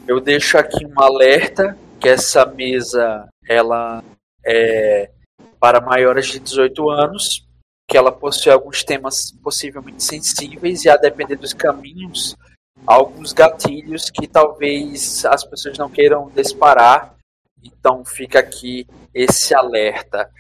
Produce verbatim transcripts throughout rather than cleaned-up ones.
Eu deixo aqui um alerta que essa mesa ela é para maiores de dezoito anos, que ela possui alguns temas possivelmente sensíveis e, a depender dos caminhos, alguns gatilhos que talvez as pessoas não queiram disparar. Então fica aqui esse alerta.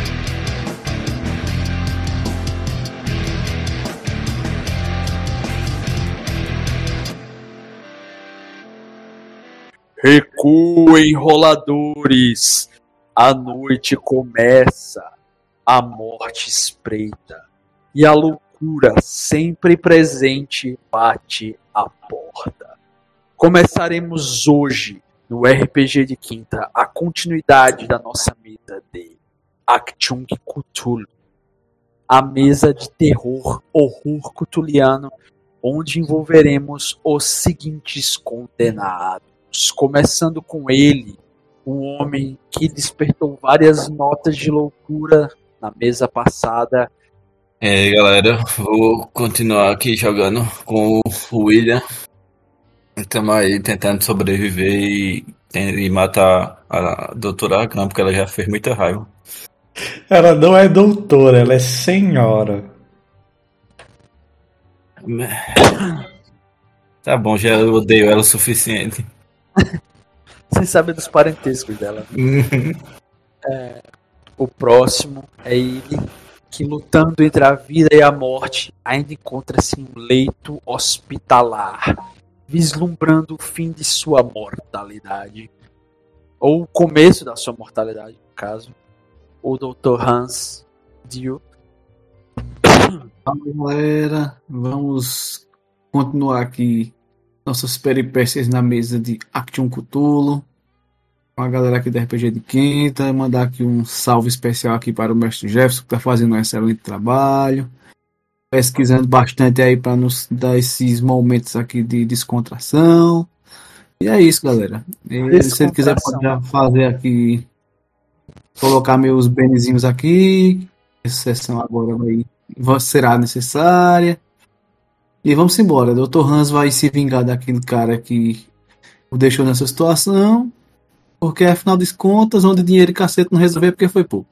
Recuem, roladores! A noite começa, a morte espreita, e a loucura sempre presente bate à porta. Começaremos hoje, no R P G de Quinta, a continuidade da nossa mesa de Achtung Cthulhu, a mesa de terror, horror cthulhiano, onde envolveremos os seguintes condenados. Começando com ele, um homem que despertou várias notas de loucura na mesa passada. E aí, galera, vou continuar aqui jogando com o William. Estamos aí tentando sobreviver e, e matar a doutora Agan, porque ela já fez muita raiva. Ela não é doutora, ela é senhora. Tá bom, já odeio ela o suficiente. Você sabe dos parentescos dela. É, o próximo é ele, que lutando entre a vida e a morte, ainda encontra-se em um leito hospitalar, vislumbrando o fim de sua mortalidade. Ou o começo da sua mortalidade, no caso. O doutor Hans Dio. Fala, galera, vamos continuar aqui nossas peripécias na mesa de Achtung Cthulhu, com a galera aqui da R P G de Quinta. Mandar aqui um salve especial aqui para o mestre Jefferson, que está fazendo um excelente trabalho, pesquisando bastante aí para nos dar esses momentos aqui de descontração. E é isso, galera. E, se ele quiser, pode já fazer aqui, colocar meus benezinhos aqui. Essa sessão agora vai, será necessária. E vamos embora. O doutor Hans vai se vingar daquele cara que o deixou nessa situação. Porque, afinal de contas, onde dinheiro e cacete não resolveu porque foi pouco.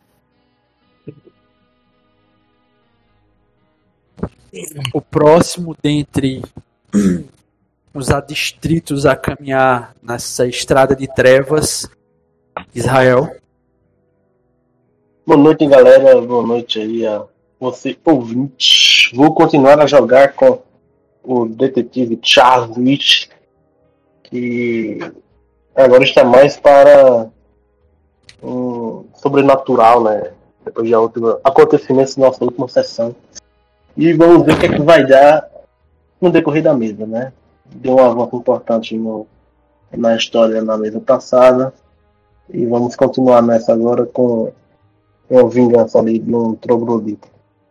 O próximo dentre os adstritos a caminhar nessa estrada de trevas, Israel. Boa noite, galera. Boa noite aí a você, ouvinte. Vou continuar a jogar com o detetive Charles Rich, que agora está mais para um sobrenatural, né? Depois de outros acontecimentos da nossa última sessão. E vamos ver o que é que vai dar no decorrer da mesa, né? Deu um avanço importante no, na história na mesa passada. E vamos continuar nessa agora com uma vingança ali de um troglodita.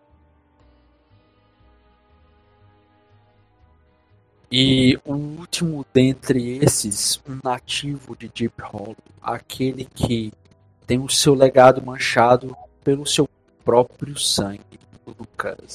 E o último dentre esses, um nativo de Deep Hollow, aquele que tem o seu legado manchado pelo seu próprio sangue, o Lucas.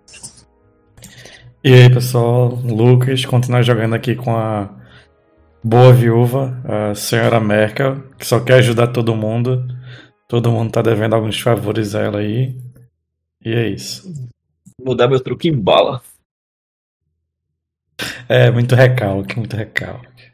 E aí, pessoal, Lucas, continuar jogando aqui com a boa viúva, a senhora Merkel, que só quer ajudar todo mundo. Todo mundo tá devendo alguns favores a ela aí. E é isso. Vou dar meu truque em bala. É, muito recalque, muito recalque.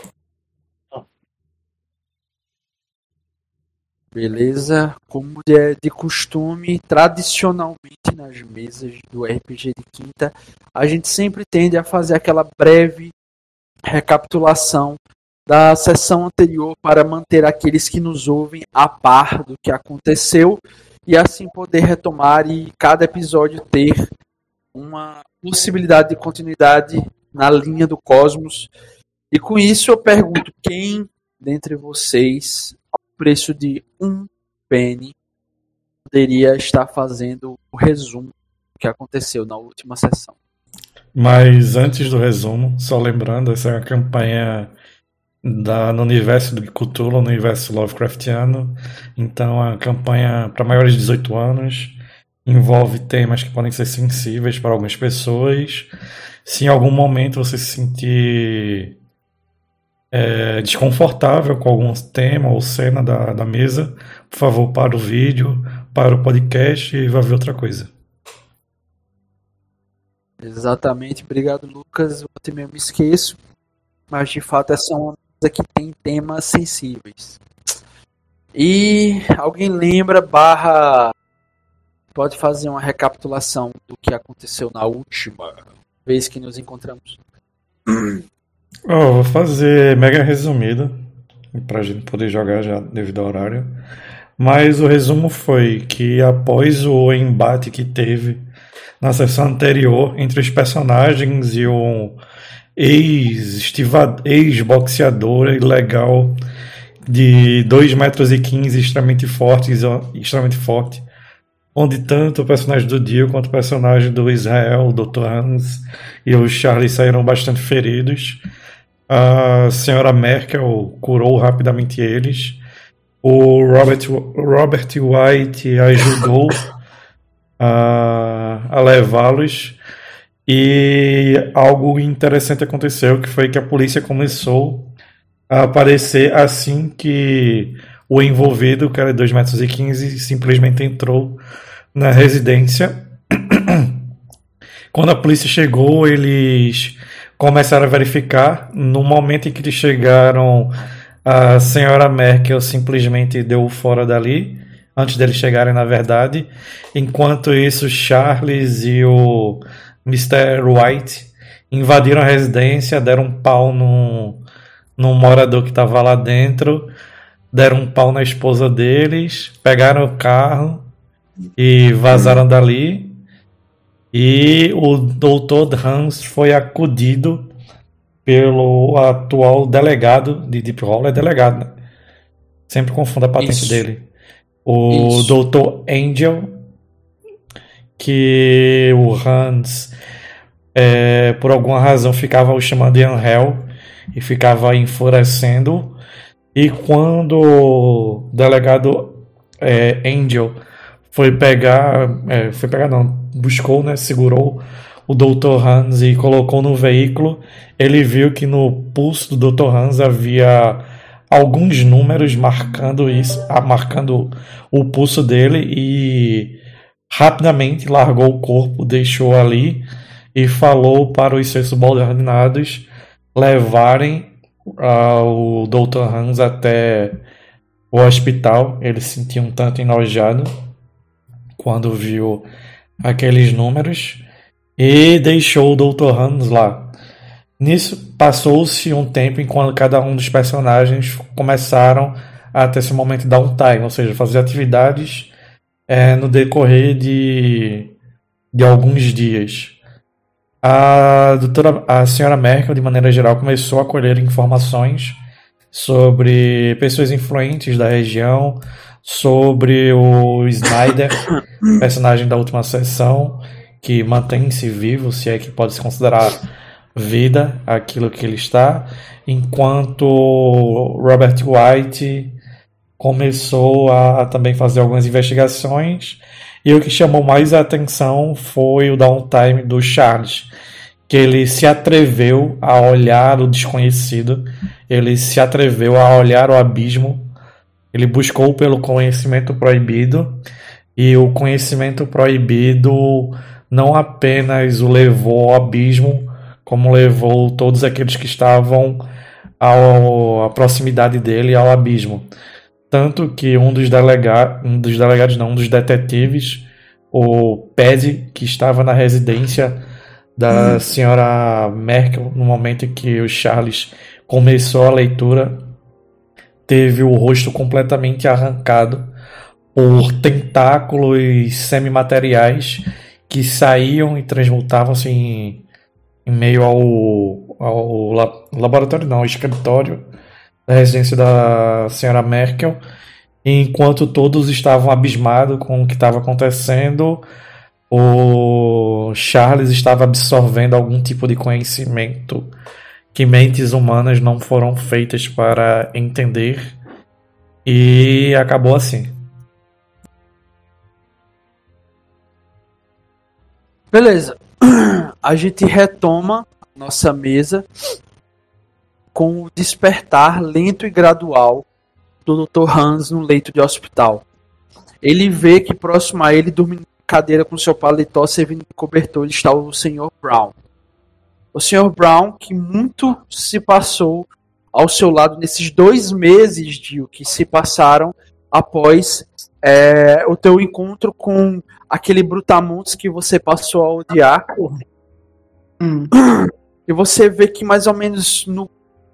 Beleza? Como é de costume, tradicionalmente nas mesas do R P G de Quinta, a gente sempre tende a fazer aquela breve recapitulação da sessão anterior para manter aqueles que nos ouvem a par do que aconteceu e assim poder retomar e cada episódio ter uma possibilidade de continuidade na linha do cosmos. E com isso eu pergunto, quem dentre vocês, ao preço de um penny, poderia estar fazendo o resumo do que aconteceu na última sessão? Mas antes do resumo, só lembrando, essa é uma campanha da, no universo do Cthulhu, no universo Lovecraftiano. Então a campanha para maiores de dezoito anos envolve temas que podem ser sensíveis para algumas pessoas. Se em algum momento você se sentir é, desconfortável com algum tema ou cena da, da mesa, por favor, para o vídeo, para o podcast e vá ver outra coisa. Exatamente, obrigado, Lucas. Eu também me esqueço, mas de fato essa é uma mesa que tem temas sensíveis. E alguém lembra, barra, pode fazer uma recapitulação do que aconteceu na última vez que nos encontramos? Oh, vou fazer mega resumido, pra gente poder jogar já devido ao horário. Mas o resumo foi que após o embate que teve na sessão anterior entre os personagens e o ex-estiva- ex-boxeador ilegal de dois metros e quinze, extremamente forte, extremamente forte, onde tanto o personagem do Dio quanto o personagem do Israel, o doutor Hans e o Charlie saíram bastante feridos. A senhora Merkel curou rapidamente eles. O Robert, Robert White ajudou a, a levá-los. E algo interessante aconteceu, que foi que a polícia começou a aparecer assim que o envolvido, que era dois metros e quinze, simplesmente entrou na residência. Quando a polícia chegou, eles começaram a verificar. No momento em que eles chegaram, a senhora Merkel simplesmente deu fora dali, antes deles chegarem, na verdade. Enquanto isso, Charles e o mister White invadiram a residência, deram um pau no, no morador que estava lá dentro, deram um pau na esposa deles, pegaram o carro e vazaram dali. E o doutor Hans foi acudido pelo atual delegado de Deep Hollow. É delegado, né? Sempre confundo a patente Isso. dele. O Isso. doutor Angel, que o Hans, é, por alguma razão, ficava o chamando de Angel e ficava enfurecendo. E quando o delegado é, Angel foi pegar, é, foi pegar não, buscou, né, segurou o doutor Hans e colocou no veículo, ele viu que no pulso do doutor Hans havia alguns números marcando isso, marcando o pulso dele, e rapidamente largou o corpo, deixou ali e falou para os seus subordinados levarem uh, o doutor Hans até o hospital. Ele se sentia um tanto enojado quando viu aqueles números e deixou o doutor Hans lá. Nisso, passou-se um tempo enquanto cada um dos personagens começaram a ter esse momento de downtime, ou seja, fazer atividades é, no decorrer de, de alguns dias. A doutora, a senhora Merkel, de maneira geral, começou a colher informações sobre pessoas influentes da região, sobre o Snyder, personagem da última sessão, que mantém-se vivo, se é que pode se considerar vida aquilo que ele está, enquanto Robert White começou a, a também fazer algumas investigações. E o que chamou mais a atenção foi o downtime do Charles, que ele se atreveu a olhar o desconhecido, ele se atreveu a olhar o abismo, ele buscou pelo conhecimento proibido, e o conhecimento proibido não apenas o levou ao abismo, como levou todos aqueles que estavam ao, à proximidade dele ao abismo. Tanto que um dos, delega, um dos delegados, não, um dos detetives, o Pezzi, que estava na residência da senhora Merkel no momento em que o Charles começou a leitura, teve o rosto completamente arrancado por tentáculos semimateriais que saíam e transmutavam-se em, em meio ao, ao laboratório, não, ao escritório da residência da senhora Merkel. Enquanto todos estavam abismados com o que estava acontecendo, o Charles estava absorvendo algum tipo de conhecimento que mentes humanas não foram feitas para entender, e acabou assim. Beleza. A gente retoma nossa mesa com o despertar lento e gradual do doutor Hans no leito de hospital. Ele vê que próximo a ele, dormindo na cadeira com seu paletó servindo de cobertor, está o senhor Brown. O senhor Brown, que muito se passou ao seu lado nesses dois meses de o que se passaram após é, o teu encontro com aquele Brutamontes que você passou a odiar. Hum. E você vê que mais ou menos no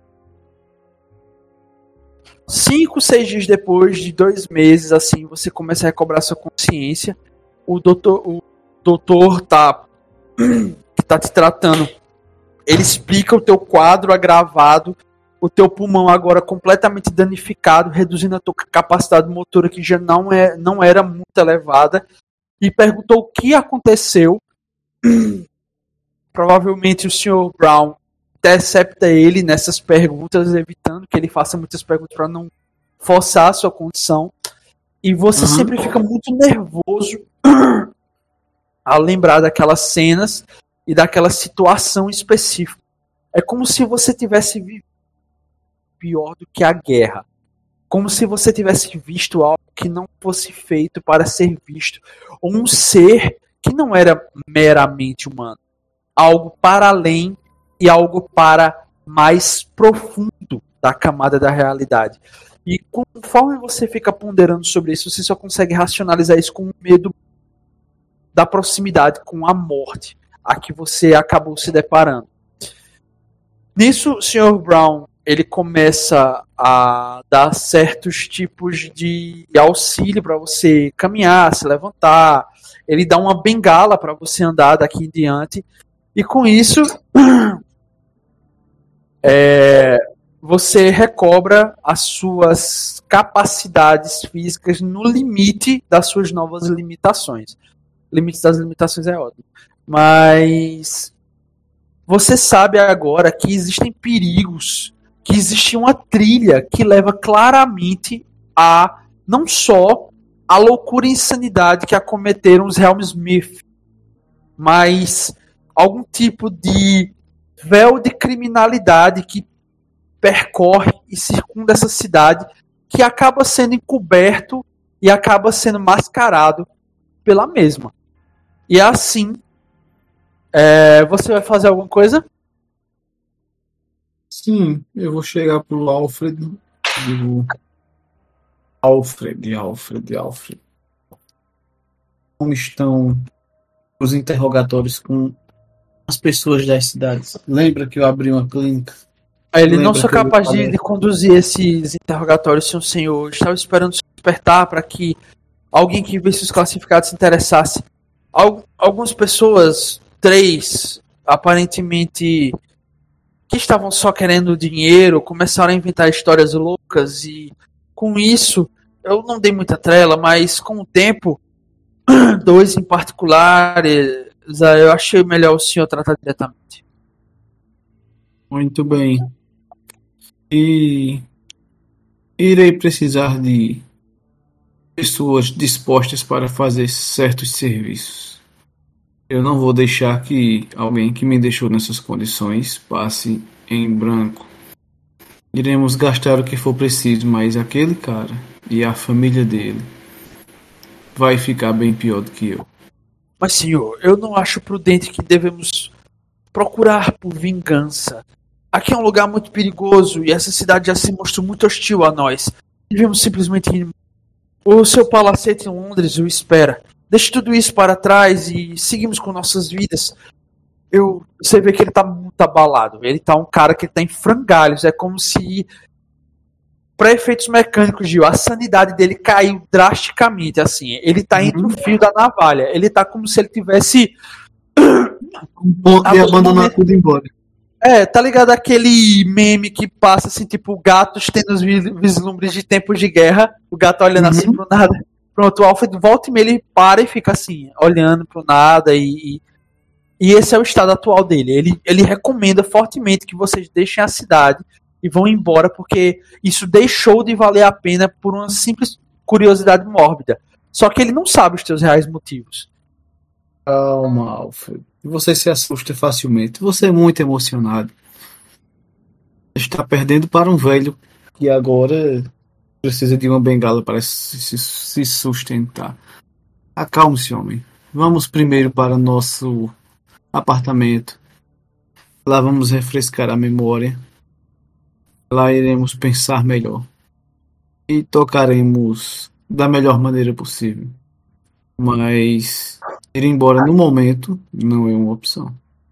cinco, seis dias depois de dois meses, assim, você começa a recobrar sua consciência. O doutor, o doutor tá, que tá te tratando, ele explica o teu quadro agravado, o teu pulmão agora completamente danificado, reduzindo a tua capacidade motora, que já não, é, não era muito elevada, e perguntou o que aconteceu. Provavelmente o senhor Brown intercepta ele nessas perguntas, evitando que ele faça muitas perguntas para não forçar a sua condição. E você uhum. sempre fica muito nervoso ao lembrar daquelas cenas e daquela situação específica. É como se você tivesse vivido pior do que a guerra. Como se você tivesse visto algo que não fosse feito para ser visto. Ou um ser que não era meramente humano. Algo para além e algo para mais profundo da camada da realidade. E conforme você fica ponderando sobre isso, você só consegue racionalizar isso com o medo da proximidade com a morte a que você acabou se deparando. Nisso, o senhor Brown ele começa a dar certos tipos de auxílio para você caminhar, se levantar. Ele dá uma bengala para você andar daqui em diante. E com isso, é, você recobra as suas capacidades físicas no limite das suas novas limitações. Limite das limitações é ótimo. Mas você sabe agora que existem perigos, que existe uma trilha que leva claramente a não só a loucura e insanidade que acometeram os Helmsmith, mas algum tipo de véu de criminalidade que percorre e circunda essa cidade, que acaba sendo encoberto e acaba sendo mascarado pela mesma. E assim, é, você vai fazer alguma coisa? Sim, eu vou chegar pro Alfred. Digo, Alfred, Alfred, Alfred. Como estão os interrogatórios com as pessoas das cidades? Lembra que eu abri uma clínica? Ele Lembra não sou que eu capaz de, falei? de conduzir esses interrogatórios, senhor senhor. Eu estava esperando se despertar para que alguém que visse os classificados se interessasse. Al- algumas pessoas, três, aparentemente, que estavam só querendo dinheiro, começaram a inventar histórias loucas e com isso eu não dei muita trela, mas com o tempo, dois em particular, eh, eu achei melhor o senhor tratar diretamente. Muito bem. E irei precisar de pessoas dispostas para fazer certos serviços. Eu não vou deixar que alguém que me deixou nessas condições passe em branco. Iremos gastar o que for preciso, mas aquele cara e a família dele vai ficar bem pior do que eu. Mas senhor, eu não acho prudente que devemos procurar por vingança. Aqui é um lugar muito perigoso e essa cidade já se mostrou muito hostil a nós. Devemos simplesmente ir. O seu palacete em Londres o espera. Deixe tudo isso para trás e seguimos com nossas vidas. Eu, você vê que ele está muito abalado. Ele está um cara que está em frangalhos. É como se, para efeitos mecânicos, Gil, a sanidade dele caiu drasticamente. Assim, ele está entre o fio da navalha. Ele está como se ele tivesse E abandonar tudo embora. É, tá ligado aquele meme que passa assim, tipo, gatos tendo os vislumbres de tempos de guerra, o gato olhando Uhum. assim pro nada. Pronto, o Alfred volta e meia, ele para e fica assim, olhando pro nada e, e esse é o estado atual dele. Ele, ele recomenda fortemente que vocês deixem a cidade e vão embora, porque isso deixou de valer a pena por uma simples curiosidade mórbida. Só que ele não sabe os teus reais motivos. Calma, Alfred. Você se assusta facilmente. Você é muito emocionado. está perdendo para um velho que agora precisa de uma bengala para se, se sustentar. Acalme-se, homem. Vamos primeiro para nosso apartamento. Lá vamos refrescar a memória. Lá iremos pensar melhor. E tocaremos da melhor maneira possível. Mas ir embora no momento não é uma opção.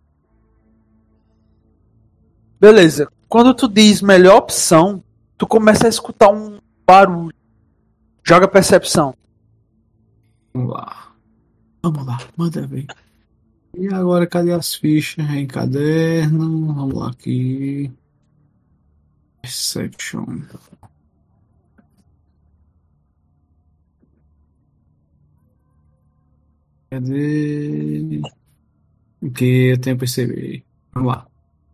Beleza. Quando tu diz melhor opção, tu começa a escutar um barulho. Joga percepção. Vamos lá. Vamos lá, manda ver. E agora, cadê as fichas em caderno? Vamos lá aqui. Perception. Cadê? O que eu tenho que perceber? Vamos lá.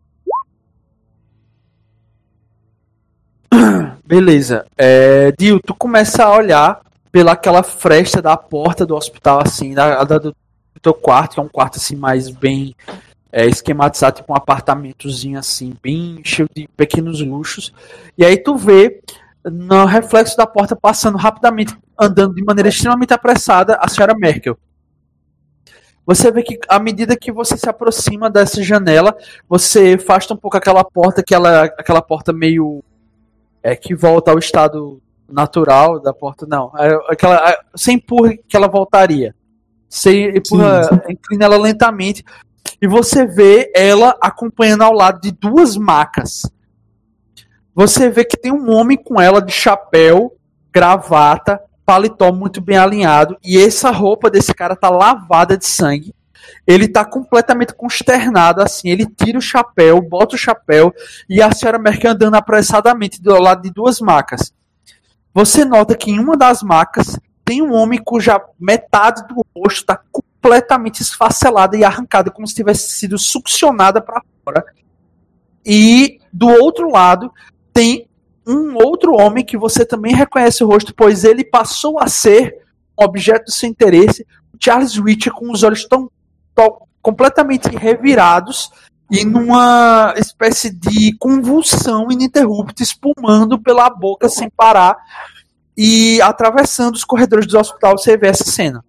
Beleza. É, Dio, tu começa a olhar pelaquela fresta da porta do hospital, assim, da, da, do teu quarto, que é um quarto assim mais bem é, esquematizado, tipo um apartamentozinho assim, bem cheio de pequenos luxos. E aí tu vê no reflexo da porta passando rapidamente, andando de maneira extremamente apressada, a senhora Merkel. Você vê que à medida que você se aproxima dessa janela, você afasta um pouco aquela porta, que ela, aquela porta meio é, que volta ao estado natural da porta, não. É, aquela, é, você empurra que ela voltaria. Você empurra, sim, sim. Inclina ela lentamente e você vê ela acompanhando ao lado de duas macas. Você vê que tem um homem com ela de chapéu, gravata, paletó muito bem alinhado, e essa roupa desse cara tá lavada de sangue. Ele tá completamente consternado, assim, ele tira o chapéu, bota o chapéu, e a senhora Merkel andando apressadamente do lado de duas macas. Você nota que em uma das macas tem um homem cuja metade do rosto está completamente esfacelada e arrancada, como se tivesse sido succionada para fora. E do outro lado tem um outro homem que você também reconhece o rosto, pois ele passou a ser um objeto do seu interesse, Charles Richter, com os olhos tão, tão completamente revirados e numa espécie de convulsão ininterrupta, espumando pela boca sem parar. E atravessando os corredores do hospital, você vê essa cena.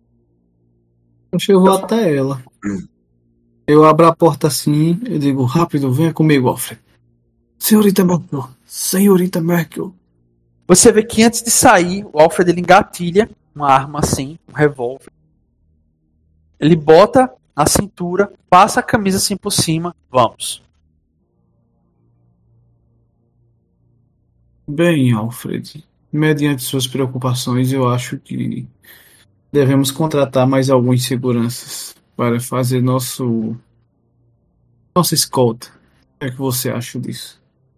Eu vou até ela. Eu abro a porta assim, eu digo, rápido, venha comigo, Alfred. Senhorita Merkel, senhorita Merkel. Você vê que antes de sair, o Alfred ele engatilha uma arma assim, um revólver. Ele bota na cintura, passa a camisa assim por cima, vamos. Bem, Alfred, mediante suas preocupações, eu acho que devemos contratar mais alguns seguranças para fazer nosso nossa escolta. O que é que você acha disso?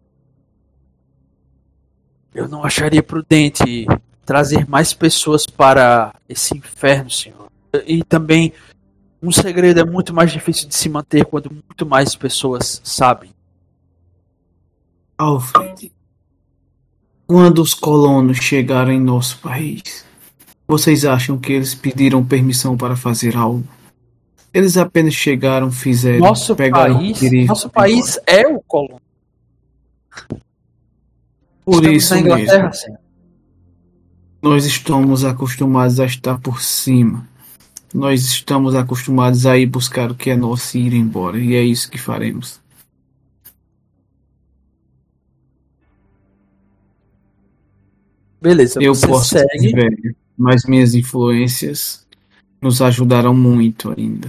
Eu não acharia prudente trazer mais pessoas para esse inferno, senhor. E também, um segredo é muito mais difícil de se manter quando muito mais pessoas sabem. Alfred, quando os colonos chegaram em nosso país, vocês acham que eles pediram permissão para fazer algo? Eles apenas chegaram, fizeram, nosso pegaram país, nosso país é o colônia. Por estamos isso na Inglaterra, mesmo, sim. Nós estamos acostumados a estar por cima. Nós estamos acostumados a ir buscar o que é nosso e ir embora. E é isso que faremos. Beleza, eu você posso segue. Ser velho, mas minhas influências nos ajudaram muito ainda.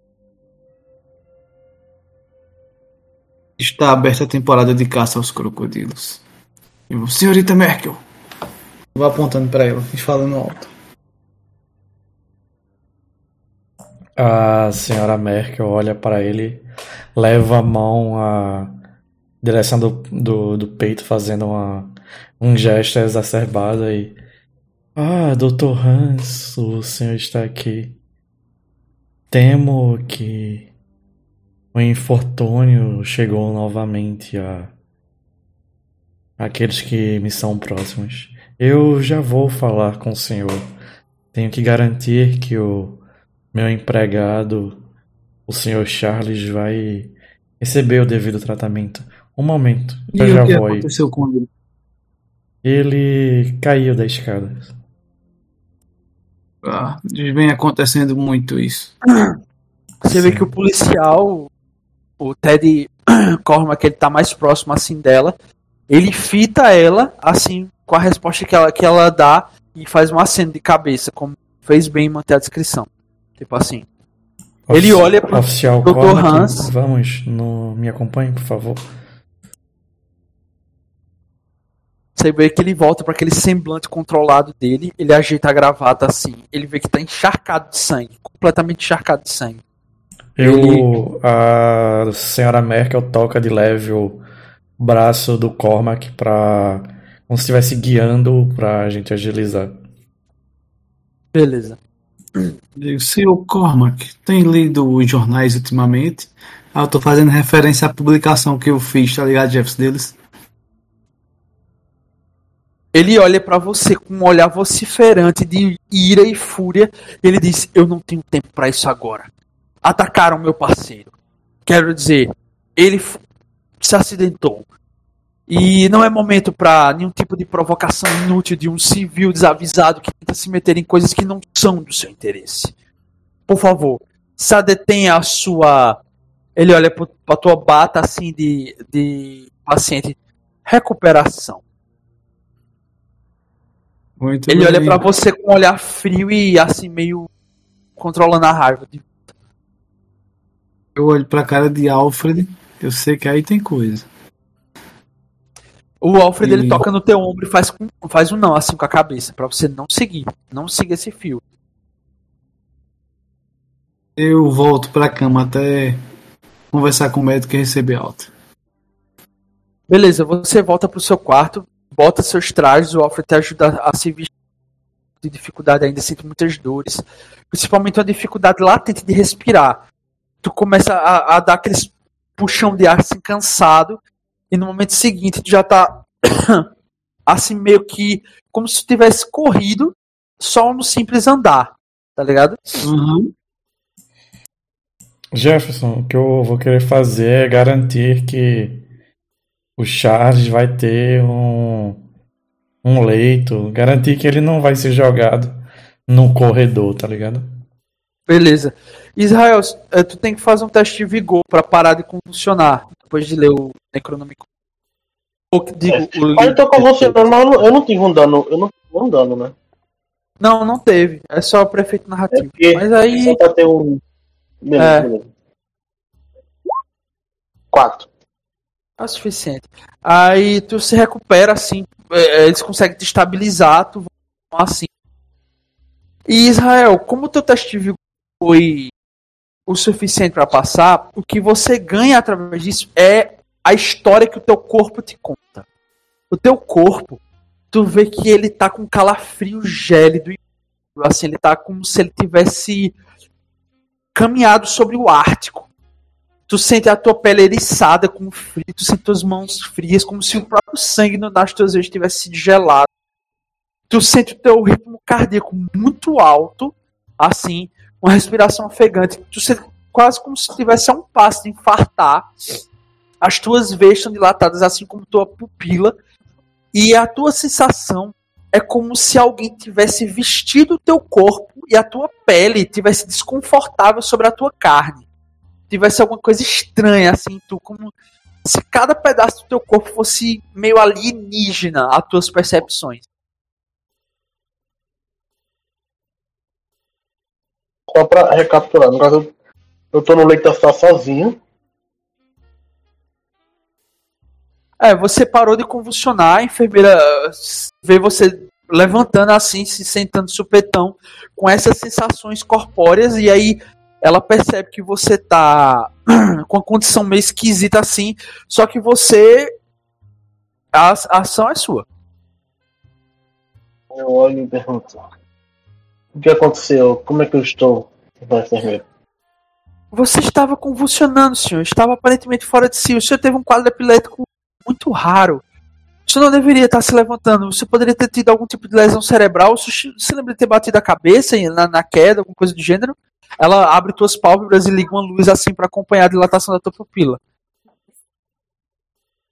Está aberta a temporada de caça aos crocodilos. Eu, senhorita Merkel, vou apontando para ela e falando alto. A senhora Merkel olha para ele, leva a mão à direção do, do, do peito, fazendo uma, um gesto exacerbado e... Ah, doutor Hans, o senhor está aqui. Temo que o infortúnio chegou novamente a aqueles que me são próximos. Eu já vou falar com o senhor. Tenho que garantir que o meu empregado, o senhor Charles, vai receber o devido tratamento. Um momento, E eu o já que vou aí. aconteceu com ele? Ele caiu da escada. Ah, vem acontecendo muito isso. Você vê Sim. que o policial, o Ted Cormac, que ele tá mais próximo assim dela, ele fita ela assim com a resposta que ela, que ela dá e faz um aceno de cabeça, como fez bem em manter a descrição. Tipo assim. Ele Ofici- olha pro Oficial doutor Cormac, Hans. vamos, no... me acompanhe, por favor. Você vê que ele volta para aquele semblante controlado dele, ele ajeita a gravata assim, ele vê que tá encharcado de sangue, completamente encharcado de sangue. Eu, a senhora Merkel toca de leve o braço do Cormac pra, como se estivesse guiando pra gente agilizar. Beleza. Digo, senhor Cormac, tem lido os jornais ultimamente? Ah, eu tô fazendo referência à publicação que eu fiz, tá ligado, Jeffs, deles? Ele olha pra você com um olhar vociferante de ira e fúria, e ele diz: eu não tenho tempo pra isso agora. Atacaram meu parceiro. Quero dizer, ele f- se acidentou. E não é momento pra nenhum tipo de provocação inútil de um civil desavisado que tenta se meter em coisas que não são do seu interesse. Por favor, se detenha a sua... Ele olha pro- pra tua bata assim de, de paciente. Recuperação. Muito Ele bem. olha pra você com um olhar frio e assim meio controlando a raiva. Eu olho pra cara de Alfred, eu sei que aí tem coisa. O Alfred, ele E- toca no teu ombro e faz, com, faz um não assim com a cabeça, pra você não seguir. Não siga esse fio. Eu volto pra cama até conversar com o médico e receber alta. Beleza, você volta pro seu quarto, bota seus trajes, o Alfred te ajuda a se vestir. De dificuldade ainda, sente muitas dores. Principalmente uma dificuldade latente de respirar. Tu começa a, a dar aqueles puxão de ar assim, cansado, e no momento seguinte tu já tá assim meio que como se tu tivesse corrido só no simples andar, tá ligado? Uhum. Jefferson, o que eu vou querer fazer é garantir que o Charles vai ter um, um leito, garantir que ele não vai ser jogado no corredor, tá ligado? Beleza. Israel, eh, tu tem que fazer um teste de vigor pra parar de convulsionar depois de ler o Necronomicon. Ou que digo, o Olha, eu tô livro. convulsionando, mas eu não, eu não tive um dano. Eu não tive um dano, né? Não, não teve. É só o prefeito É narrativo. porque Mas aí só pra ter um. Beleza, É. beleza. Quatro. é o suficiente. Aí tu se recupera assim, é, eles conseguem te estabilizar, tu vai assim. E Israel, como o teu teste de vigor foi o suficiente pra passar, o que você ganha através disso é a história que o teu corpo te conta. O teu corpo, tu vê que ele tá com calafrio gélido, e assim, ele tá como se ele tivesse caminhado sobre o Ártico. Tu sente a tua pele eriçada com frio, tu sente tuas mãos frias, como se o próprio sangue nas tuas veias tivesse sido gelado. Tu sente o teu ritmo cardíaco muito alto, assim, uma respiração ofegante. Tu sente quase como se estivesse a um passo de infartar. As tuas veias estão dilatadas, assim como tua pupila. E a tua sensação é como se alguém tivesse vestido o teu corpo e a tua pele tivesse desconfortável sobre a tua carne. Tivesse alguma coisa estranha, assim, tu, como se cada pedaço do teu corpo fosse meio alienígena às tuas percepções. Só pra recapitular, no caso, eu, eu tô no leito da hospital sozinho. É, você parou de convulsionar, a enfermeira vê você levantando assim, se sentando supetão, com essas sensações corpóreas, e aí ela percebe que você tá com uma condição meio esquisita assim, só que você... A, a ação é sua. Eu olho e pergunto: o que aconteceu? Como é que eu estou? Vai, enfermeiro. Você estava convulsionando, senhor. Estava aparentemente fora de si. O senhor teve um quadro epilético muito raro. O senhor não deveria estar se levantando. Você poderia ter tido algum tipo de lesão cerebral. O senhor se lembra de ter batido a cabeça na, na queda, alguma coisa do gênero? Ela abre tuas pálpebras e liga uma luz assim para acompanhar a dilatação da tua pupila.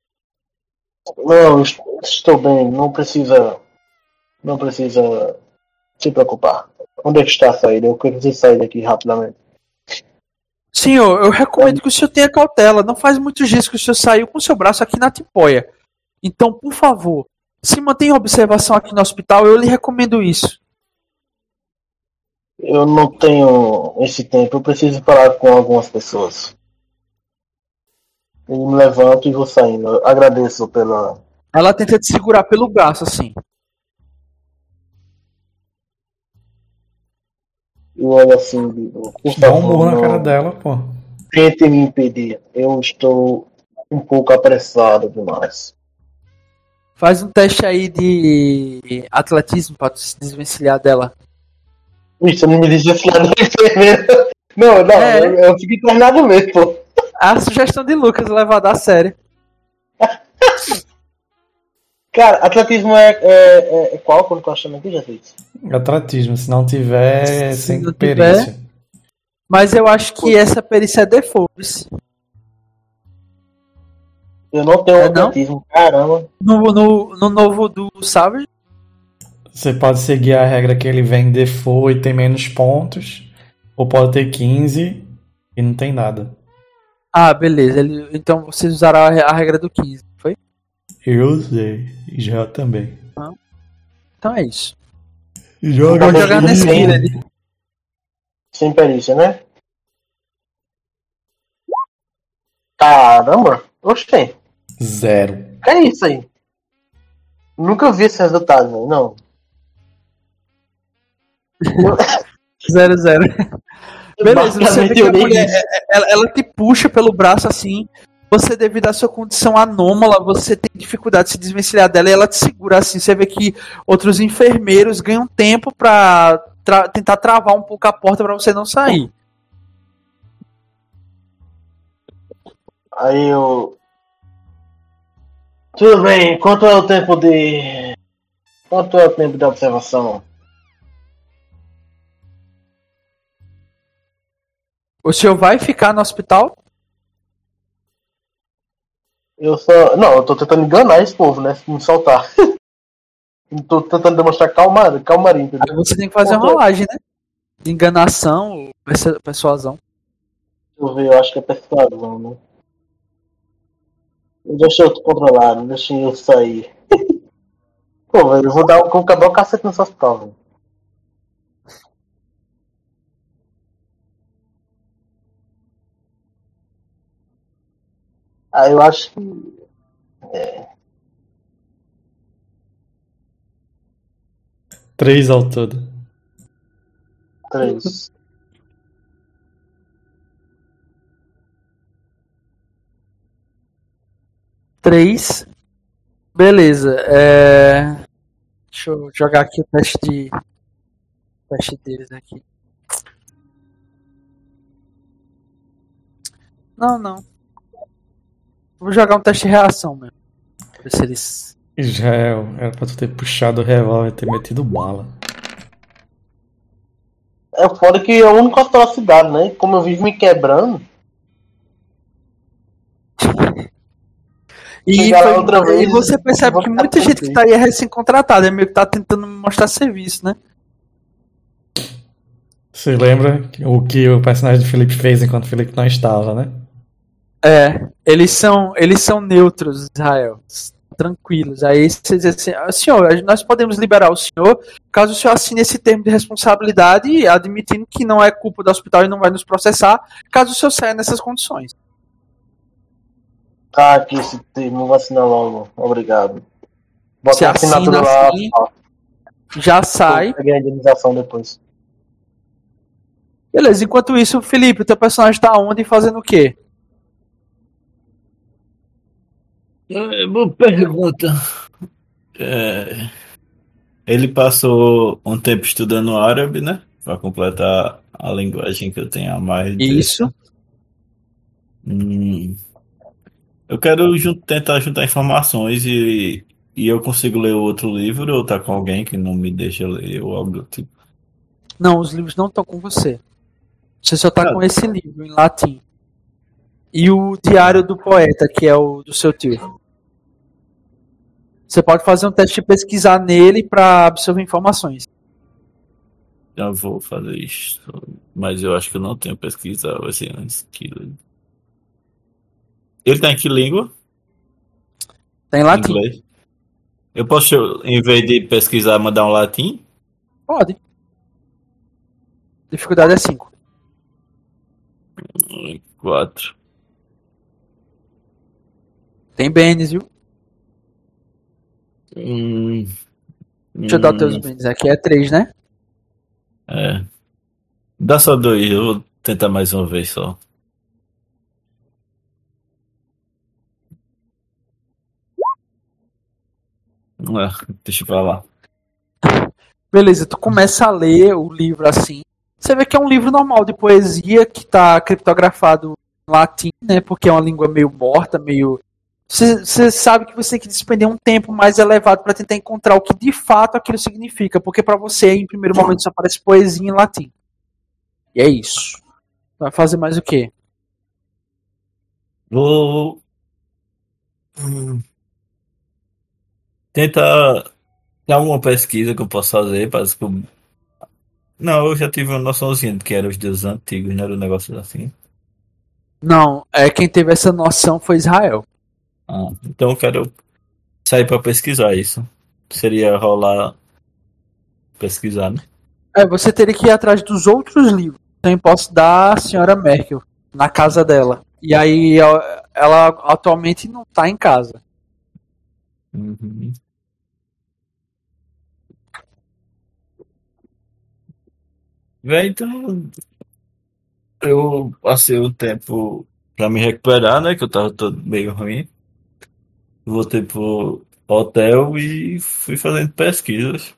Não, est- estou bem, não precisa. Não precisa se preocupar. Onde é que está a saída? Eu preciso sair daqui rapidamente. Senhor, eu recomendo que o senhor tenha cautela. Não faz muitos dias que o senhor saiu com seu braço aqui na tipoia. Então, por favor, se mantenha em observação aqui no hospital. Eu lhe recomendo isso. Eu não tenho esse tempo, eu preciso falar com algumas pessoas. Eu me levanto e vou saindo. Eu agradeço pela. Ela tenta te segurar pelo braço, assim. Eu olho assim, digo, por Dá um favor, murro na não cara dela, pô. tente me impedir. Eu estou um pouco apressado demais. Faz um teste aí de atletismo pra tu se desvencilhar dela. Isso, não me disse assim, não, enfermeira. Não, não, É. eu, eu fiquei internado mesmo, pô. A sugestão de Lucas levada a sério. Cara, atletismo é, é, é, é qual quando eu tô achando aqui, Jesus? Atletismo, se não tiver, Se sem não perícia. Mas eu acho que essa perícia é default. Eu não tenho É, não? atletismo, caramba. No, no, no novo do Savage. Você pode seguir a regra que ele vem default e tem menos pontos, ou pode ter quinze e não tem nada. Ah, beleza. Ele, então vocês usaram a, a regra do quinze, foi? Eu usei, e já também. Então é isso. Joga Pode jogar tudo nesse bem. killer ali. Sem perícia, né? Caramba, gostei. Zero. Que é isso aí? Nunca vi esse resultado, velho, não. Zero, zero. Beleza, você vê Basicamente, que a eu nem mulher, vi. ela, ela te puxa pelo braço assim. Você, devido à sua condição anômala, você tem dificuldade de se desvencilhar dela e ela te segura assim. Você vê que outros enfermeiros ganham tempo pra tra- tentar travar um pouco a porta pra você não sair. Aí eu. Tudo bem, quanto é o tempo de. Quanto é o tempo de observação? O senhor vai ficar no hospital? Eu só. Não, eu tô tentando enganar esse povo, né? Me soltar. Eu tô tentando demonstrar calma, calmaria, Aí entendeu? você tem que fazer uma rolagem, né? De enganação ou persu- persuasão. Deixa eu ver, eu acho que é persuasão, né? Deixa eu controlar, deixa eu sair. Pô, velho, eu vou dar um, vou acabar o cacete nesse hospital, velho. Ah, eu acho que. Três ao todo. Três. Três. Beleza. É... Deixa eu jogar aqui o teste de. O teste deles aqui. Não, não. Vou jogar um teste de reação mesmo. Pra ver se eles. Israel, era pra tu ter puxado o revólver e ter metido bala. É foda que é o único hospital da cidade, né? Como eu vivo me quebrando. E, Chegar lá foi- outra vez, e você percebe vou que ficar muita gente que tranquilo. tá aí é recém-contratada, é meio que tá tentando mostrar serviço, né? Você lembra o que o personagem do Felipe fez enquanto o Felipe não estava, né? É, eles são, eles são neutros, Israel. Tranquilos. Aí você diz assim, "Ah, senhor, nós podemos liberar o senhor caso o senhor assine esse termo de responsabilidade, admitindo que não é culpa do hospital e não vai nos processar, caso o senhor saia nessas condições. Tá aqui esse termo, vou assinar logo. Obrigado. Bota Você a assinatura assina lá. assim, ó, já sai. Peguei a indenização depois. Beleza, enquanto isso, Felipe, o teu personagem tá onde e fazendo o quê? É, boa pergunta. É, ele passou um tempo estudando árabe, né? Pra completar a linguagem que eu tenho a mais. dele. Isso. Hum, eu quero jun- tentar juntar informações e, e eu consigo ler o outro livro ou tá com alguém que não me deixa ler ou algo do tipo. Não, os livros não estão com você. Você só tá Ah. com esse livro em latim. E o Diário do Poeta, que é o do seu tio. Você pode fazer um teste de pesquisar nele para absorver informações. Já vou fazer isso. Mas eu acho que eu não tenho pesquisa assim, antes que... Ele tá em que língua? Tem latim. Inglês. Eu posso, em vez de pesquisar, mandar um latim? Pode. Dificuldade é cinco. Quatro. Tem bens, viu? Hum, Deixa eu dar os teus hum, bens. Aqui é três, né? é. Dá só dois, eu vou tentar mais uma vez só. É, deixa eu falar. Beleza, tu começa a ler o livro assim. Você vê que é um livro normal de poesia que tá criptografado em latim, né? Porque é uma língua meio morta, meio... Você, você sabe que você tem que despender um tempo mais elevado para tentar encontrar o que de fato aquilo significa. Porque para você, em primeiro momento, só aparece poesia em latim. E é isso. Vai fazer mais o quê? Vou hum, tentar. Tem alguma pesquisa que eu posso fazer para descobrir. Não, eu já tive uma noçãozinha de que eram os deuses antigos, não era um negócio assim. Não, é quem teve essa noção foi Israel. Ah, então eu quero sair para pesquisar isso. Seria rolar pesquisar, né? É, você teria que ir atrás dos outros livros. Então eu posso dar a senhora Merkel na casa dela. E aí ela, ela atualmente não tá em casa. Uhum. Véi, então eu passei o tempo pra me recuperar, né? Que eu tava todo meio ruim. Voltei pro hotel e fui fazendo pesquisas.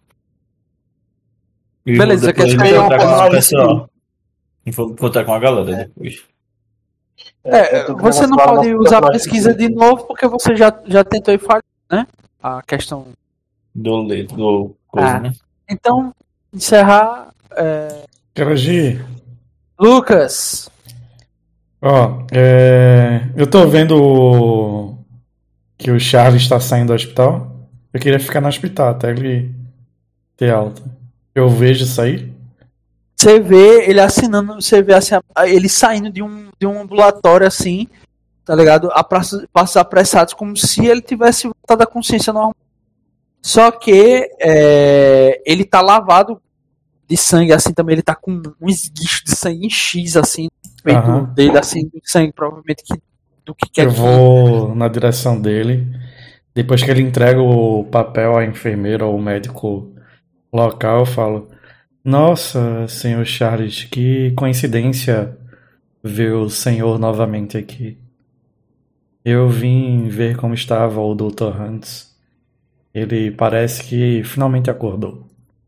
E vou Beleza, quer depois me escolher uma encontrar com o personagem pessoal. E vou encontrar com a galera depois. É, eu tô você querendo não falar pode nosso usar personagem pesquisa de principal. novo porque você já, já tentou e falhou, né? A questão. Do leito, do coisa, Ah, né? então, encerrar. É... Karagi, Lucas, ó, é, eu tô vendo o- que o Charles está saindo do hospital. Eu queria ficar no hospital até ele ter alta. Eu vejo isso aí. você vê ele assinando, você vê assim, ele saindo de um, de um ambulatório assim, tá ligado? A passos, passos apressados, como se ele tivesse voltado à consciência normal. Só que é, ele tá lavado de sangue, assim, também ele tá com um esguicho de sangue em X, assim, no peito Aham. dele, assim, de sangue, provavelmente que, do que quer Eu que... vou na direção dele. Depois que ele entrega o papel à enfermeira ou ao médico local, eu falo: Nossa, senhor Charles, que coincidência ver o senhor novamente aqui. Eu vim ver como estava o doutor Hans. Ele parece que finalmente acordou.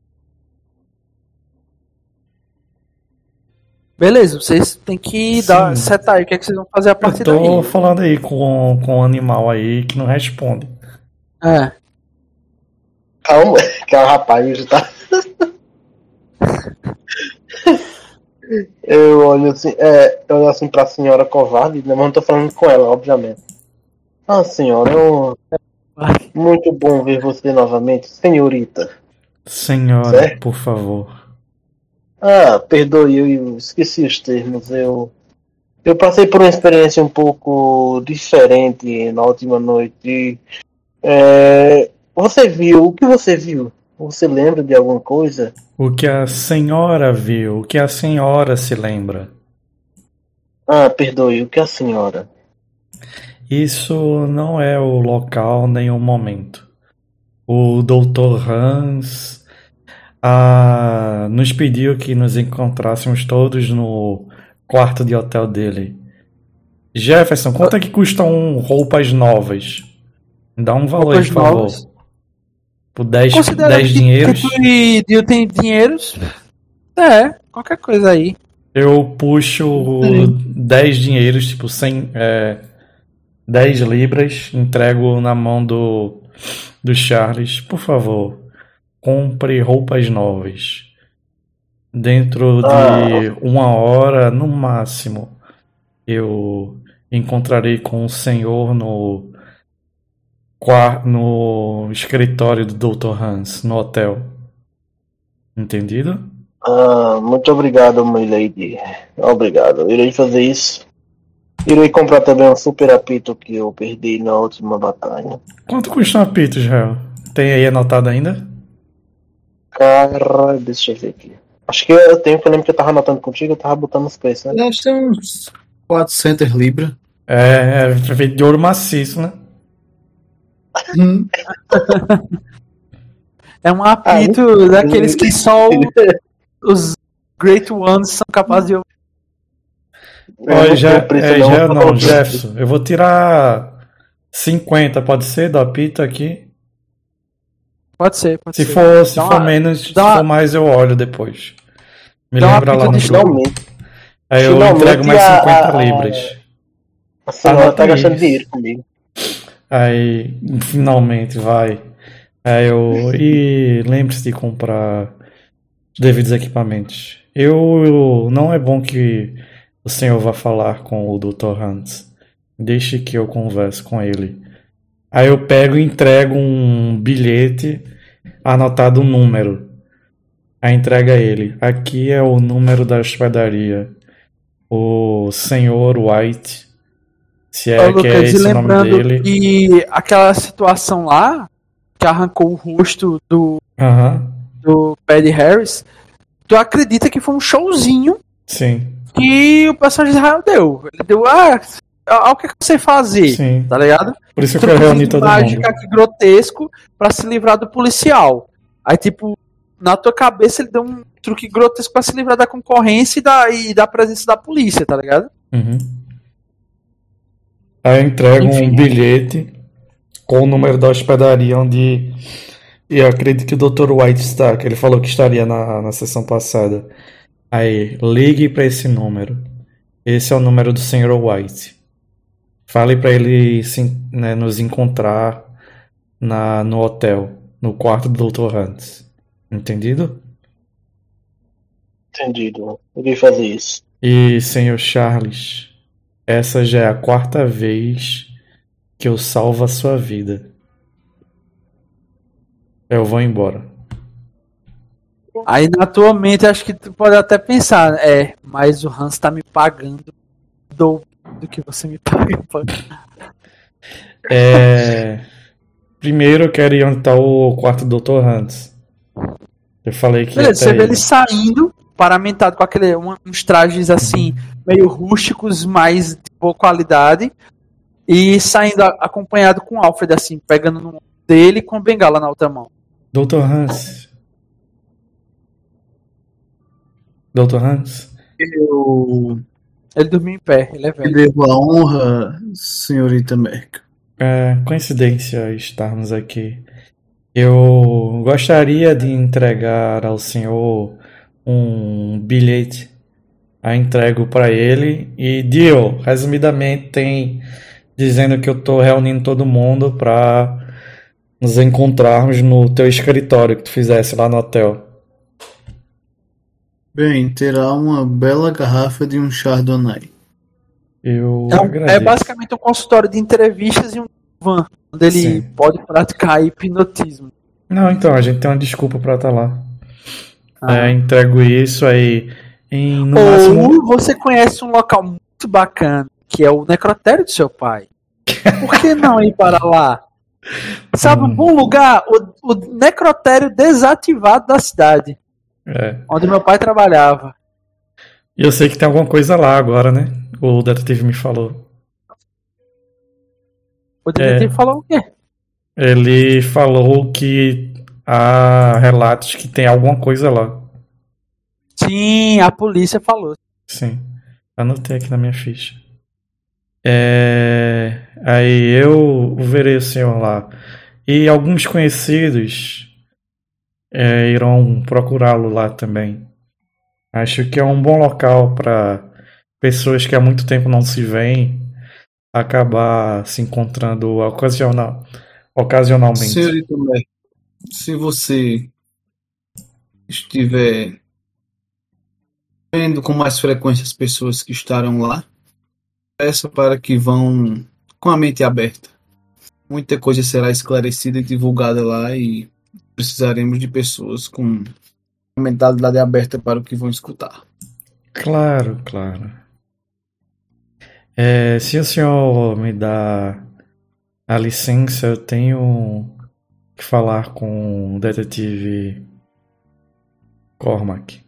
Beleza, vocês têm que dar, Sim, setar aí o que, é que vocês vão fazer a eu partir tô daí. falando aí com, com um animal aí que não responde. É, Calma, calma, rapaz, já tá. Eu olho assim, é, eu olho assim pra senhora covarde, né? Mas não tô falando com ela, obviamente. Ah, senhora, eu... vai. muito bom ver você novamente, senhorita. Senhora, Certo? por favor. Ah, perdoe, eu, eu esqueci os termos. Eu, eu passei por uma experiência um pouco diferente na última noite. É, você viu? O que você viu? Você lembra de alguma coisa? O que a senhora viu, o que a senhora se lembra? Ah, perdoe, o que a senhora? Isso não é o local nem o momento. O doutor Hans ah, nos pediu que nos encontrássemos todos no quarto de hotel dele. Jefferson, quanto é que custam roupas novas? Dá um valor aí, Roupas por novas. favor. Por dez, Considerando dez que, dinheiros. que tu e Dio tem dinheiros, é, qualquer coisa aí. Eu puxo dez dinheiros, tipo cem, é, dez libras, entrego na mão do, do Charles. Por favor, compre roupas novas. Dentro de Ah, uma hora, no máximo, eu encontrarei com o senhor no, qua- no escritório do doutor Hans, no hotel. Entendido? Ah, muito obrigado, milady. Obrigado. Irei fazer isso. Irei comprar também um super apito que eu perdi na última batalha. Quanto custa um apito, Israel? Tem aí anotado ainda? Cara, deixa eu ver aqui. Acho que eu tenho, que eu lembro que eu tava anotando contigo, eu tava botando os preços, né? Deve ter uns quatrocentos libras. É, é feito de ouro maciço, né? Hum. É um apito Ah, daqueles que só o- os Great Ones são capazes de ouvir. Eu Olha, não já, tenho preço é, não, já eu tô não, falando. Jefferson. Eu vou tirar cinquenta, pode ser, do apito aqui? Pode ser, pode Se ser. for, se Dá for uma- menos, se dá uma- for mais, eu olho depois. Me dá uma lembra lá apito no de grupo. Finalmente, Aí eu finalmente entrego mais a- cinquenta a- a- libras. a senhora Anota tá gastando isso. dinheiro comigo. Aí, finalmente, vai. Aí eu. E lembre-se de comprar os devidos equipamentos. Eu, eu- Não é bom que o senhor vá falar com o doutor Hans. Deixe que eu converse com ele. Aí eu pego e entrego um bilhete anotado um número. Aí entrega ele. Aqui é o número da hospedaria. O senhor White. Se é Ô, que é Lucas, e esse o nome lembrando dele. que aquela situação lá, que arrancou o rosto do, Aham. do Paddy Harris, tu acredita que foi um showzinho Sim. que o personagem de Israel deu? Ele deu, ah, ah, o que, é que você fazer? Sim. Tá ligado? Por isso que eu Truque quero reunir de todo mágica mundo. aqui grotesco pra se livrar do policial. Aí, tipo, na tua cabeça ele deu um truque grotesco pra se livrar da concorrência e da, e da presença da polícia, tá ligado? Uhum. Aí eu entrego Enfim. um bilhete com o número da hospedaria onde eu acredito que o doutor White está, que ele falou que estaria na, na sessão passada. Aí, ligue para esse número. Esse é o número do senhor White. Fale para ele se, né, nos encontrar na, no hotel, no quarto do doutor Hans. Entendido? Entendido. Irei fazer isso. E, senhor Charles, essa já é a quarta vez que eu salvo a sua vida. Eu vou embora. Aí na tua mente acho que tu pode até pensar, é, mas o Hans tá me pagando do, do que você me paga. pô. É... Primeiro eu quero ir onde tá o quarto do doutor Hans. Eu falei que ia Beleza, você até vê ele. ele saindo, paramentado com aquele, um- uns trajes assim, meio rústicos, mas de boa qualidade, e saindo a- acompanhado com o Alfred, assim, pegando no ombro dele com a bengala na outra mão. doutor Hans. doutor Hans. Eu Ele dormiu em pé, ele é te velho. devo a honra, senhorita Merck. É coincidência estarmos aqui. Eu gostaria de entregar ao senhor um bilhete. Aí entrego para ele e Dio, resumidamente tem dizendo que eu tô reunindo todo mundo para nos encontrarmos no teu escritório que tu fizesse lá no hotel. Bem, terá uma bela garrafa de um Chardonnay. Eu É, um- agradeço. é basicamente um consultório de entrevistas e um van, onde ele Sim. pode praticar hipnotismo. Não, então, a gente tem uma desculpa pra estar lá. Ah. É, entrego isso aí em no máximo. Ou você conhece um local muito bacana, que é o necrotério do seu pai. Por que não ir para lá? Sabe um bom lugar? O, o necrotério desativado da cidade, É. onde meu pai trabalhava. E eu sei que tem alguma coisa lá agora, né? O detetive me falou. O detetive É. falou o quê? Ele falou que há relatos que tem alguma coisa lá. Sim, a polícia falou. Sim. Anotei aqui na minha ficha. É... Aí eu verei o senhor lá. E alguns conhecidos é, irão procurá-lo lá também. Acho que é um bom local para pessoas que há muito tempo não se veem acabar se encontrando ocasional, ocasionalmente. Senhorita Merck, se você estiver vendo com mais frequência as pessoas que estarão lá, peça para que vão com a mente aberta. Muita coisa será esclarecida e divulgada lá e precisaremos de pessoas com a mentalidade aberta para o que vão escutar. Claro, claro. É, se o senhor me dá a licença, eu tenho que falar com o detetive Cormac.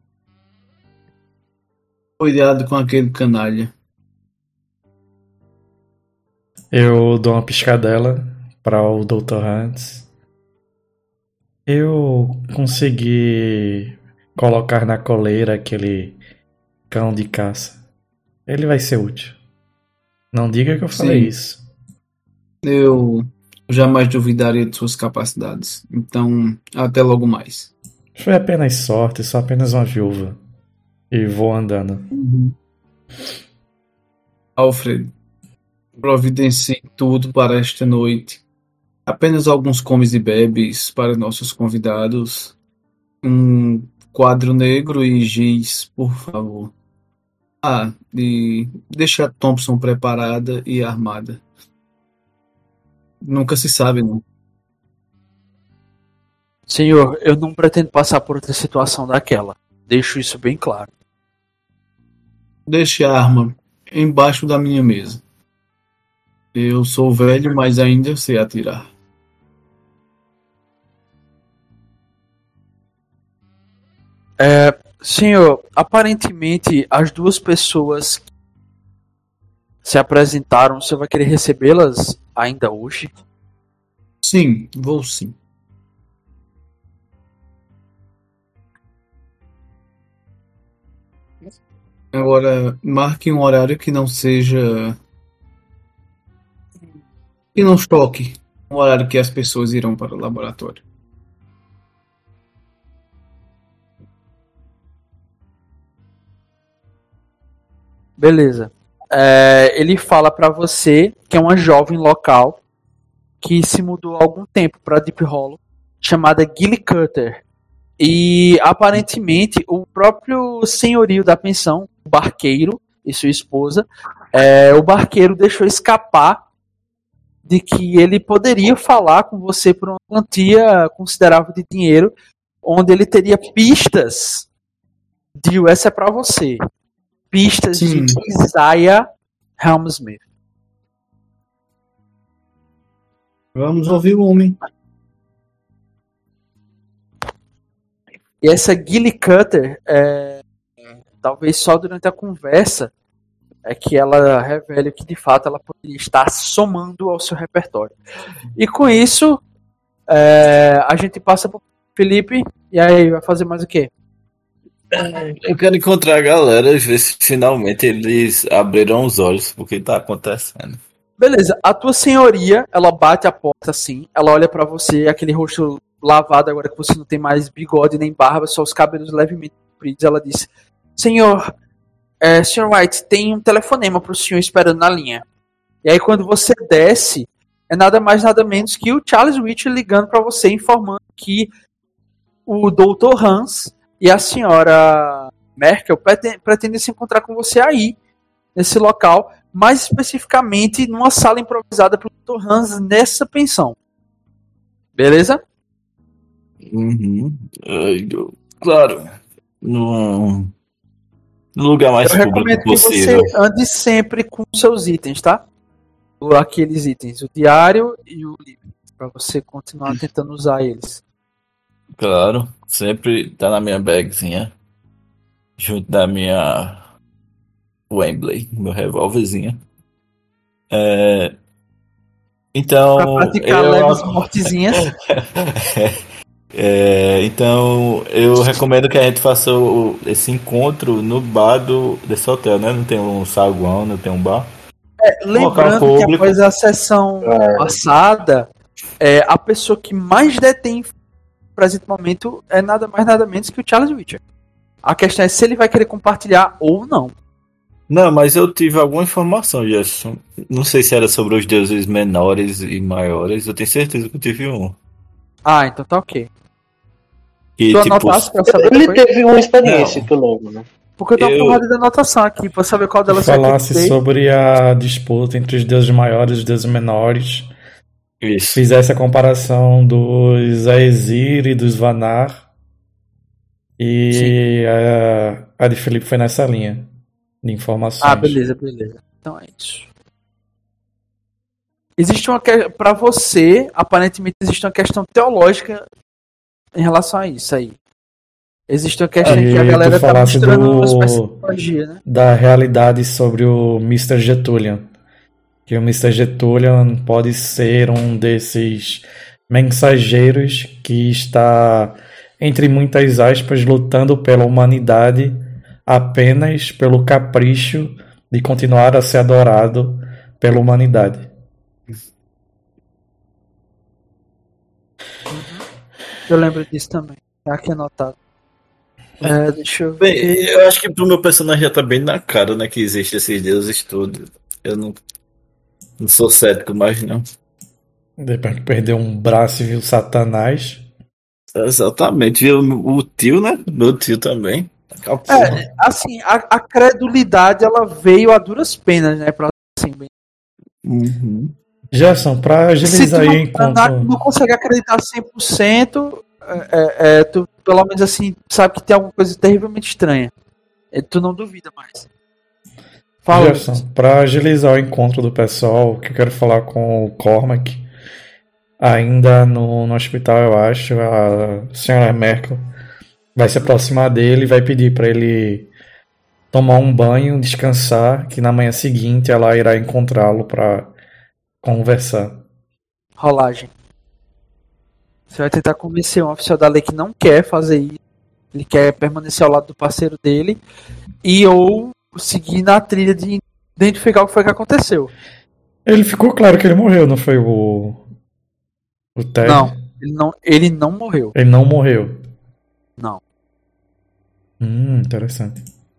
Cuidado com aquele canalha. Eu dou uma piscadela para o doutor Hans. Eu consegui colocar na coleira aquele cão de caça. Ele vai ser útil. Não diga que eu falei Sim. isso. Eu jamais duvidaria de suas capacidades. Então, até logo mais. Foi apenas sorte, sou apenas uma viúva. E vou andando. Alfred, providencie tudo para esta noite. Apenas alguns comes e bebes para nossos convidados. Um quadro negro e giz, por favor. Ah, e deixa a Thompson preparada e armada. Nunca se sabe, não. Senhor, eu não pretendo passar por outra situação daquela. Deixo isso bem claro. Deixe a arma embaixo da minha mesa. Eu sou velho, mas ainda sei atirar. É, senhor, aparentemente as duas pessoas que se apresentaram, você vai querer recebê-las ainda hoje? Sim, vou sim. Agora, marque um horário que não seja... que não choque. Um horário que as pessoas irão para o laboratório. Beleza. É, ele fala pra você que é uma jovem local que se mudou há algum tempo pra Deep Hollow, chamada Gilly Cutter. E aparentemente o próprio senhorio da pensão, o barqueiro e sua esposa, é, o barqueiro deixou escapar de que ele poderia falar com você por uma quantia considerável de dinheiro, onde ele teria pistas de essa é pra você. Pistas Sim. de Isaiah Helmsmith. Vamos ouvir o homem. E essa Gilly Cutter, é, talvez só durante a conversa, é que ela revele que de fato ela poderia estar somando ao seu repertório. E com isso, é, a gente passa pro Felipe, e aí vai fazer mais o quê? Eu quero encontrar a galera e ver se finalmente eles abriram os olhos pro que tá acontecendo. Beleza, a tua senhoria, ela bate a porta assim, ela olha pra você, aquele rosto lavado agora que você não tem mais bigode nem barba, só os cabelos levemente compridos, ela diz: Senhor, é, senhor White, tem um telefonema pro senhor esperando na linha. E aí quando você desce, é nada mais nada menos que o Charles Witcher ligando pra você, informando que o doutor Hans e a senhora Merkel pretendem, pretendem se encontrar com você aí, nesse local, mais especificamente numa sala improvisada pro doutor Hans nessa pensão. Beleza? Uhum. Ai, eu- claro. No, no lugar mais Eu público recomendo que possível. você ande sempre com seus itens, tá? Ou aqueles itens, o diário e o livro, pra você continuar tentando usar eles. Claro, sempre tá na minha bagzinha. Junto da minha Wembley, meu revólverzinho. É, Pra então, praticar eu, leves mortezinhas. é, então, eu recomendo que a gente faça o- esse encontro no bar do, desse hotel, né? Não tem um saguão, não tem um bar. Lembrando que público. após a sessão É. passada, é, a pessoa que mais detém no presente momento é nada mais nada menos que o Charles Witcher. A questão é se ele vai querer compartilhar ou não. Não, mas eu tive alguma informação, Gerson. Não sei se era sobre os deuses menores e maiores. Eu tenho certeza que eu tive um. Ah, então tá ok. Que, Tu tipo, anotasse pra saber Ele depois? teve uma experiência, Não. que eu lembro, né? Porque eu tenho eu- uma porrada de anotação aqui pra saber qual Que delas eu falasse acreditei. sobre a disputa entre os deuses maiores e os deuses menores Isso. fizesse a comparação dos Aesir e dos Vanar. E a, a de Felipe foi nessa linha de informações. Ah, beleza, beleza. Então é isso. Existe uma que... Pra você, aparentemente, existe uma questão teológica em relação a isso aí. Existe uma questão Aí que a tu galera tá falasse mostrando do- uma espécie de teologia, né? Da realidade sobre o mister Getulian. Que o mister Getulian pode ser um desses mensageiros que está, entre muitas aspas, lutando pela humanidade apenas pelo capricho de continuar a ser adorado pela humanidade. Eu lembro disso também. Tá aqui anotado. É, deixa eu Bem, ver. eu acho que pro meu personagem já tá bem na cara, né, que existe esses deuses todos. Eu não, não sou cético mais, não. Depois que perdeu um braço e viu Satanás. Exatamente. E o, o tio, né? Meu tio também. Aquela porra. É, assim, a, a credulidade ela veio a duras penas, né? Pra, assim, bem. Uhum. Gerson, pra Se tu agilizar aí não, o encontro. não consegue acreditar cem por cento, é, é, é, tu pelo menos assim sabe que tem alguma coisa terrivelmente estranha. É, tu não duvida mais. Fala. Gerson, para agilizar o encontro do pessoal, que eu quero falar com o Cormac, ainda no, no hospital, eu acho, a senhora Merkel vai se aproximar dele e vai pedir para ele tomar um banho, descansar, que na manhã seguinte ela irá encontrá-lo para conversar. Rolagem. Você vai tentar convencer um oficial da lei que não quer fazer isso. Ele quer permanecer ao lado do parceiro dele. E ou seguir na trilha de identificar o que foi que aconteceu. Ele ficou claro que ele morreu, não foi o. O Ted? Não, ele não, ele não morreu. Ele não morreu. Não. Hum, interessante.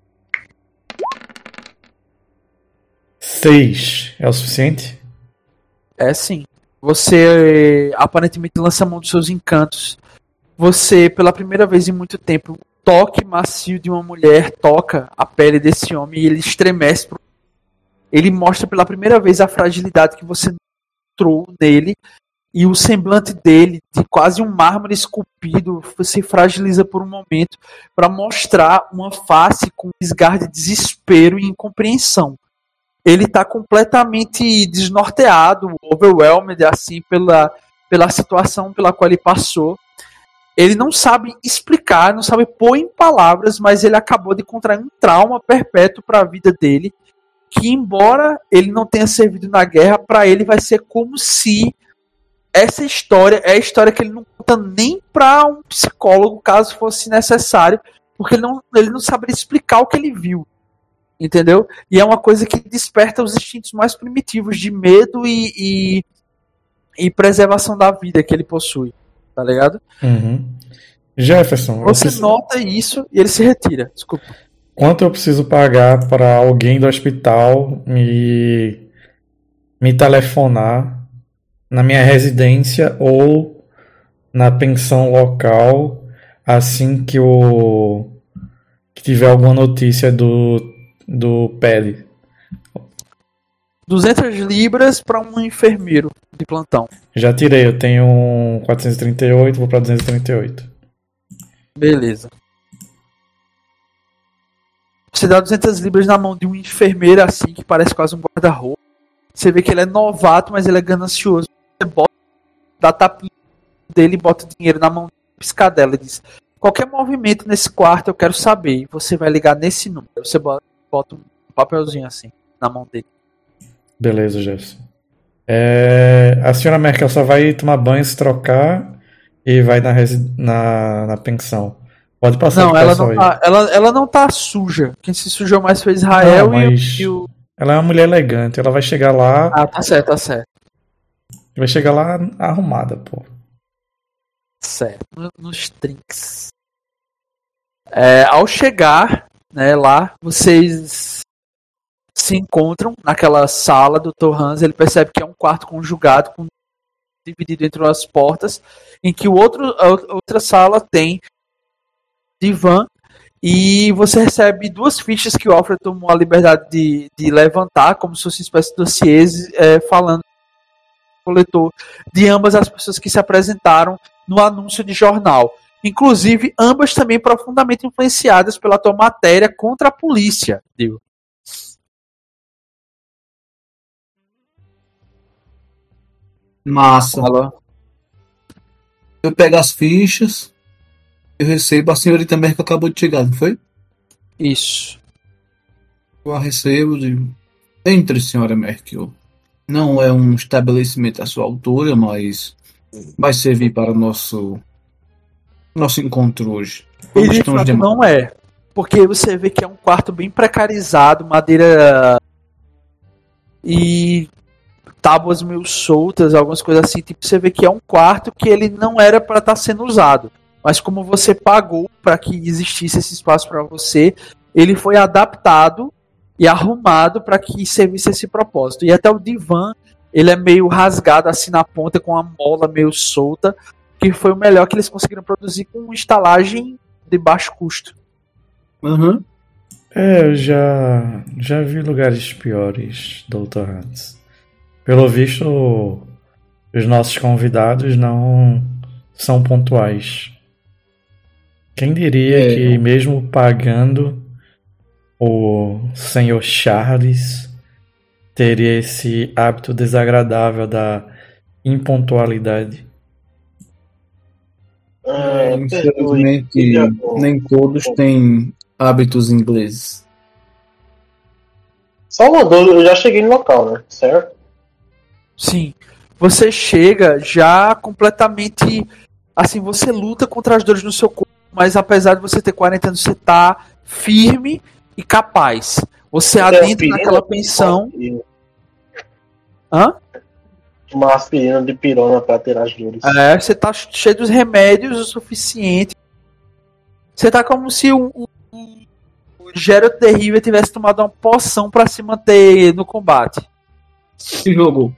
Seis é o suficiente? É sim. Você aparentemente lança a mão dos seus encantos. Você, pela primeira vez em muito tempo, o toque macio de uma mulher toca a pele desse homem e ele estremece. Pro... Ele mostra pela primeira vez a fragilidade que você encontrou nele e o semblante dele, de quase um mármore esculpido, se fragiliza por um momento para mostrar uma face com desgar de desespero e incompreensão. Ele está completamente desnorteado, overwhelmed assim pela, pela situação pela qual ele passou. Ele não sabe explicar, não sabe pôr em palavras, mas ele acabou de contrair um trauma perpétuo para a vida dele, que embora ele não tenha servido na guerra, para ele vai ser como se essa história é a história que ele não conta nem para um psicólogo, caso fosse necessário, porque ele não, ele não saberia explicar o que ele viu. Entendeu? E é uma coisa que desperta os instintos mais primitivos de medo e, e, e preservação da vida que ele possui. Tá ligado? Uhum. Jefferson, eu Você preciso- nota isso e ele se retira. Desculpa. quanto eu preciso pagar para alguém do hospital me, me telefonar na minha residência ou na pensão local assim que, o, que tiver alguma notícia do, do P E D? duzentas libras para um enfermeiro de plantão. Já tirei, eu tenho quatrocentos e trinta e oito, vou para duzentos e trinta e oito. Beleza. Você dá duzentas libras na mão de um enfermeiro assim, que parece quase um guarda-roupa. Você vê que ele é novato, mas ele é ganancioso. Você bota, dá tapinha dele e bota dinheiro na mão, piscadela e diz: qualquer movimento nesse quarto eu quero saber. E você vai ligar nesse número. Você bota, bota um papelzinho assim na mão dele. Beleza, Jefferson. É, a senhora Merkel só vai tomar banho, se trocar e vai na, resi- na, na pensão. Pode passar Não, pro ela pessoal não, aí. tá, ela, ela não tá suja. Quem se sujou mais foi Israel Não, e o- mas- e o. Ela é uma mulher elegante, ela vai chegar lá, Ah, tá certo, tá certo. vai chegar lá arrumada, pô. Certo, no- nos trinks. É, ao chegar, né, lá, vocês se encontram naquela sala do doutor Hans. Ele percebe que é um quarto conjugado, com, dividido entre as portas, em que o outro, a outra sala tem divã, e você recebe duas fichas que o Alfred tomou a liberdade de, de levantar, como se fosse uma espécie de dossiês, é, falando coletor de ambas as pessoas que se apresentaram no anúncio de jornal. Inclusive, ambas também profundamente influenciadas pela tua matéria contra a polícia, Dio. Massa. Alô? Eu pego as fichas, eu recebo a senhorita Merkel acabou de chegar, não foi? Isso. Eu a recebo de... Entre, senhora Merkel. Não é um estabelecimento à sua altura, mas vai servir para o nosso, nosso encontro hoje. E de fato não é. Porque você vê que é um quarto bem precarizado, madeira e tábuas meio soltas, algumas coisas assim. Tipo, você vê que é um quarto que ele não era para estar sendo usado. Mas como você pagou para que existisse esse espaço para você, ele foi adaptado e arrumado para que servisse esse propósito. E até o divã, ele é meio rasgado assim na ponta, com a mola meio solta, que foi o melhor que eles conseguiram produzir com uma estalagem de baixo custo. Uhum. É, eu já, já vi lugares piores, doutor Hans. Pelo visto, os nossos convidados não são pontuais. Quem diria É. que mesmo pagando, o senhor Charles teria esse hábito desagradável da impontualidade? Ah, Infelizmente, perdoe. nem todos têm hábitos ingleses. Só uma dúvida, eu já cheguei no local, né? Certo? Sim. Você chega já completamente... Assim, você luta contra as dores no seu corpo, mas apesar de você ter quarenta anos, você tá firme e capaz. Você Tem adentra aspirina? naquela pensão... Hã? Uma aspirina de pirona pra ter as dores. É, você tá cheio dos remédios o suficiente. Você tá como se o, o, o Geralt de Rivia tivesse tomado uma poção pra se manter no combate. Se jogou.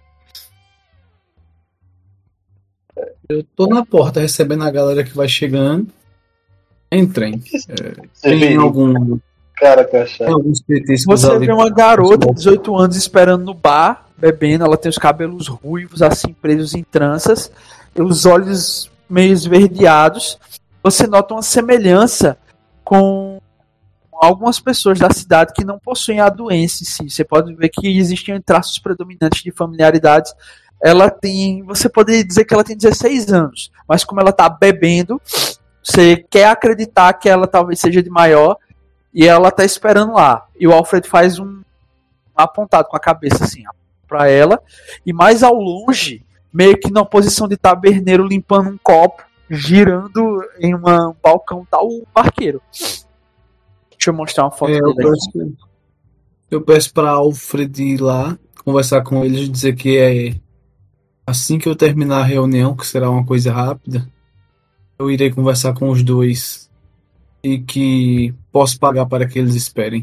Eu tô na porta recebendo a galera que vai chegando. Entrem. É, tem vê? algum, Cara, tem cachaça. alguns petiscos Você ali. vê uma garota de dezoito anos esperando no bar, bebendo. Ela tem os cabelos ruivos, assim, presos em tranças, e os olhos meio esverdeados. Você nota uma semelhança com algumas pessoas da cidade que não possuem a doença em si. Você pode ver que existem traços predominantes de familiaridades. Ela tem... Você poderia dizer que ela tem dezesseis anos, mas como ela tá bebendo, você quer acreditar que ela talvez seja de maior, e ela tá esperando lá. E o Alfred faz um apontado com a cabeça assim, pra ela. E mais ao longe, meio que na posição de taberneiro, limpando um copo, girando em uma, um balcão, tá o barqueiro. Deixa eu mostrar uma foto É, eu dele aqui. peço, eu peço pra Alfred ir lá, conversar com eles e dizer que é assim que eu terminar a reunião, que será uma coisa rápida, eu irei conversar com os dois e que posso pagar para que eles esperem.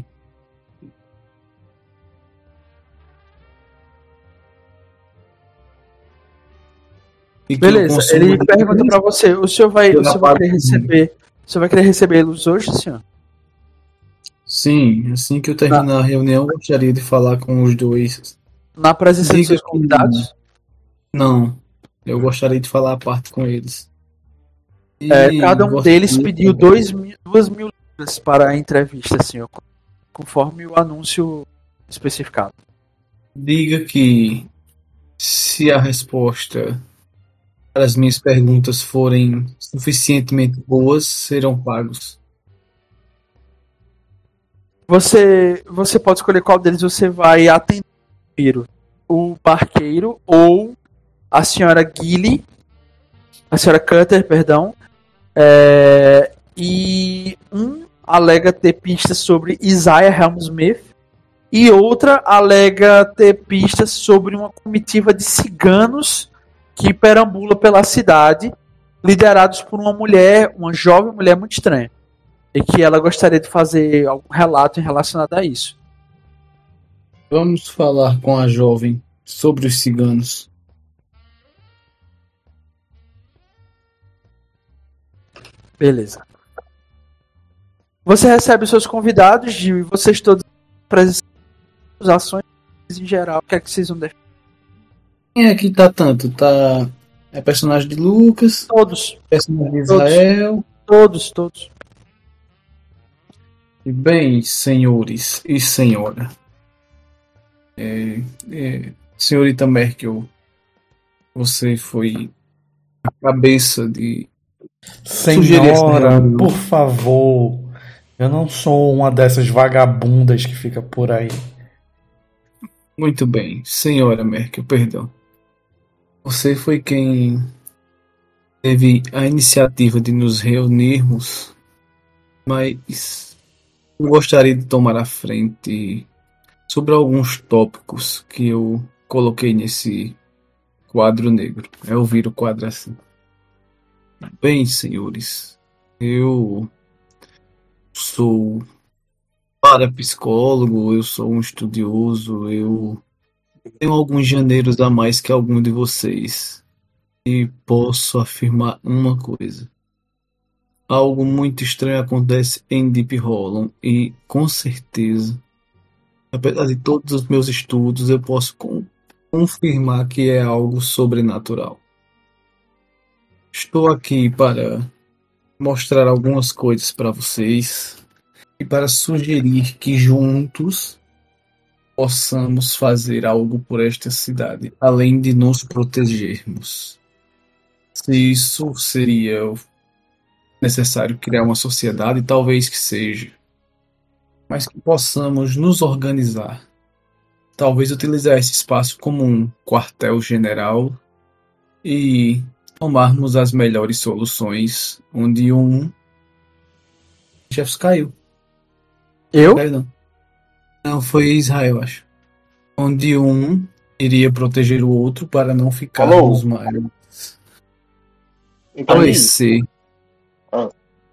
E que eu Beleza, consumo ele de- pergunta pra você, o senhor vai, Eu o já senhor vai pago querer tudo. receber, o senhor vai querer recebê-los hoje, senhor? Sim, assim que eu terminar a reunião, eu gostaria de falar com os dois. Na presença dos Diga seus que- convidados? Não, eu gostaria de falar a parte com eles. E É, cada um gostaria deles pediu também- dois mil, duas mil libras para a entrevista, senhor, conforme o anúncio especificado. Diga que se a resposta para as minhas perguntas forem suficientemente boas, serão pagos. Você, você pode escolher qual deles você vai atender primeiro. O barqueiro ou a senhora Gilly, a senhora Cutter, perdão. É, e um alega ter pistas sobre Isaiah Helmsmith e outra alega ter pistas sobre uma comitiva de ciganos que perambula pela cidade, liderados por uma mulher, uma jovem mulher muito estranha. E que ela gostaria de fazer algum relato relacionado a isso. Vamos falar com a jovem sobre os ciganos. Beleza. Você recebe os seus convidados, Gil, e vocês todos apresentam as ações em geral. O que é que vocês vão deixar? Quem é que tá tanto? Tá. É personagem de Lucas, Todos, personagem de Todos. Israel. todos, todos. E bem, senhores e senhora. É, é, senhorita Merkel, você foi a cabeça de. Sugerir essa Senhora, reunião. por favor. Eu não sou uma dessas vagabundas que fica por aí. Muito bem, senhora Merkel, perdão. Você foi quem teve a iniciativa de nos reunirmos, mas eu gostaria de tomar a frente sobre alguns tópicos que eu coloquei nesse quadro negro. Eu viro o quadro assim. Bem, senhores, eu sou parapsicólogo, eu sou um estudioso, eu tenho alguns janeiros a mais que algum de vocês. E posso afirmar uma coisa. Algo muito estranho acontece em Deep Hollow e, com certeza, apesar de todos os meus estudos, eu posso con- confirmar que é algo sobrenatural. Estou aqui para mostrar algumas coisas para vocês e para sugerir que juntos possamos fazer algo por esta cidade, além de nos protegermos. Se isso seria necessário criar uma sociedade, talvez que seja, mas que possamos nos organizar. Talvez utilizar esse espaço como um quartel-general e tomarmos as melhores soluções, onde um Jefferson caiu. Eu? Caiu não. Não, foi Israel, acho. Onde um iria proteger o outro para não ficarmos mais Então, adoecer Ah.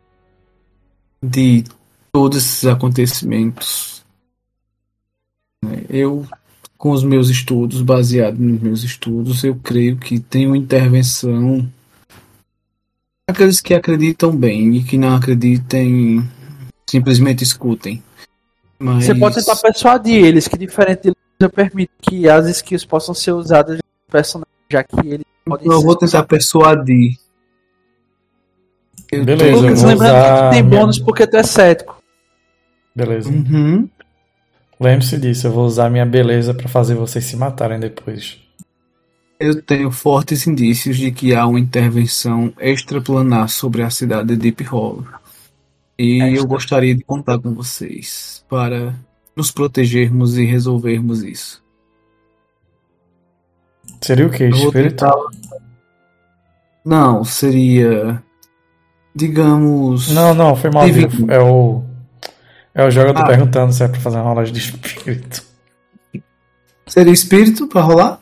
de todos esses acontecimentos. Né? Eu, com os meus estudos, baseado nos meus estudos, eu creio que tem uma intervenção. Aqueles que acreditam bem e que não acreditem, simplesmente escutem. Mas Você pode tentar persuadir eles que, diferente deles, eu permito que as skills possam ser usadas de personagem, já que eles podem eu ser vou tentar persuadir. Eu Beleza, tô- eu Lucas, vou lembrando que usar tu tem minha- bônus porque tu é cético. Beleza. Uhum. Lembre-se disso, eu vou usar minha beleza pra fazer vocês se matarem depois. Eu tenho fortes indícios de que há uma intervenção extraplanar sobre a cidade de Deep Hollow. E Extra. eu gostaria de contar com vocês para nos protegermos e resolvermos isso. Seria o quê? Eu vou Espírito? tentar. Não, seria. Digamos. Não, não, foi mal. Divino. Vivo. É o. É o jogador Ah. perguntando se é pra fazer uma rolagem de espírito. Seria espírito para rolar?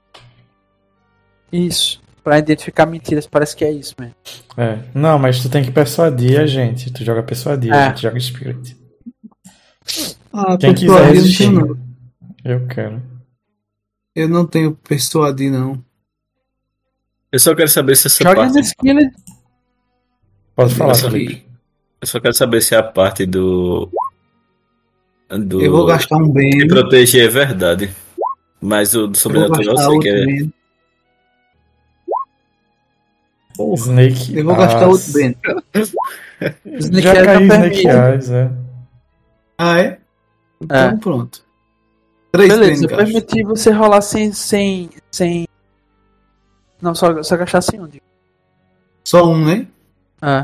Isso. Pra identificar mentiras, parece que é isso mesmo. É. Não, mas tu tem que persuadir a gente. Tu joga persuadir, É. a gente joga espírito. Ah, Quem persuadir quiser eu não resistir. tenho, não. Eu quero. Eu não tenho persuadir, não. Eu só quero saber se essa Joga parte. na skill. Pode falar, Nossa, Felipe. Eu só quero saber se a parte do. Do. Eu vou gastar um bem. De proteger é verdade. Mas o do Eu vou sobrenatural eu gastar sei outro que é. bem. Snake Eu vou gastar Eyes. outro bem. Snake Já Eyes caiu não Snake permite. Eyes, é. Ah, é? Então É. pronto. Três Beleza, bem, eu gasto. permiti você rolar sem. sem. sem. Não, só, só gastar sem um. digo. Só um, né? Ah.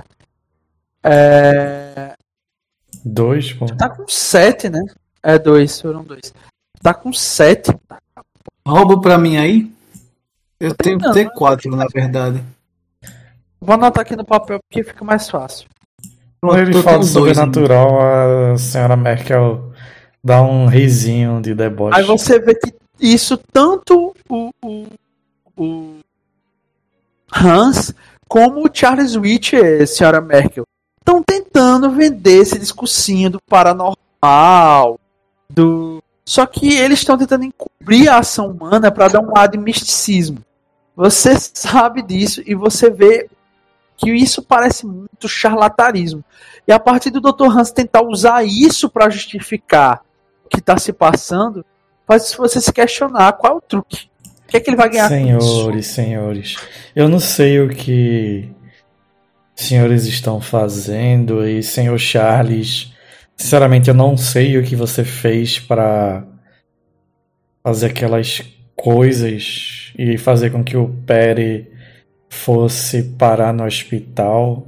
É. Dois, pô. Tá com sete, né? É dois, foram dois. Tá com sete. Rouba pra mim aí. Eu tenho Não. T quatro, na verdade. Vou anotar aqui no papel porque fica mais fácil. Quando ele eu fala de tenho dois ainda. sobrenatural, a senhora Merkel dá um risinho de deboche. Aí você vê que isso tanto o, o, o Hans como o Charles Witcher, senhora Merkel, estão tentando vender esse discursinho do paranormal, do... Só que eles estão tentando encobrir a ação humana para dar um lado de misticismo. Você sabe disso e você vê que isso parece muito charlatanismo. E a partir do doutor Hans tentar usar isso para justificar o que está se passando, faz você se questionar qual é o truque. O que é que ele vai ganhar com isso? Senhores, senhores, eu não sei o que senhores estão fazendo e senhor Charles, sinceramente eu não sei o que você fez para fazer aquelas coisas e fazer com que o Perry fosse parar no hospital,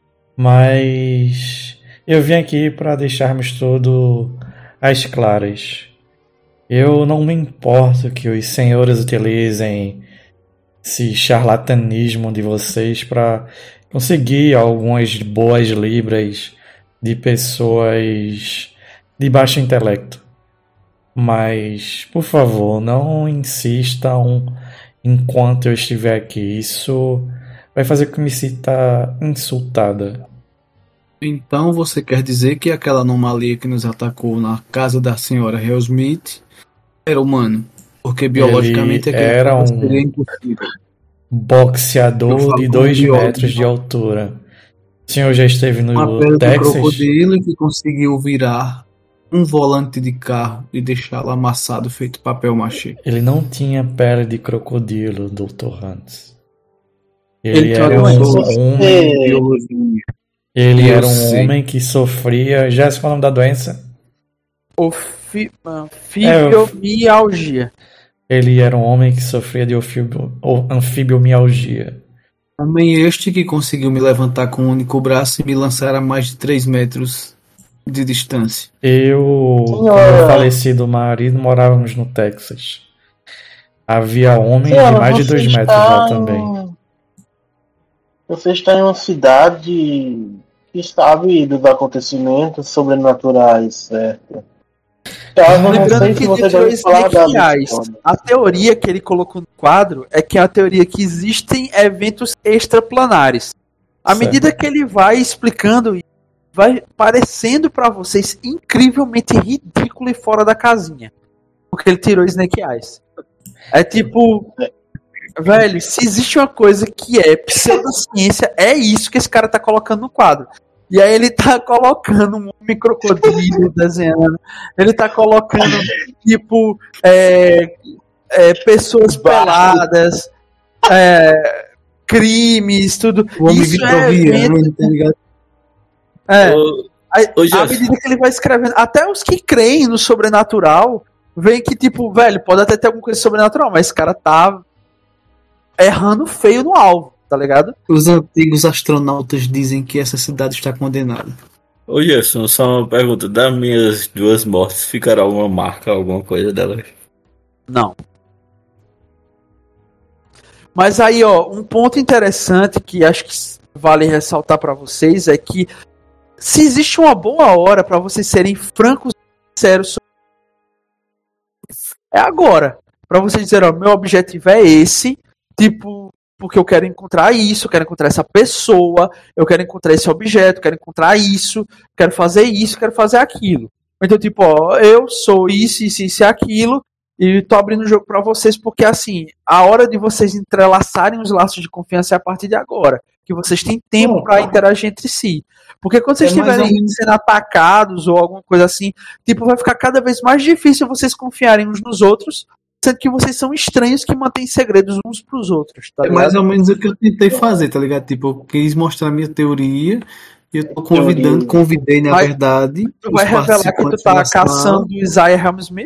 mas eu vim aqui para deixarmos tudo às claras. Eu não me importo que os senhores utilizem esse charlatanismo de vocês para conseguir algumas boas libras de pessoas de baixo intelecto. Mas, por favor, não insistam enquanto eu estiver aqui. Isso vai fazer com que me sinta insultada. Então você quer dizer que aquela anomalia que nos atacou na casa da senhora Hellsmith era humano? Porque biologicamente Ele aquele era cara um seria impossível. Eu boxeador falo de como dois biólogo. metros de altura. O senhor já esteve Uma no pele do Texas? crocodilo que conseguiu virar um volante de carro e deixá-lo amassado feito papel machê. Ele não tinha pele de crocodilo, doutor Hans. Ele, Ele tinha era uma um doença. homem. É. Biologia. Ele Eu era um sei. homem que sofria. Já é o nome da doença? Ofi- Anfibiomialgia. Ele era um homem que sofria de ofibio- ou anfibiomialgia. Homem este que conseguiu me levantar com um único braço e me lançar a mais de três metros de distância. Eu, com Senhora. meu falecido marido, morávamos no Texas. Havia homens de Senhora, mais de você dois metros está lá também. em... Você está em uma cidade que sabe dos acontecimentos sobrenaturais, certo? Caso eu não Lembrando sei que se você ele já tirou ouviu falar da Snake Eyes. história. A teoria que ele colocou no quadro é que é a teoria que existem eventos extraplanares. À Certo. medida que ele vai explicando, vai parecendo pra vocês incrivelmente ridículo e fora da casinha. Porque ele tirou Snake Eyes. É tipo, velho, se existe uma coisa que é pseudociência, é isso que esse cara tá colocando no quadro. E aí ele tá colocando um homem crocodilo desenhando. Ele tá colocando, tipo, é, é, pessoas peladas, é, crimes, tudo. O homem Isso é evento. vitoriano, tá ligado? É, Ô, Aí, Ô, à Jefferson. medida que ele vai escrevendo, até os que creem no sobrenatural, veem que, tipo, velho, pode até ter alguma coisa sobrenatural, mas esse cara tá errando feio no alvo, tá ligado? Os antigos astronautas dizem que essa cidade está condenada. Ô Jefferson, só uma pergunta. Das minhas duas mortes, ficará alguma marca, alguma coisa delas? Não. Mas aí, ó, um ponto interessante que acho que vale ressaltar pra vocês é que se existe uma boa hora pra vocês serem francos e sinceros, é agora. Pra vocês dizerem, ó, meu objetivo é esse, tipo, porque eu quero encontrar isso, eu quero encontrar essa pessoa, eu quero encontrar esse objeto, eu quero encontrar isso, quero fazer isso, quero fazer aquilo. Então, tipo, ó, eu sou isso, isso, isso e aquilo, e tô abrindo o jogo pra vocês, porque assim, a hora de vocês entrelaçarem os laços de confiança é a partir de agora, que vocês têm tempo pra interagir entre si. Porque quando vocês É mais ou estiverem menos- sendo atacados ou alguma coisa assim, tipo, vai ficar cada vez mais difícil vocês confiarem uns nos outros, sendo que vocês são estranhos que mantêm segredos uns pros outros, tá É ligado? mais ou menos o que eu tentei fazer, tá ligado? Tipo, eu quis mostrar a minha teoria e eu tô convidando, Teoria. convidei, na Mas verdade, Tu vai os revelar que tu participantes tá da sala caçando o Isaiah Helmsmith?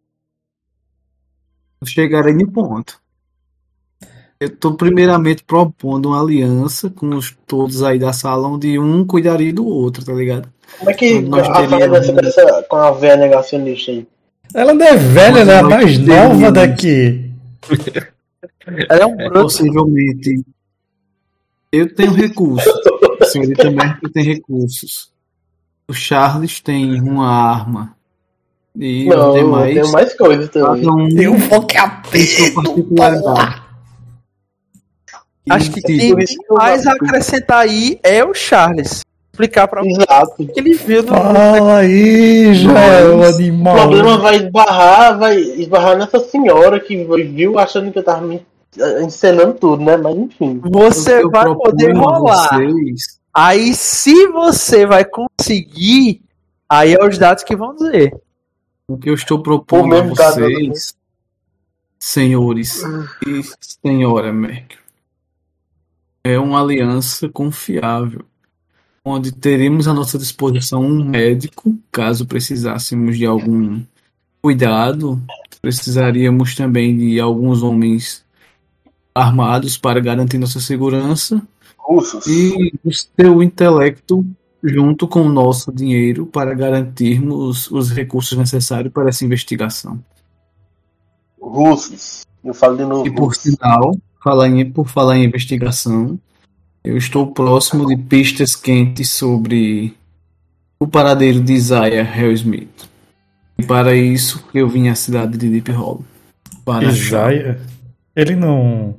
chegarem no ponto. Eu tô primeiramente propondo uma aliança com os todos aí da sala, onde um cuidaria do outro, tá ligado? Como é que Nós a Fábio teríamos- vai ser dessa, com a velha negacionista aí? Ela não é velha, ela é a mais Mas nova nós daqui. Ela é um broto. Possivelmente. Eu tenho recursos. O senhor também tem recursos. O Charles tem uma arma. E Não, os eu demais. tenho mais coisas também. Cada um Tem um tem sua focapeto. particularidade. Acho que E, quem tipo, por isso tem que eu mais a gosto. acrescentar aí é o Charles. Explicar pra você Exato. o que ele viu no. Fala aí, Joel, O animal. problema vai esbarrar, vai esbarrar nessa senhora que viu achando que eu tava me encenando tudo, né? Mas enfim. Você o que eu vai proponho poder a rolar. vocês- Aí, se você vai conseguir, aí é os dados que vão dizer. O que eu estou Por propondo a mesmo caso, vocês senhores e senhora Mercury. É uma aliança confiável, onde teremos à nossa disposição um médico, caso precisássemos de algum cuidado. Precisaríamos também de alguns homens armados para garantir nossa segurança Russos. e o seu intelecto junto com o nosso dinheiro para garantirmos os recursos necessários para essa investigação. Russos. Eu falo de novo. E por russos. sinal, falar em, por falar em investigação, eu estou próximo de pistas quentes sobre o paradeiro de Isaiah Hellsmith. E para isso eu vim à cidade de Deep Hollow. Para achar. Isaiah? Ele não.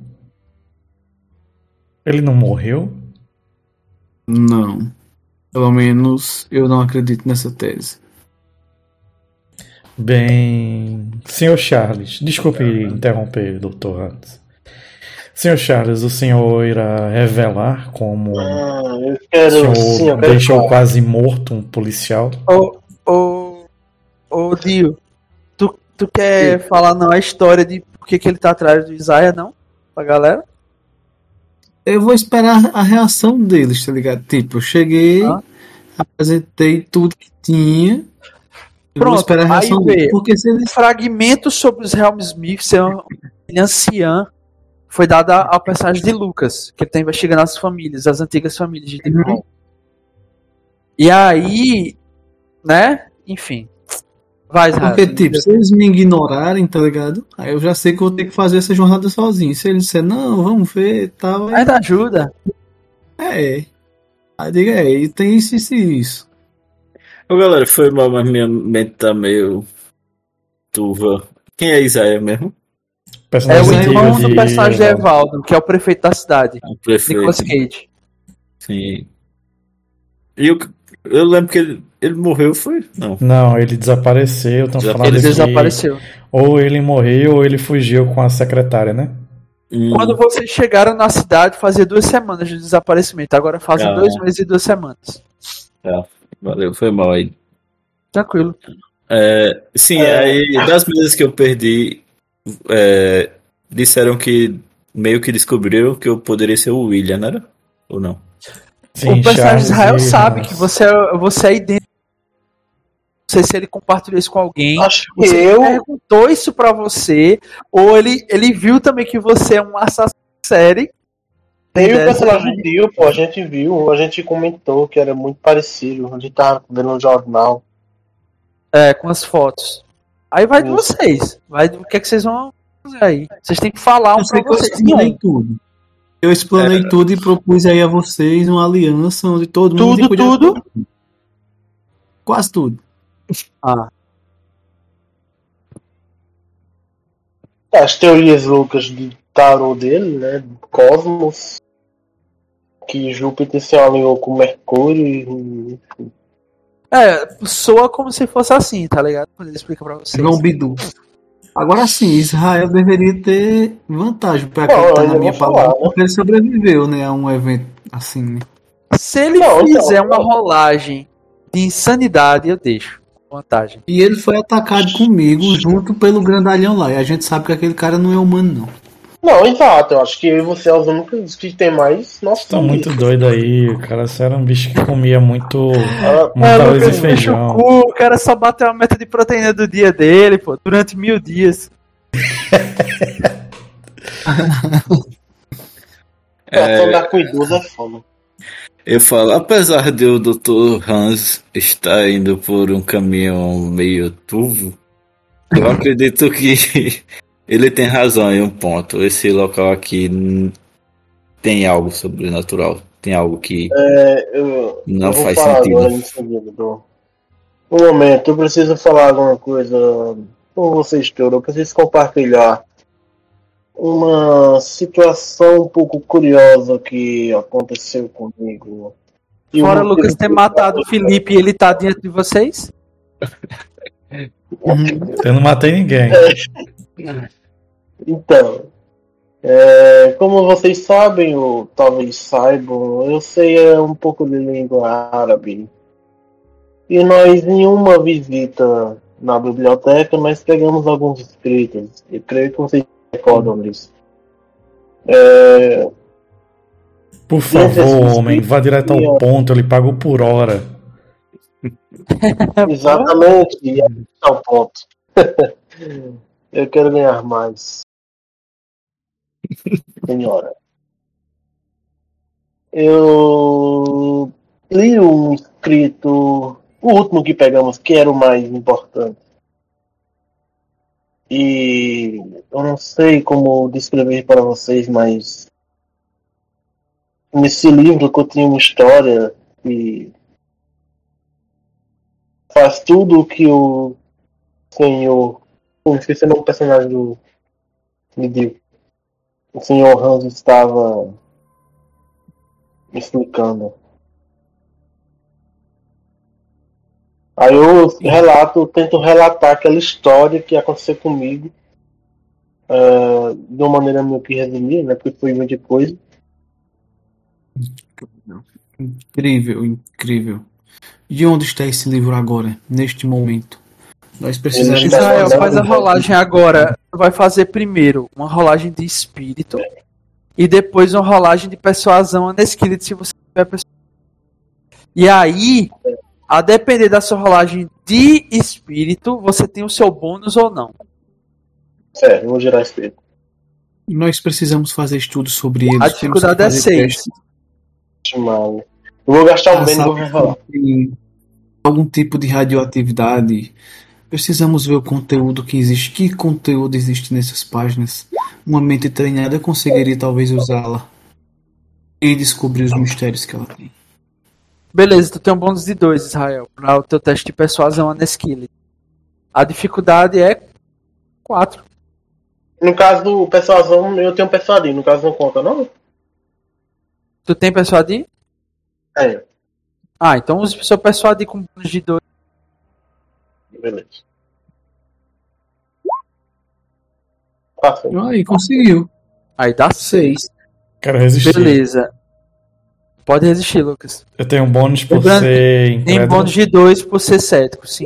Ele não morreu? Não. Pelo menos eu não acredito nessa tese. Bem. senhor Charles, desculpe interromper, doutor Hans. senhor Charles, o senhor irá revelar como Ah, eu o quero. senhor Sim, eu quero deixou falar. quase morto um policial? Ô, ô, ô, Dio, tu, tu quer falar não a história de por que, que ele tá atrás do Isaiah, não? Pra galera? Eu vou esperar a reação deles, tá ligado? Tipo, eu cheguei, Ah. apresentei tudo que tinha. Eu vou Pronto, esperar a aí reação vê. deles. Porque se eles. Fragmentos sobre os Helmsmith ser uma família anciã foi dada ao personagem de Lucas, que ele tá investigando as famílias, as antigas famílias de Deep Uhum. Hollow. E aí, né? Enfim. Vai, Porque, Israel. tipo, se eles me ignorarem, tá ligado? Aí eu já sei que eu vou ter que fazer essa jornada sozinho. Se eles disserem, não, vamos ver e tal. aí- Ainda ajuda. É. Aí diga, é, e tem isso, isso e isso. Ô galera, foi mal, mas minha mente tá meio turva. Quem é Isaiah mesmo? É Personagem o antigo irmão do de personagem de Evaldo. Evaldo, que é o prefeito da cidade. O prefeito. Nicolas Cage. Sim. E eu, eu lembro que ele, ele morreu, foi? Não. Não, ele desapareceu. Estão falando Ele que desapareceu. ou ele morreu ou ele fugiu com a secretária, né? Hum, Quando vocês chegaram na cidade, fazia duas semanas de desaparecimento. Agora fazem Ah. dois meses e duas semanas. Valeu, foi mal aí. Tranquilo. É, sim, É. aí das vezes que eu perdi, é, disseram que meio que descobriram que eu poderia ser o William, não era? Ou não? Sim, o personagem de Charles Israel e sabe Hans. que você é, você é aí dentro. Não sei se ele compartilhou isso com alguém. Acho que Você eu. perguntou isso pra você, ou ele, ele viu também que você é um assassino em série. Nem o Dessa personagem também. viu, pô, a gente viu, a gente comentou que era muito parecido, a gente tava vendo no jornal. É, com as fotos. Aí vai de Isso. vocês. Vai do que é que vocês vão fazer aí. Vocês têm que falar um Eu sei pra que eu vocês. explanei tudo. Eu explanei tudo e propus aí a vocês uma aliança onde todo mundo Tudo, podia- tudo. Quase tudo. Ah, As teorias loucas de tarô dele, né? Cosmos. Que Júpiter se alinhou com Mercúrio. e- é, soa como se fosse assim, tá ligado? Quando ele explica pra vocês. João Bidu. Agora sim, Israel deveria ter vantagem para Não, acreditar eu na não minha vou falar, palavra, né? porque ele sobreviveu, né, a um evento assim, né? Se ele Não, então, fizer uma não. rolagem de insanidade, eu deixo. Vantagem. E ele foi atacado comigo junto pelo grandalhão lá. E a gente sabe que aquele cara não é humano, não. Não, exato, eu acho que eu e você é os únicos que tem mais noção Estão muito disso. doido aí. O cara era um bicho que comia muito, Ah, muito É, arroz Lucas, e fecha o feijão. cu, o cara só bateu a meta de proteína do dia dele, pô, durante mil dias. pra andar com idoso é foda. Eu falo, apesar de o doutor Hans estar indo por um caminho meio turvo, eu acredito que ele tem razão em um ponto. Esse local aqui n- tem algo sobrenatural. Tem algo que É, eu, Não eu vou faz falar sentido. agora em seguida, bro. Um momento, eu preciso falar alguma coisa com vocês todos. Eu preciso compartilhar uma situação um pouco curiosa que aconteceu comigo. E eu Fora vou Lucas ter pedir- matado o Felipe e ele tá diante de vocês? Eu não matei ninguém. Então, é, como vocês sabem, ou talvez saibam, eu sei é, um pouco de língua árabe. E nós, em uma visita na biblioteca, nós pegamos alguns escritos. Eu creio que vocês recordam disso. É, Por favor, homem, vá direto ao ponto, ele paga por hora. exatamente, e aí está o ponto. Eu quero ganhar mais. Senhora. Eu li um escrito, o último que pegamos, que era o mais importante. E eu não sei como descrever para vocês, mas nesse livro continha uma história que faz tudo o que o senhor, eu esqueci o nome do personagem do Midil, o senhor Hans estava me explicando. Aí eu relato, tento relatar aquela história que aconteceu comigo uh, de uma maneira meio que resumida, né? Porque foi muita coisa. Incrível, incrível. E onde está esse livro agora, neste momento? Nós precisamos... Israel, faz a rolagem agora. Vai fazer primeiro uma rolagem de espírito e depois uma rolagem de persuasão anescrita, se você tiver persuasão. E aí, a depender da sua rolagem de espírito, você tem o seu bônus ou não. Certo, eu vou gerar espírito. Nós precisamos fazer estudos sobre eles. A dificuldade é seis. Eu vou gastar um bem e vou revelar. Algum tipo de radioatividade. Precisamos ver o conteúdo que existe. Que conteúdo existe nessas páginas? Uma mente treinada conseguiria talvez usá-la e descobrir os mistérios que ela tem. Beleza, tu tem um bônus de dois, Israel, para o teu teste de persuasão Aneskill. A dificuldade é quatro. No caso do persuasão, eu tenho persuadir. No caso, não conta, não? Tu tem persuadir? É. Ah, então use o seu persuadir com bônus de dois. Beleza. Passou. Aí, conseguiu. Aí dá seis. Quero resistir. Beleza. Pode resistir, Lucas. Eu tenho um bônus por Lembrando, ser tem incrédulo. bônus de dois por ser cético, sim.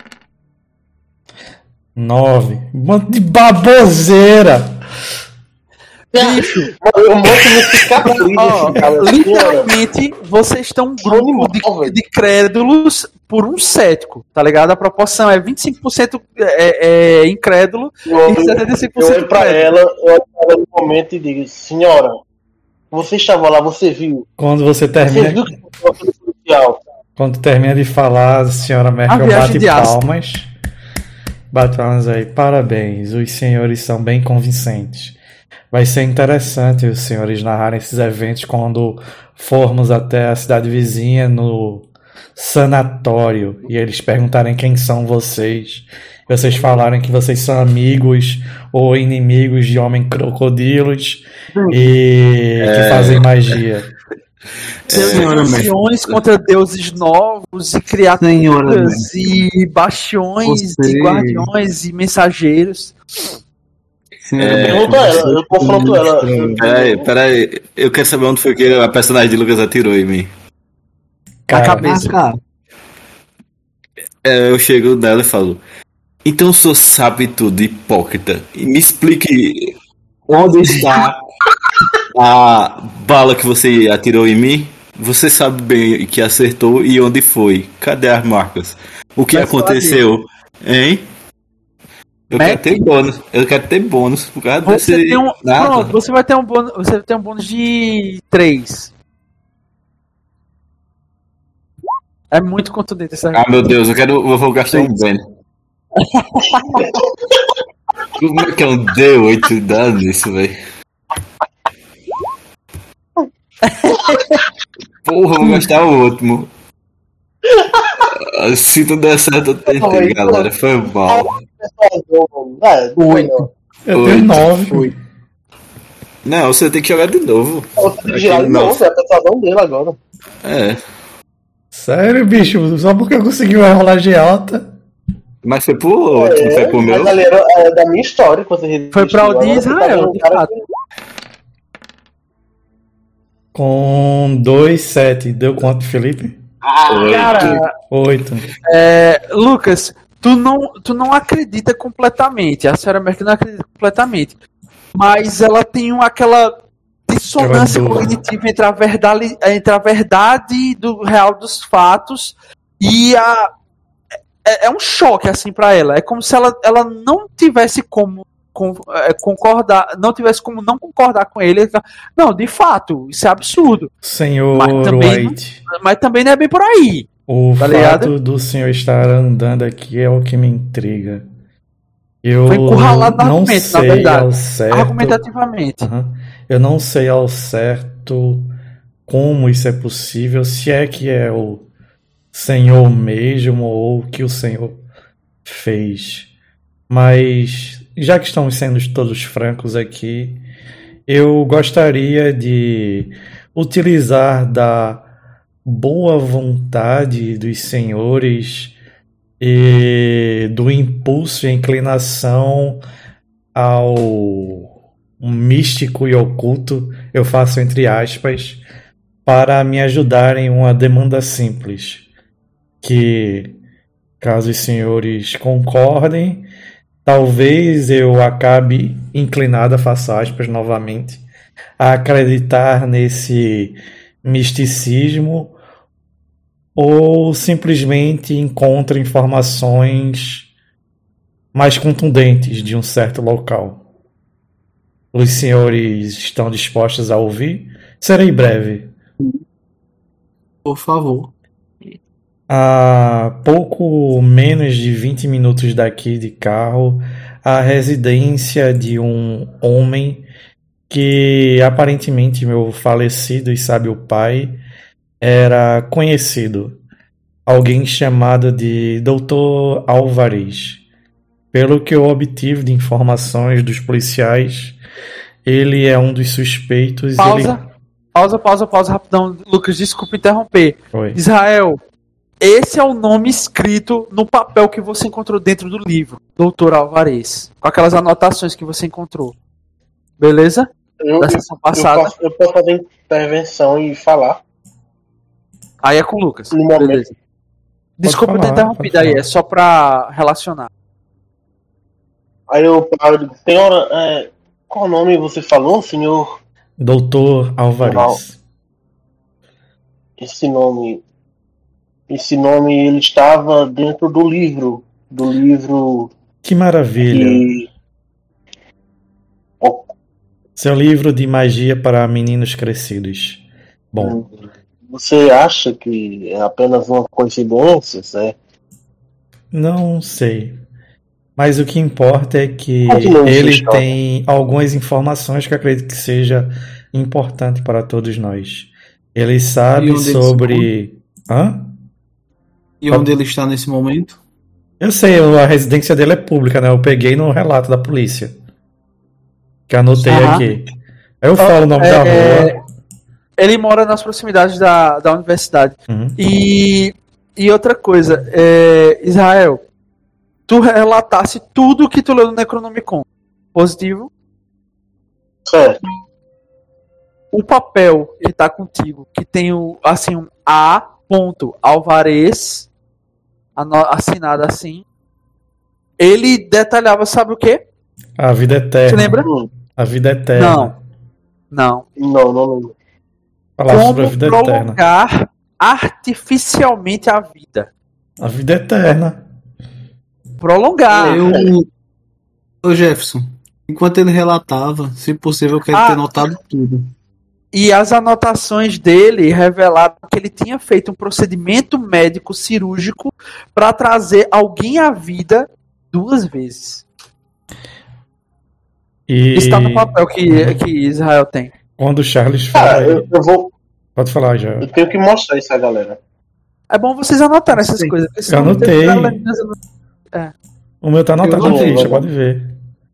Nove. Bando de baboseira! Bicho, Eu monto no cicatriz, ó, cara. literalmente, vocês estão um grupo de, de crédulos por um cético, tá ligado? A proporção é vinte e cinco por cento é, é incrédulo Eu, e setenta e cinco por eu cento olho pra crédulo. ela, eu olho pra ela no momento e digo, senhora, você estava lá, você viu? Quando você Você termina, viu que foi aquele policial? quando termina de falar, a senhora A Merkel viagem bate de aço. palmas. Bate palmas aí. Parabéns, os senhores são bem convincentes. Vai ser interessante os senhores narrarem esses eventos quando formos até a cidade vizinha no sanatório e eles perguntarem quem são vocês. Vocês falarem que vocês são amigos ou inimigos de homem crocodilos e É. que fazem magia. Senhora Nações contra deuses novos e Senhora criaturas e bastiões Você- e guardiões e mensageiros. Senhora É, Pergunto a ela, eu confronto ela. Peraí, peraí. Eu quero saber onde foi que a personagem de Lucas atirou em mim. Na Cara, cabeça. Ah, cara. É, eu chego nela e falo: então o senhor sabe tudo, hipócrita. E me explique onde está a bala que você atirou em mim. Você sabe bem que acertou e onde foi. Cadê as marcas? O que Vai aconteceu? Hein? Eu Mac? quero ter bônus. Eu quero ter bônus por causa Você desse tem um, nada. pronto, você vai ter um bônus, você tem um bônus de três. É muito contundente essa. Ah, meu Deus, eu quero. Eu vou gastar um bem. Como é que é um D oito dano isso, velho? Porra, eu vou gastar o último. Ah, se tudo der certo, eu tentei, galera. Foi mal. É, Oito. eu Oito. tenho nove. Não, você tem que jogar de novo. Eu tenho que girar de Não. novo, é a persuasão dele agora. É. Sério, bicho? Só porque eu consegui uma rolagem alta. Mas foi pro outro, não foi pro meu. Mas ali era é, da minha história que você resistiu. Foi pra o de Agora você tá Israel, vendo um de cara fato. que- Com dois, sete. Deu quanto, Felipe? Cara, Oito. é, Lucas, tu não, tu não acredita completamente. A senhora Merkel não acredita completamente. mas ela tem uma, aquela dissonância Ela é cognitiva entre a verdade, entre a verdade do real dos fatos e a é, é um choque assim para ela. É como se ela, ela não tivesse como com, é, concordar, não tivesse como não concordar com ele. Não, de fato, isso é absurdo. Senhor Mas também, White, não, mas também não é bem por aí. o Tá fato ligado? do senhor estar andando aqui é o que me intriga. Eu Foi encurralado no não argumento, na sei verdade. ao certo. Argumentativamente. Aham. Eu não sei ao certo como isso é possível, se é que é o Senhor mesmo ou o que o Senhor fez. Mas já que estamos sendo todos francos aqui, eu gostaria de utilizar da boa vontade dos senhores e do impulso e inclinação ao místico e oculto, eu faço entre aspas, para me ajudar em uma demanda simples, que, caso os senhores concordem, talvez eu acabe inclinado, faço aspas novamente, a acreditar nesse misticismo ou simplesmente encontre informações mais contundentes de um certo local. Os senhores estão dispostos a ouvir? Serei breve. Por favor. A pouco menos de vinte minutos daqui de carro, a residência de um homem que aparentemente meu falecido e sábio pai era conhecido. Alguém chamado de doutor Álvares. Pelo que eu obtive de informações dos policiais, ele é um dos suspeitos. Pausa, ele... pausa, pausa, pausa, rapidão. Lucas, desculpa interromper. Oi. Israel, esse é o nome escrito no papel que você encontrou dentro do livro, doutor Alvarez. Com aquelas anotações que você encontrou. Beleza? Eu, Da sessão eu, passada. posso, eu posso fazer intervenção e falar. Aí é com o Lucas. No momento. Beleza. Desculpa falar, ter interrompido pode aí, falar. é só pra relacionar. Aí eu paro e digo, senhora, é, qual nome você falou, senhor? doutor Álvares. Esse nome. Esse nome ele estava dentro do livro. Do livro Que maravilha. que. Oh, Seu livro de magia para meninos crescidos. Bom, você acha que é apenas uma coincidência? É? não sei. Mas o que importa é que Continue sua ele história. tem algumas informações que eu acredito que seja importante para todos nós. Ele E sabe onde ele se sobre. Hã? E onde ele está nesse momento? Eu sei, a residência dele é pública, né? Eu peguei no relato da polícia. Que anotei Aham. aqui. Aí eu falo o nome É, da é, rua. Ele mora nas proximidades da, da universidade. Uhum. E, e outra coisa, é, Israel, tu relatasse tudo que tu leu no Necronomicon. Positivo. Certo. O papel que tá contigo, que tem o, assim, um A. Alvarez, ano- assinado assim. Ele detalhava, sabe o quê? A vida Você eterna. lembra? Hum, A vida eterna. Não. Não. não, não lembro. Falar sobre a Como vida eterna. prolongar artificialmente a vida. A vida eterna. Prolongar. Eu. Ô Jefferson, enquanto ele relatava, se possível, eu quero Ah. ter notado tudo. E as anotações dele revelaram que ele tinha feito um procedimento médico cirúrgico para trazer alguém à vida duas vezes. E Isso está no papel que, que Israel tem. quando o Charles fala. Cara, eu, eu vou. Pode falar já. Eu tenho que mostrar isso à galera. É bom vocês anotarem essas Sim. coisas. Porque Eu senão anotei. tem que ficar lendo- O meu tá anotado Eu na não ficha, lembro. pode ver.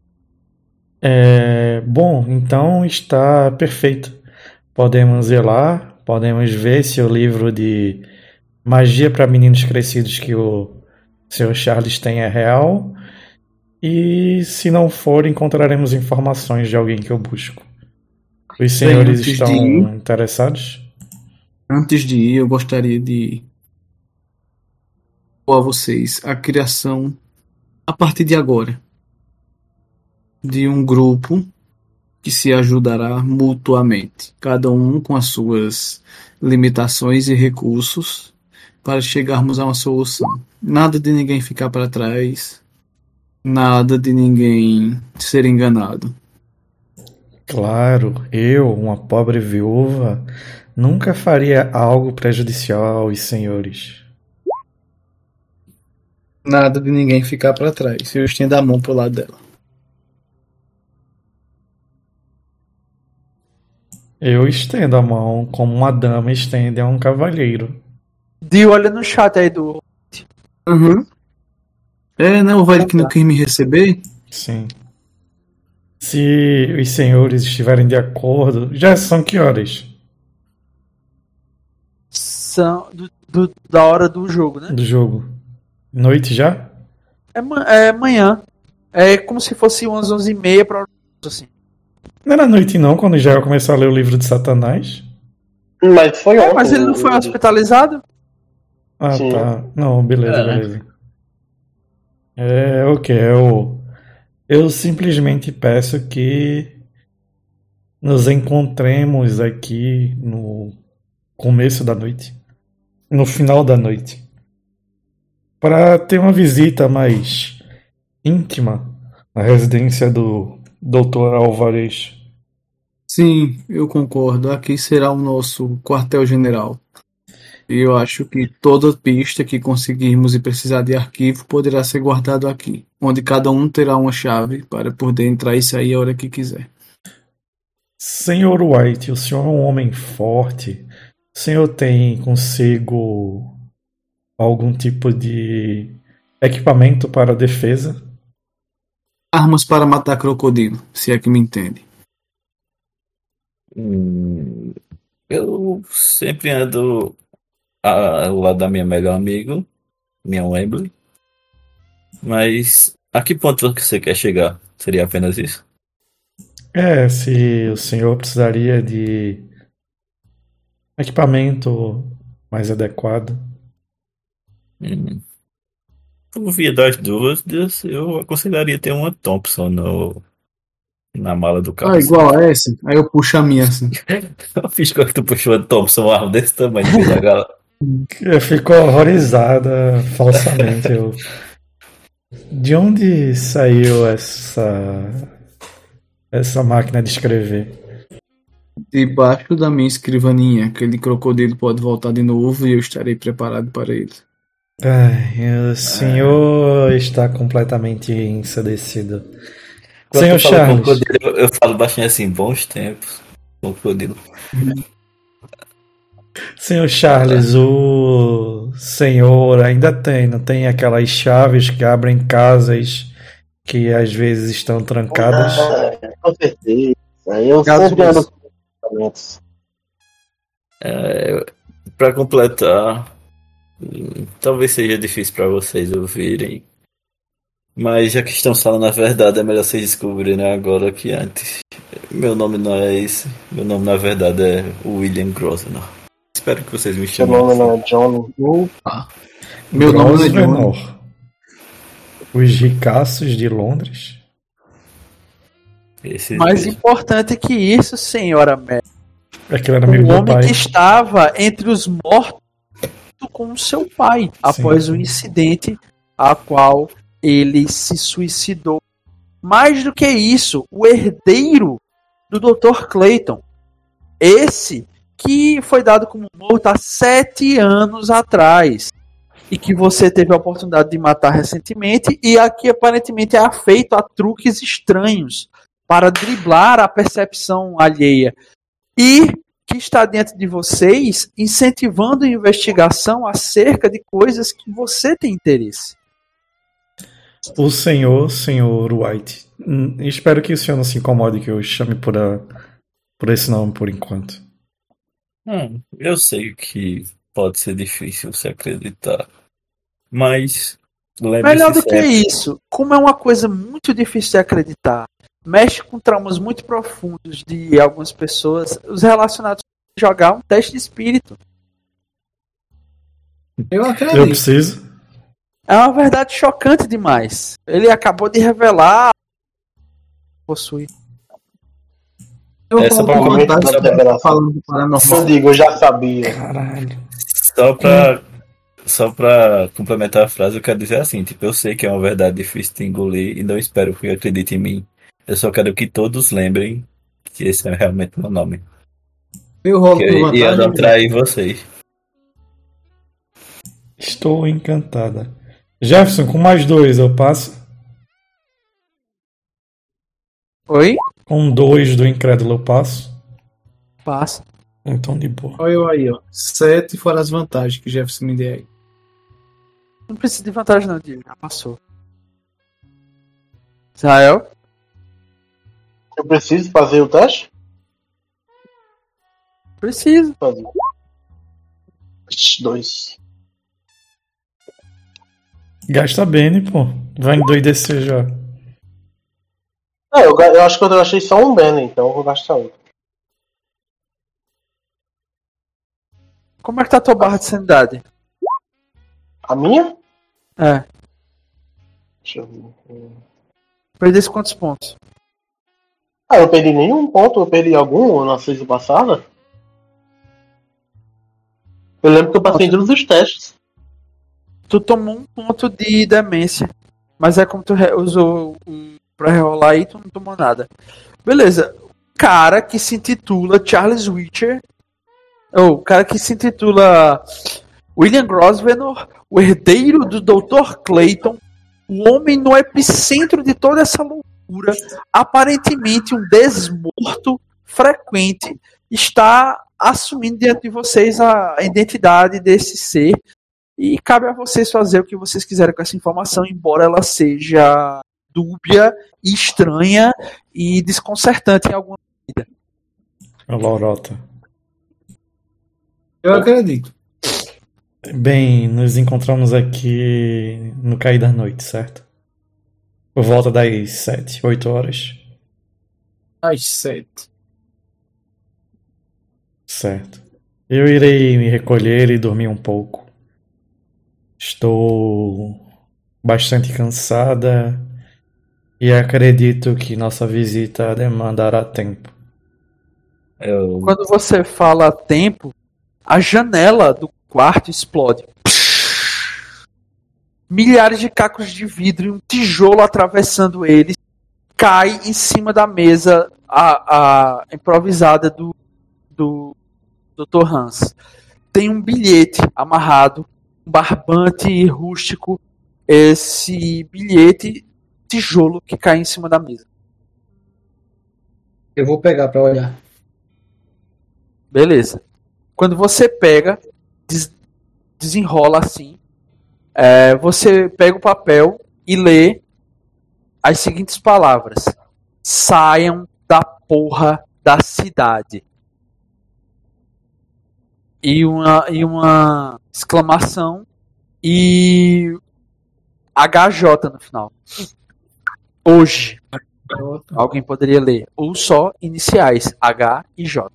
É, bom, então está perfeito. Podemos ir lá, podemos ver se o livro de magia para meninos crescidos que o senhor Charles tem é real. E se não for, encontraremos informações de alguém que eu busco. Os senhores antes estão de ir- interessados? Antes de ir, eu gostaria de propor a vocês a criação, a partir de agora, de um grupo que se ajudará mutuamente, cada um com as suas limitações e recursos, para chegarmos a uma solução. Nada de ninguém ficar para trás, nada de ninguém ser enganado. Claro, eu, uma pobre viúva, nunca faria algo prejudicial aos senhores. Nada de ninguém ficar para trás. Eu estendo a mão pro lado dela. Eu estendo a mão como uma dama estende a um cavalheiro. Dio, olha no chat aí do. Uhum. É, não, vai que não quis me receber? Sim. Se os senhores estiverem de acordo, já são que horas São do, do- da hora do jogo, né? do jogo? Noite já? É, ma- é amanhã. É como se fosse umas onze e meia pra assim. Não era noite não, quando já ia começar a ler o livro de Satanás? Mas foi É, ontem. mas ele não foi hospitalizado? Ah, Sim. tá. Não, beleza, É, né? beleza. É, ok, eu, eu simplesmente peço que nos encontremos aqui no começo da noite, no final da noite, para ter uma visita mais íntima à residência do doutor Álvares. Sim, eu concordo. Aqui será o nosso quartel-general. E eu acho que toda pista que conseguirmos e precisar de arquivo poderá ser guardado aqui, onde cada um terá uma chave para poder entrar e sair a hora que quiser. Senhor White, o senhor é um homem forte. O senhor tem consigo algum tipo de equipamento para defesa? Armas para matar crocodilo, se é que me entende. Hum, eu sempre ando a- ao lado da minha melhor amigo, minha Wembley. Mas a que ponto que você quer chegar? Seria apenas isso? É, se o senhor precisaria de equipamento mais adequado. Hum. Por via das dúvidas, eu aconselharia ter uma Thompson no, na mala do carro. Ah, igual a essa? Aí eu puxo a minha assim. Eu fiz quando tu puxou a Thompson, uma arma desse tamanho no meio da galera. Eu fico horrorizada falsamente. Eu... De onde saiu essa essa máquina de escrever? Debaixo da minha escrivaninha, aquele crocodilo pode voltar de novo e eu estarei preparado para ele. Ai, o senhor está completamente ensandecido. Quando Senhor tu fala Charles, crocodilo, eu, eu falo baixinho assim, bons tempos. Crocodilo. senhor Charles, o senhor ainda tem, não tem aquelas chaves que abrem casas que às vezes estão trancadas? Ah, com certeza. Eu Caso sempre ando disso. com equipamentos. É, para completar, hum, talvez seja difícil para vocês ouvirem, mas já que estamos falando a verdade, é melhor vocês descobrirem agora que antes. Meu nome não é esse, meu nome na verdade é William Grosvenor. Espero que vocês me Seu chamem nome assim. não é John. Opa! Meu nome não é John. Grosvenor. Os ricaços de Londres? Esse Mais mesmo. importante que isso, senhora Mary. Aquele era amigo O do meu homem pai. que estava entre os mortos com o seu pai, após o incidente a qual ele se suicidou. Mais do que isso, o herdeiro do doutor Clayton. Esse que foi dado como morto há sete anos atrás. E que você teve a oportunidade de matar recentemente. E aqui aparentemente é afeito a truques estranhos para driblar a percepção alheia. E que está diante de vocês incentivando a investigação acerca de coisas que você tem interesse. O senhor, senhor White. Hum, espero que o senhor não se incomode que eu chame por, a, por esse nome por enquanto. Hum, eu sei que pode ser difícil você acreditar, mas lembre-se Melhor do que sempre. isso, como é uma coisa muito difícil de acreditar, mexe com traumas muito profundos de algumas pessoas, os relacionados a jogar um teste de espírito. Eu Eu acredito. preciso. É uma verdade chocante demais. Ele acabou de revelar possui. Eu Essa coloco pra uma momento vantagem da revelação. falando do Eu paranormal. digo, eu já sabia. Caralho. Só pra, só pra complementar a frase, eu quero dizer assim, tipo, eu sei que é uma verdade difícil de engolir e não espero que acreditem em mim. Eu só quero que todos lembrem que esse é realmente meu nome. Eu rolo Que com eu ia vantagem. não trair vocês. Estou encantada. Jefferson, com mais dois eu passo? Oi? Com dois do incrédulo eu passo? Passa. Então de boa. Olha eu aí, ó. Sete fora as vantagens que Jefferson me deu aí. Não precisa de vantagem não, Diego. Já passou. Israel? Eu preciso fazer o teste? Precisa. Fazer. Ixi, Dois. Gasta bem, pô. Vai em dois D C já. É, eu, ga- eu acho que eu achei só um Banner, então eu vou gastar outro. Como é que tá a tua barra de sanidade? A minha? É. Deixa eu ver. Perdesse quantos pontos? Ah, eu não perdi nenhum ponto, eu perdi algum na season passada. Eu lembro que eu passei em todos os testes. Tu tomou um ponto de demência. Mas é como tu re- usou um pra rerolar aí, tu não tomou nada. Beleza. O cara que se intitula Charles Witcher. Ou o cara que se intitula William Grosvenor, o herdeiro do doutor Clayton, o homem no epicentro de toda essa loucura, aparentemente um desmorto frequente, está assumindo diante de vocês a identidade desse ser. E cabe a vocês fazer o que vocês quiserem com essa informação, embora ela seja dúbia, estranha e desconcertante em alguma medida. A Lorota. Eu acredito. Bem, nos encontramos aqui no cair da noite, certo? Por volta das sete, oito horas. Às sete. Certo. Eu irei me recolher e dormir um pouco. Estou bastante cansada e acredito que nossa visita demandará tempo. Eu, Quando você fala tempo, a janela do quarto explode. Milhares de cacos de vidro e um tijolo atravessando eles cai em cima da mesa a, a improvisada do, do doutor Hans. Tem um bilhete amarrado, um barbante rústico, esse bilhete tijolo que cai em cima da mesa. Eu vou pegar pra olhar. Beleza. Quando você pega, des- desenrola assim, é, você pega o papel e lê as seguintes palavras: saiam da porra da cidade. E uma, e uma exclamação e H J no final. Hoje. Alguém poderia ler. Ou só iniciais, H e J.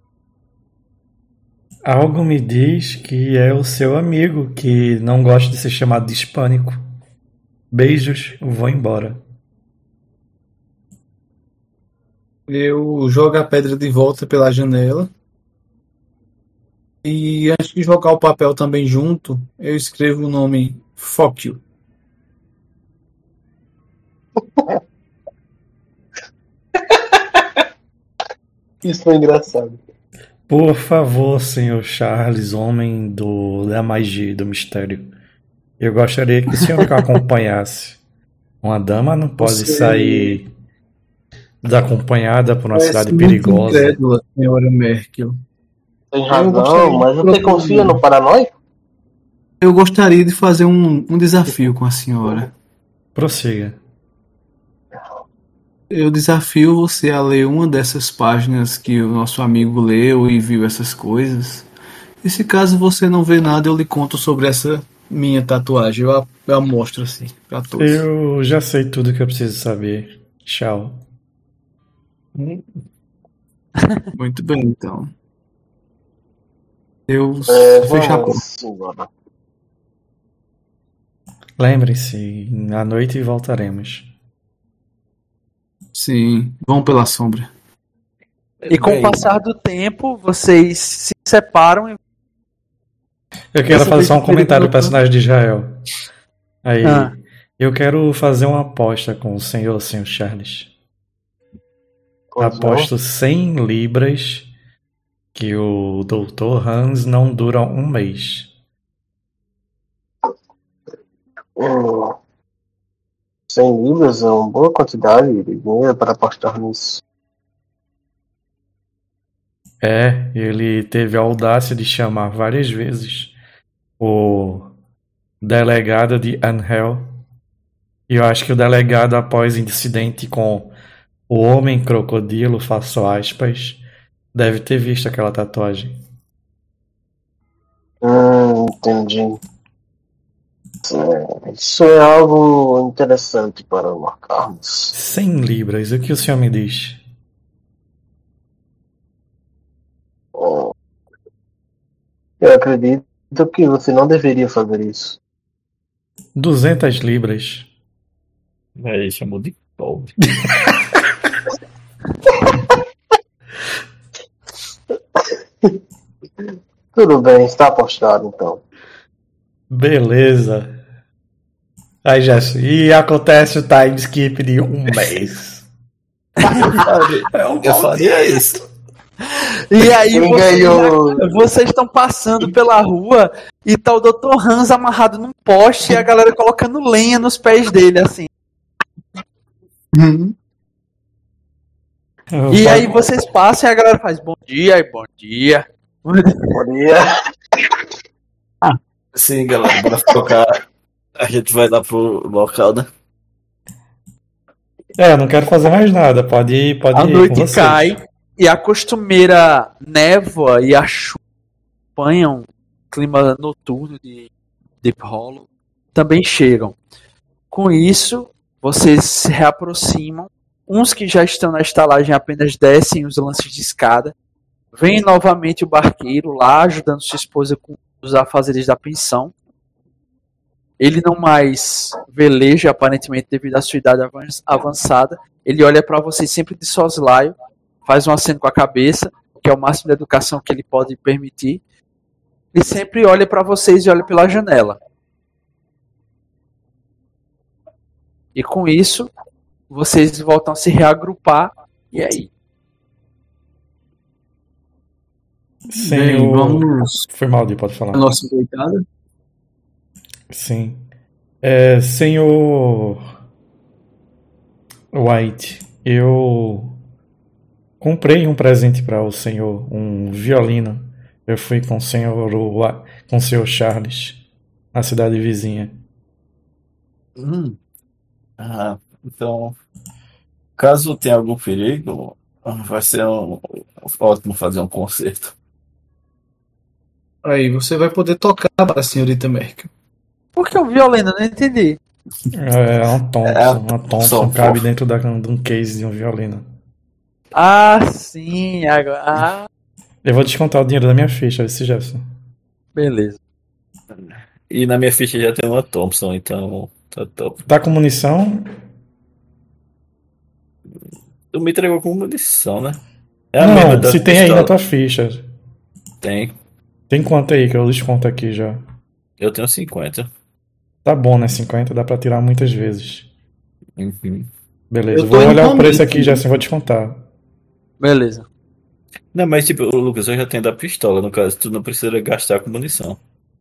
Algo me diz que é o seu amigo que não gosta de ser chamado de hispânico. Beijos, vou embora. Eu jogo a pedra de volta pela janela. E antes de jogar o papel também junto, eu escrevo o nome Fuck you. Isso foi engraçado. Por favor, senhor Charles, homem do, da magia e do mistério. Eu gostaria que o senhor me acompanhasse. Uma dama não pode Você- sair desacompanhada por uma Parece cidade muito perigosa. incrédula, senhora Merkel. Tem Eu razão, gostaria mas de você propor- confia no paranoico? Eu gostaria de fazer um, um desafio com a senhora. Prossiga. Eu desafio você a ler uma dessas páginas que o nosso amigo leu e viu essas coisas. E se caso você não vê nada, eu lhe conto sobre essa minha tatuagem. Eu a, eu a mostro assim pra todos. Eu já sei tudo que eu preciso saber. Tchau. Muito bem, então. Eu É, fecho a porta. vamos embora. Lembrem-se, à noite voltaremos. Sim, vão pela sombra. E com o Bem, passar do tempo, vocês se separam. E... Eu quero Dessa fazer vez só um o comentário do Felipe personagem de Israel. Aí, Ah. eu quero fazer uma aposta com o senhor, senhor Charles. Pois não. Aposto cem libras que o doutor Hans não dura um mês. Hum, cem libras é uma boa quantidade de dinheiro para apostar nisso. É, ele teve a audácia de chamar várias vezes o delegado de Anhel. E eu acho que o delegado, após o incidente com o Homem Crocodilo, faço aspas, deve ter visto aquela tatuagem. Hum, entendi. É, Isso é algo interessante para marcarmos. cem libras, o que o senhor me diz? Hum, Eu acredito que você não deveria fazer isso. duzentas libras. Aí chamou de pobre. Tudo bem, está apostado então. Beleza. Aí, Jesse, e acontece o time skip de um mês. É um Eu faria isso. E aí Quem vocês, ganhou? vocês estão passando pela rua e tá o doutor Hans amarrado num poste e a galera colocando lenha nos pés dele, assim. Eu E vou- aí vocês passam e a galera faz bom dia e bom dia. Poderia. Sim, galera, bora focar. A gente vai lá pro local, né? É, eu não quero fazer mais nada. Pode ir, pode A ir com noite vocês. cai e a costumeira névoa e a chuva acompanham o clima noturno de Deep Hollow também chegam. Com isso, vocês se reaproximam. Uns que já estão na estalagem apenas descem os lances de escada. Vem novamente o barqueiro lá ajudando sua esposa com os afazeres da pensão. Ele não mais veleja, aparentemente, devido à sua idade avan- avançada. Ele olha para vocês sempre de soslaio, faz um aceno com a cabeça, que é o máximo de educação que ele pode permitir. E sempre olha para vocês e olha pela janela. E com isso, vocês voltam a se reagrupar. E aí? Sim, Bem, o... vamos Foi mal, Di, pode falar. a nossa empreitada. Sim. É, senhor White, eu comprei um presente para o senhor, um violino. Eu fui com o senhor Wa- com o senhor Charles na cidade vizinha. Hum. Ah, então, caso tenha algum perigo, vai ser um, ótimo fazer um concerto. Aí, você vai poder tocar para a senhorita Merkel. Por que o violino? Eu não entendi. É uma Thompson, É a uma Thompson Thompson. cabe dentro da, de um case de um violino. Ah, sim. Agora... Ah, Eu vou descontar o dinheiro da minha ficha, esse Jefferson. beleza. E na minha ficha já tem uma Thompson, então tá top. Tá com munição? Tu me entregou com munição, né? É a mesma Não, da se tem aí pistola. na tua ficha. Tem. Tem quanto aí que eu desconto aqui já? Eu tenho cinquenta. Tá bom, né? cinquenta dá pra tirar muitas vezes. Uhum. Beleza, Eu tô vou indo olhar o também, preço aqui, filho. Jefferson, vou descontar. Beleza. Não, mas tipo, o Lucas, eu já tenho da pistola, no caso, tu não precisa gastar com munição.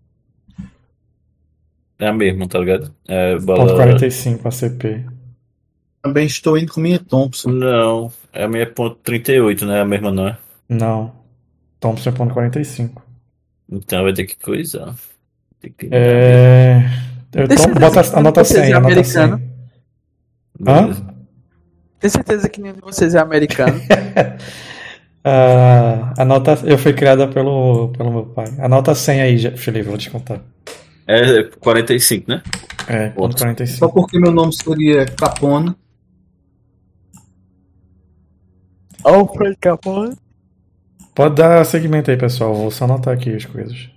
É a mesma, tá ligado? É Ponto bala. quarenta e cinco A C P. Também estou indo com minha Thompson. Não, é a minha ponto trinta e oito, né? A mesma não é? Não. Thompson é ponto quarenta e cinco. Então vai ter que coisar. Tem que... É. Eu Tem tomo, certeza bota, que nenhum anota de vocês cem, é anota americano? cem. Beleza. Tenho certeza que nenhum de vocês é americano. Ah, anota, eu fui criada pelo, pelo meu pai. Anota cem aí, Je- Felipe, vou descontar. É quarenta e cinco, né? É, ponto Outro. quarenta e Só cinco. porque meu nome seria Capone. Alfred Capone. Pode dar segmento aí, pessoal. Vou só anotar aqui as coisas.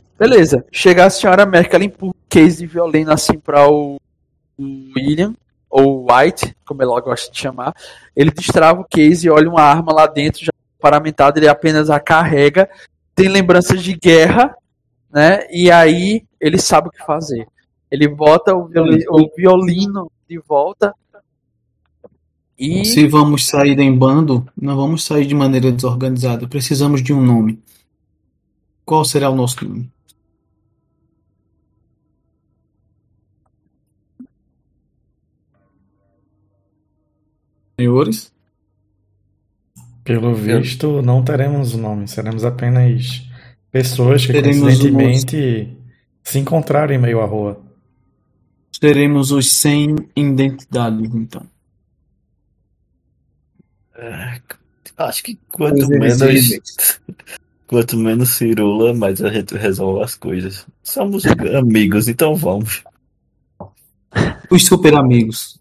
Beleza. Chega a senhora Merkel, ela empurra o case de violino assim para o o William. ou White, como ela gosta de chamar, ele destrava o case e olha uma arma lá dentro, já paramentada, ele apenas a carrega, tem lembranças de guerra, né? E aí ele sabe o que fazer. Ele bota o violino, o violino de volta e... Se vamos sair em bando, não vamos sair de maneira desorganizada. Precisamos de um nome. Qual será o nosso nome? Senhores? Pelo visto, não teremos nome. Seremos apenas pessoas que Teremos coincidentemente se encontraram em meio à rua. Seremos os sem identidade, então. É, acho que quanto Os menos, invisíveis. quanto menos firula, mais a gente resolve as coisas. Somos amigos, então vamos. Os super amigos.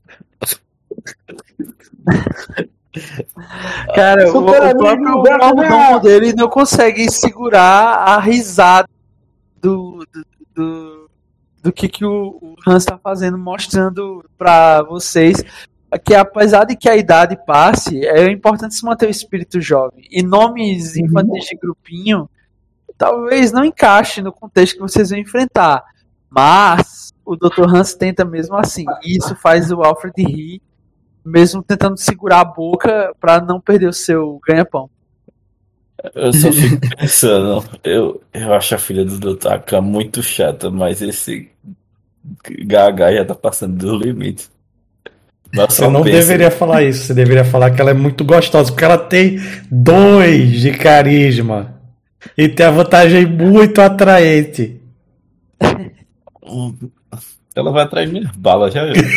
Cara, o, o Super amigo, próprio Beto mordomo Neto. dele não consegue segurar a risada do, do, do, do que, que o, o Hans está fazendo, mostrando para vocês que apesar de que a idade passe, é importante se manter o espírito jovem. E nomes infantis de grupinho talvez não encaixe no contexto que vocês vão enfrentar. Mas o doutor Hans tenta mesmo assim. E isso faz o Alfred rir, mesmo tentando segurar a boca para não perder o seu ganha-pão. Eu só fico pensando, eu, eu acho a filha do doutor Akam muito chata, mas esse Gaga já tá passando do limite. Mas Você só não pensa, deveria falar isso. Você deveria falar que ela é muito gostosa, porque ela tem dois de carisma. E tem a vantagem muito atraente. hum, ela vai atrás de minhas balas, já viu?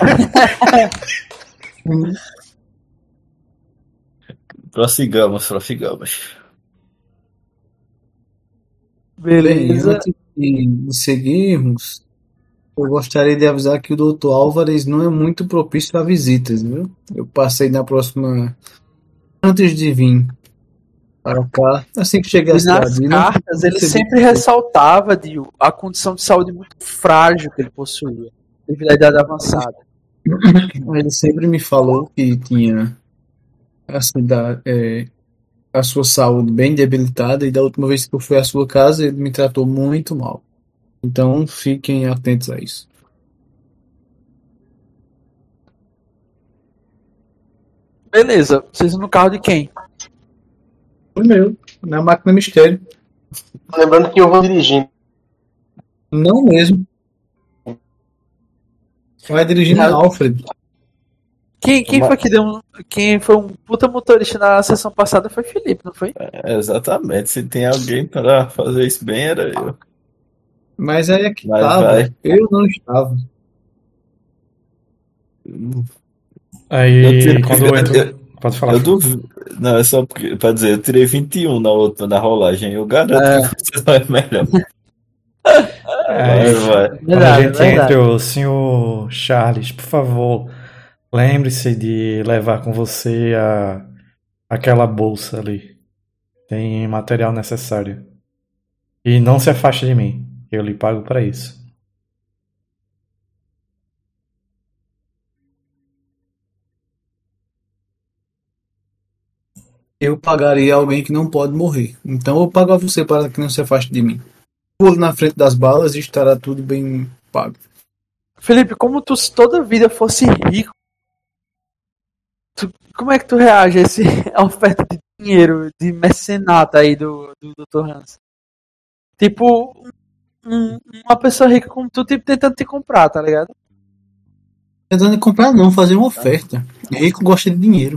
Prossigamos, prossigamos. Bem, Beleza. antes de de seguirmos, eu gostaria de avisar que o doutor Álvares não é muito propício a visitas, viu? Eu passei na próxima. Antes de vir para cá, assim que cheguei à E nas cidade. não cartas ele recebi- sempre ressaltava de a condição de saúde muito frágil que ele possuía, devido à idade avançada. Ele sempre me falou que tinha a, cidade, é, a sua saúde bem debilitada, e da última vez que eu fui à sua casa, ele me tratou muito mal. Então fiquem atentos a isso. Beleza, vocês vão no carro de quem? O meu, na máquina mistério. Lembrando que eu vou dirigindo. Não mesmo. Vai dirigindo Já- Alfred. Quem, quem Uma- foi que deu um, quem foi um puta motorista na sessão passada foi Felipe, não foi? É, exatamente, se tem alguém para fazer isso bem, era eu. Mas aí é que Mas estava. vai. Eu não estava. Hum, Aí, Eu tirei- quando eu entro. eu- Pode falar. Eu duvido. Não, é só porque, pra dizer, eu tirei vinte e um na outra, na rolagem. Eu garanto É. que você vai melhor. Aí, Vai, vai. quando a Verdade, gente verdade. entra, o senhor Charles, por favor, lembre-se de levar com você a, aquela bolsa ali. Tem material necessário. E não se afaste de mim. Eu lhe pago para isso. Eu pagaria alguém que não pode morrer. Então eu pago a você para que não se afaste de mim. Pule na frente das balas e estará tudo bem pago. Felipe, como tu se toda a vida fosse rico, tu- como é que tu reage a essa oferta de dinheiro, de mecenato aí do, do doutor Hans? Tipo, um- uma pessoa rica como tu, tipo, tentando te comprar, tá ligado? Tentando comprar não, fazer uma oferta. Rico gosta de dinheiro.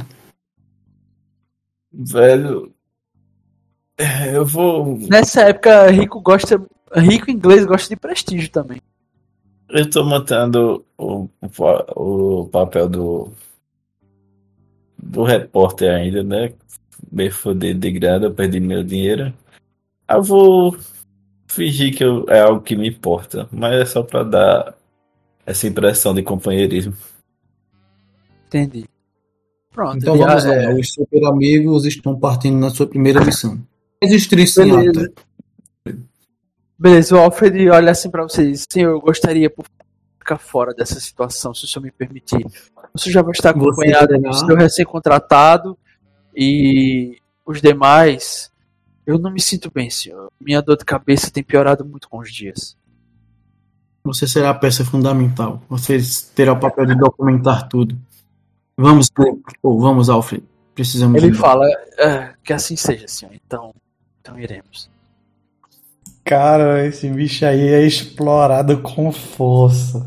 Velho, é, eu vou. Nessa época, rico gosta, rico inglês gosta de prestígio também. Eu tô mantendo o, o, pa- o papel do. Do repórter ainda, né? Bem fodido de grana, eu perdi meu dinheiro. Eu vou fingir que eu- é algo que me importa, mas é só pra dar essa impressão de companheirismo. Entendi. Pronto. Então ele- vamos lá. é, Os super amigos estão partindo na sua primeira missão. Registrar-se em Beleza. ata. Beleza, o Alfred olha assim pra vocês. Senhor, eu gostaria, por ficar fora dessa situação, se o senhor me permitir. O senhor já vai estar Você acompanhado será? do seu recém-contratado e os demais. Eu não me sinto bem, senhor. Minha dor de cabeça tem piorado muito com os dias. Você será a peça fundamental. Você terá o papel de documentar tudo. Vamos, oh, vamos, Alfred. Precisamos. Ele ir. fala, "Ah, que assim seja, senhor. Então, então iremos." Cara, esse bicho aí é explorado com força.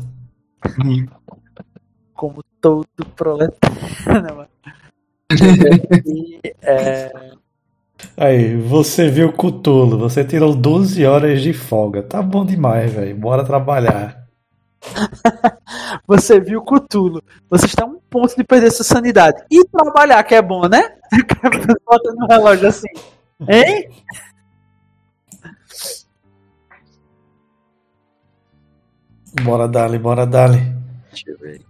Como todo proletário. Né, mano? E, é, Aí, você viu Cthulhu, você tirou doze horas de folga. Tá bom demais, velho. Bora trabalhar. você viu Cthulhu. Você está a um ponto de perder sua sanidade. E trabalhar, que é bom, né? Bota no relógio assim. Hein? Bora dali, bora dali. Deixa eu ver.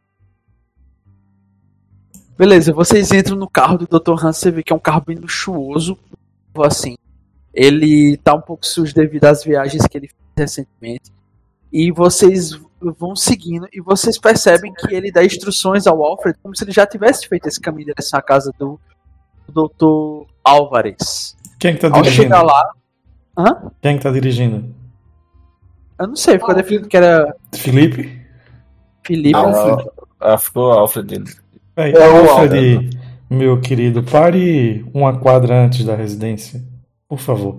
Beleza, vocês entram no carro do doutor Hans. Você vê que é um carro bem luxuoso. Assim, ele tá um pouco sujo devido às viagens que ele fez recentemente. E vocês vão seguindo e vocês percebem que ele dá instruções ao Alfred como se ele já tivesse feito esse caminho dessa casa do, do doutor Álvares. Quem que tá Ao dirigindo? chegar lá... Hã? Quem que tá dirigindo? Eu não sei, ficou definido que era Felipe? Felipe. Ah, ah, ficou Alfred. Aí, É o Alfred, meu querido, pare uma quadra antes da residência. Por favor.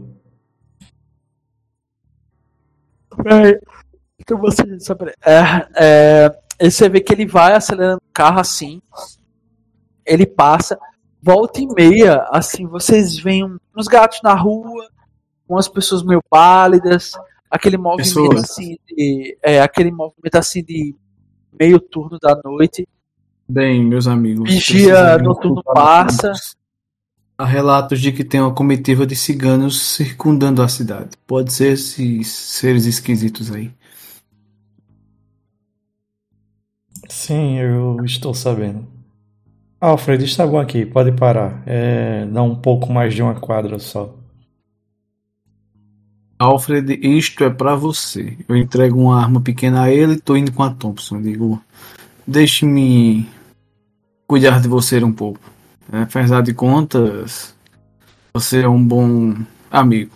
É, então você sabe, é, é, aí você vê que ele vai acelerando o carro assim, ele passa, volta e meia, assim, vocês veem um- uns gatos na rua, umas pessoas meio pálidas, aquele movimento Pessoas. assim, de, é, aquele movimento assim de meio turno da noite. Bem, meus amigos. Vigia precisamos noturno ocupar passa. juntos. Há relatos de que tem uma comitiva de ciganos circundando a cidade. Pode ser esses seres esquisitos aí. Sim, eu estou sabendo. Alfred, está bom aqui, pode parar. É, dá um pouco mais de uma quadra só. Alfred, isto é pra você. Eu entrego uma arma pequena a ele e tô indo com a Thompson. Digo, deixe-me cuidar de você um pouco. É, apesar de contas, você é um bom amigo.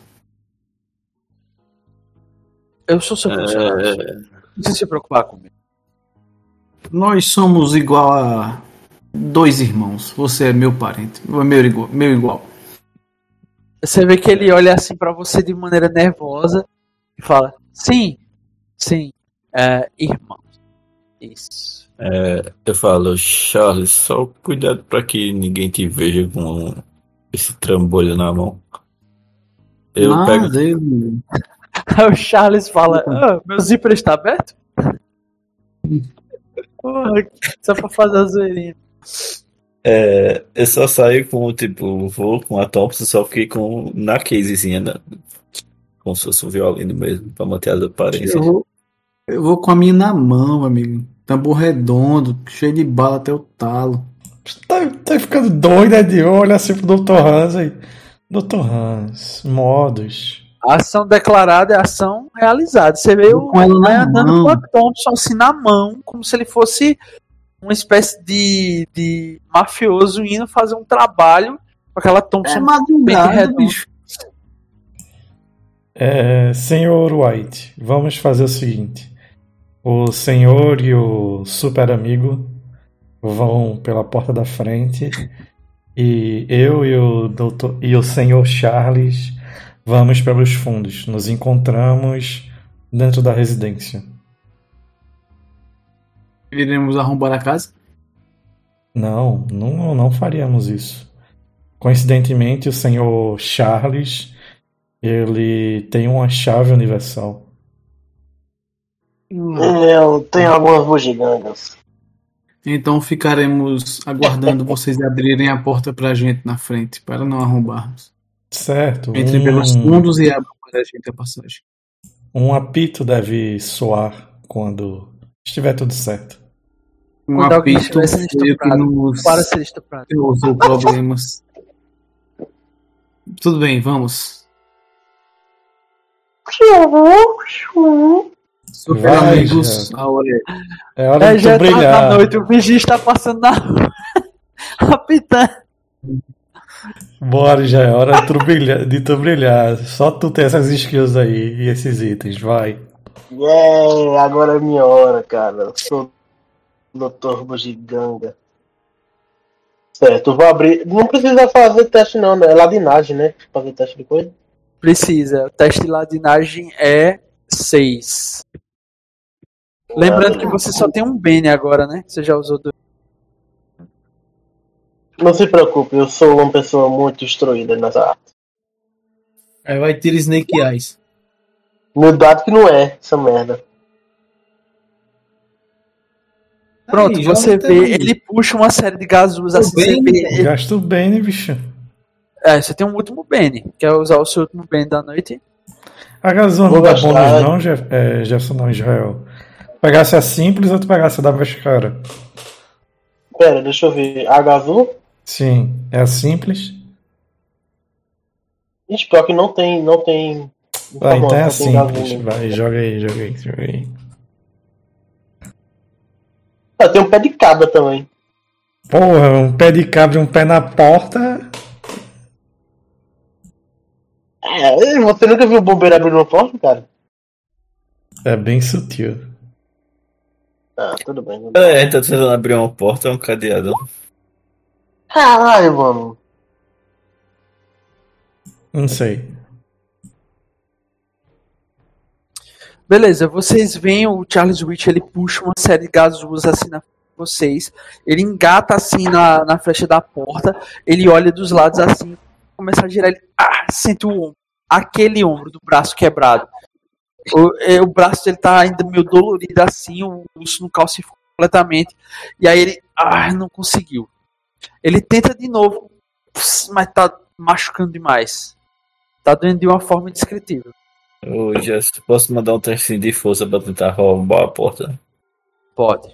Eu sou seu funcionário. É, Não precisa se preocupar comigo. Nós somos igual a dois irmãos. Você é meu parente. Meu igual. Meu igual. Você vê que ele olha assim pra você de maneira nervosa e fala: sim, sim, é, irmão. Isso. é, eu falo, Charles, só cuidado pra que ninguém te veja com esse trambolho na mão. Eu Mas pego. ele... Aí o Charles fala: ah, meu zíper está aberto? Porra, só pra fazer a zoeirinha. É, eu só saio com, tipo, vou com a Thompson, só que com na casezinha, né? Como se fosse um violino mesmo, pra manter as aparências. eu, vou, eu vou com a minha na mão, amigo. Tambor redondo, cheio de bala até o talo. Tá, tá ficando doido, é de olho assim pro doutor Hans aí. doutor Hans, modos. A ação declarada é ação realizada. Você vê Vou o com ela na vai andando mão. com a Thompson assim na mão, como se ele fosse uma espécie de, de mafioso indo fazer um trabalho com aquela Thompson É bem madrugada, redonda. bicho. É, senhor White, vamos fazer o seguinte. O senhor e o super amigo vão pela porta da frente e eu e o doutor e o senhor Charles vamos pelos fundos. Nos encontramos dentro da residência. Iremos arrombar a casa? Não, não, não faríamos isso. Coincidentemente, o senhor Charles, ele tem uma chave universal. Eu tenho algumas bugigangas. Então ficaremos aguardando vocês abrirem a porta pra gente na frente, para não arrombarmos. Certo. Entre pelos Um, fundos e abram para a gente a passagem. um apito deve soar quando estiver tudo certo. Um Quando alguém apito estiver sendo foi o que estuprado. nos Para ser estuprado. causou problemas. Tudo bem, vamos. Super Vai, amigos, já. a hora é. É hora É, de já tu é tarde da brilhar. noite, o vigia está passando na rua. Rapidão. Bora, já é hora de tu brilhar, de tu brilhar. Só tu ter essas skills aí e esses itens, vai. Yeah, agora é minha hora, cara. Eu sou o doutor Bugiganga. Certo, eu vou abrir. Não precisa fazer teste, não, né? É ladinagem, né? Fazer teste de coisa. Precisa. O teste de ladinagem é seis. Lembrando que você só tem um Bene agora, né? Você já usou dois. Não se preocupe, eu sou uma pessoa muito instruída nessa arte. Aí vai ter Snake Eyes. Meu dado que não é essa merda. Pronto, Aí, joga você até vê, aí. ele puxa uma série de gasus assim, você Bene, vê. ele- Gasta o bem, né, bicho? É, você tem um último Bene. Quer usar o seu último Bene da noite? A Gazua não Vou dá gastar. bônus, não, Jeff, é, Jefferson, não, Israel. Pegasse a simples ou tu pegasse a da mais cara? Pera, deixa eu ver. H azul? Sim, é a simples. Ixi, pior que não tem. Não tem. Ah, então é a só tem H azul simples. mesmo. Vai, joga aí, joga aí, joga aí. Ah, tem um pé de cabra também. Porra, um pé de cabra e um pé na porta. É, você nunca viu o bombeiro abrir uma porta, cara? É bem sutil. Ah, tudo bem. Tudo bem. É, tá tentando abrir uma porta, é um cadeado. Caralho, mano. Não sei. Beleza, vocês veem o Charles Witch, ele puxa uma série de gasus assim na vocês, ele engata assim na, na flecha da porta, ele olha dos lados assim, começa a girar, ele ah, sente o ombro, aquele ombro do braço quebrado. O, é, o braço dele tá ainda meio dolorido assim, o osso não calcificou completamente, e aí ele, ah, não conseguiu. Ele tenta de novo, mas tá machucando demais. Tá doendo de uma forma indescritível. Ô, Jess, posso mandar um testinho de força pra tentar roubar a porta? Pode.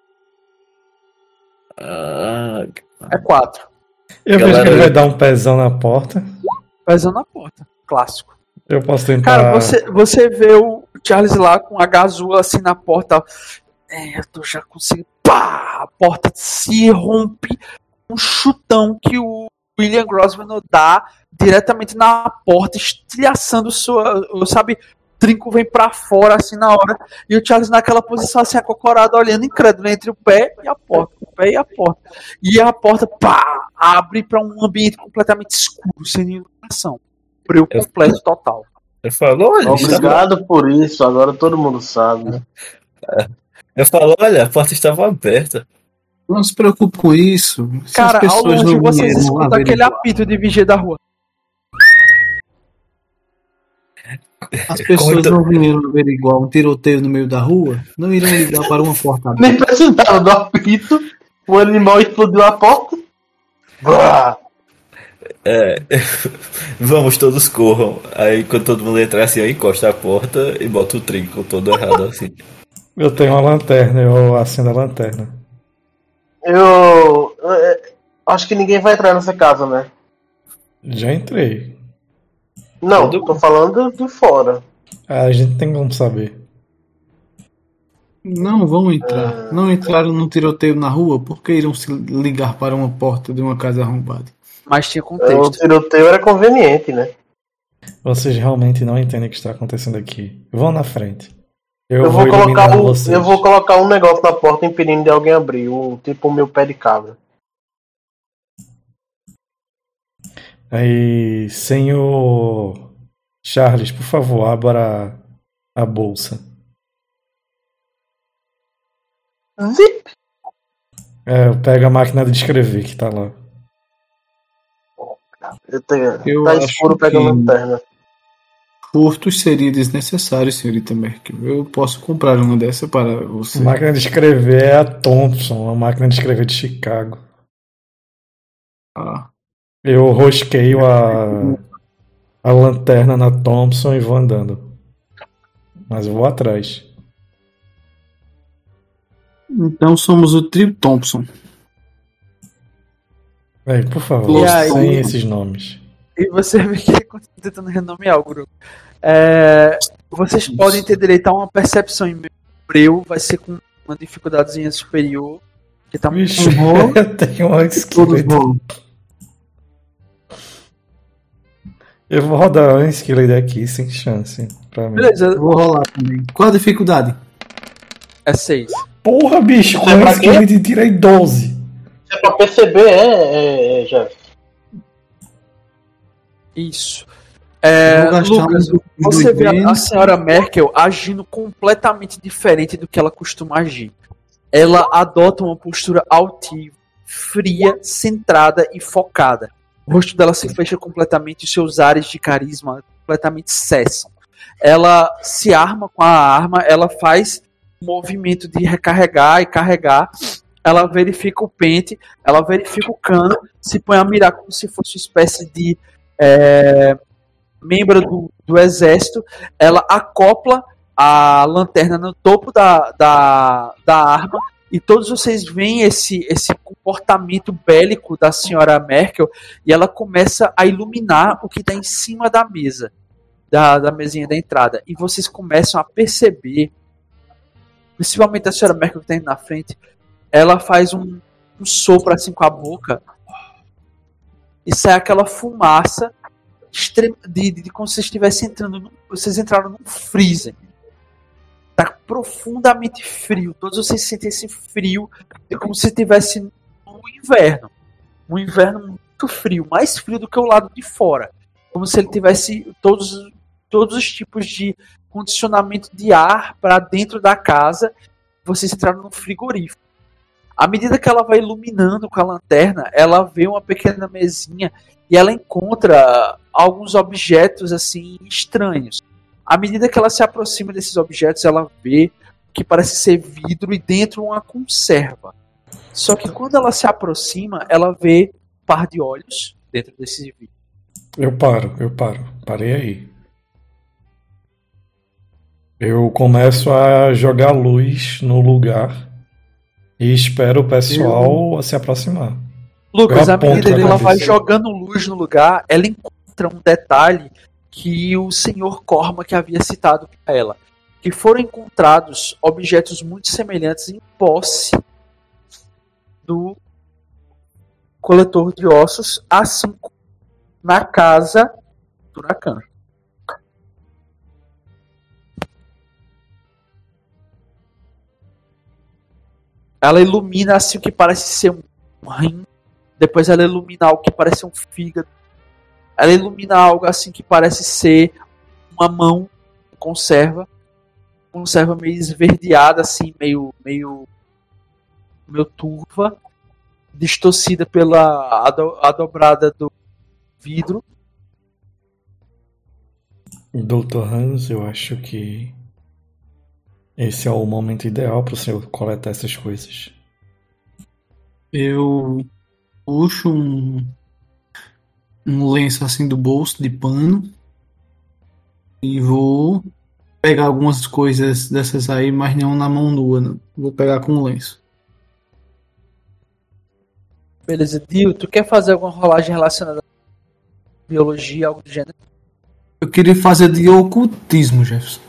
Ah, É quatro. Eu vejo Galera, que ele eu- vai dar um pezão na porta. Pesando na porta. Clássico. Eu posso tentar. Cara, você, você vê o Charles lá com a gazula assim na porta. É, eu tô já conseguindo. Pá! A porta se rompe. Um chutão que o William Grosvenor dá diretamente na porta, estilhaçando sua. Sabe? O trinco vem pra fora assim na hora. E o Charles naquela posição assim, acocorado, olhando incrédulo entre o pé e a porta. O pé e a porta. E a porta, pá! Abre pra um ambiente completamente escuro, sem iluminação. Breu Eu- completo, total. eu falo, olha, estava... Obrigado por isso, agora todo mundo sabe. eu falo, olha, a porta estava aberta. Não se preocupe com isso. Se Cara, as ao pessoas longe não vocês vieram escutam aquele averiguar, apito de vigia da rua. as pessoas Corta- não vieram averiguar um tiroteio no meio da rua, não irão ligar para uma porta aberta. Nem precisava do apito. O animal explodiu a porta. Brá! É, vamos, todos corram. Aí quando todo mundo entrar assim, eu encosto a porta e boto o trinco todo errado assim. Eu tenho uma lanterna, eu acendo a lanterna. Eu. é, Acho que ninguém vai entrar nessa casa, né? Já entrei. Não, Tudo- tô falando de fora. Ah, a gente tem como saber. Não vão entrar. Não entraram num tiroteio na rua porque irão se ligar para uma porta de uma casa arrombada. Mas tinha O contexto. tiroteio era conveniente, né? Vocês realmente não entendem o que está acontecendo aqui. Vão na frente. Eu, Eu vou, colocar iluminando um, vocês. eu vou colocar um negócio na porta impedindo de alguém abrir. Um, tipo o meu pé de cabra. Aí, senhor Charles, por favor, abra a bolsa. Zip! É, pega a máquina de escrever que tá lá. Eu tenho, Eu tá acho escuro pegando que- lanterna. Furtos seria desnecessário, senhorita Merkel. Eu posso comprar uma dessa para você. A máquina de escrever é a Thompson, a máquina de escrever de Chicago. Ah, Eu rosqueio a, a lanterna na Thompson e vou andando. Mas eu vou atrás. então somos o trio Thompson. Ei, por favor, E aí? sem esses nomes. E você vê que ele continua tentando renomear o grupo. É, Vocês Isso. podem ter direito a uma percepção em breu, vai ser com uma dificuldadezinha superior. Que tá muito Vixe, bom. eu tenho uma skill. Todos bom. Eu vou rodar uma skill daqui sem chance. Pra mim. Beleza, Eu vou rolar também. Qual a dificuldade? é seis. Porra, bicho, com Isso é uma pra skill quê? de tirei doze. É pra perceber, é, é, é Jeff. Isso. É, Vou gastar Lucas, um dos você vê a, a bens. senhora Merkel agindo completamente diferente do que ela costuma agir. Ela adota uma postura altiva, fria, centrada e focada. O rosto dela se fecha completamente e seus ares de carisma completamente cessam. Ela se arma com a arma, ela faz o movimento de recarregar e carregar. Ela verifica o pente, ela verifica o cano, se põe a mirar como se fosse uma espécie de é, membro do, do exército. Ela acopla a lanterna no topo da, da, da arma e todos vocês veem esse, esse comportamento bélico da senhora Merkel e ela começa a iluminar o que está em cima da mesa, da, da mesinha da entrada. E vocês começam a perceber, principalmente a senhora Merkel que está indo na frente, ela faz um, um sopro assim com a boca e sai aquela fumaça extrema, de, de, de como se vocês estivessem entrando, no, vocês entraram num freezer. Tá profundamente frio. Todos vocês sentem esse frio. É como se estivesse no inverno. Um inverno muito frio. Mais frio do que o lado de fora. Como se ele tivesse todos, todos os tipos de condicionamento de ar para dentro da casa. Vocês entraram num frigorífico. À medida que ela vai iluminando com a lanterna, ela vê uma pequena mesinha e ela encontra alguns objetos assim estranhos. À medida que ela se aproxima desses objetos, ela vê que parece ser vidro e dentro uma conserva. Só que quando ela se aproxima, ela vê um par de olhos dentro desse vidro. Eu paro, eu paro. Parei aí. Eu começo a jogar luz no lugar e espero o pessoal se aproximar. Lucas, Eu à medida aponto que a ela vai cabeça. jogando luz no lugar, ela encontra um detalhe que o senhor Corma que havia citado para ela, que foram encontrados objetos muito semelhantes em posse do coletor de ossos, assim como na casa do Rakan. Ela ilumina assim o que parece ser um rim, depois ela ilumina algo que parece um fígado. Ela ilumina algo assim que parece ser uma mão conserva, conserva meio esverdeada, assim, meio, meio, meio turva, distorcida pela a, do, a dobrada do vidro. doutor Hans, eu acho que esse é o momento ideal para o senhor coletar essas coisas. Eu puxo um, um lenço assim do bolso de pano e vou pegar algumas coisas dessas aí, mas não na mão nua, não. Vou pegar com o lenço. Beleza, Dio, tu quer fazer alguma rolagem relacionada à biologia, algo do gênero? Eu queria fazer de ocultismo, Jefferson.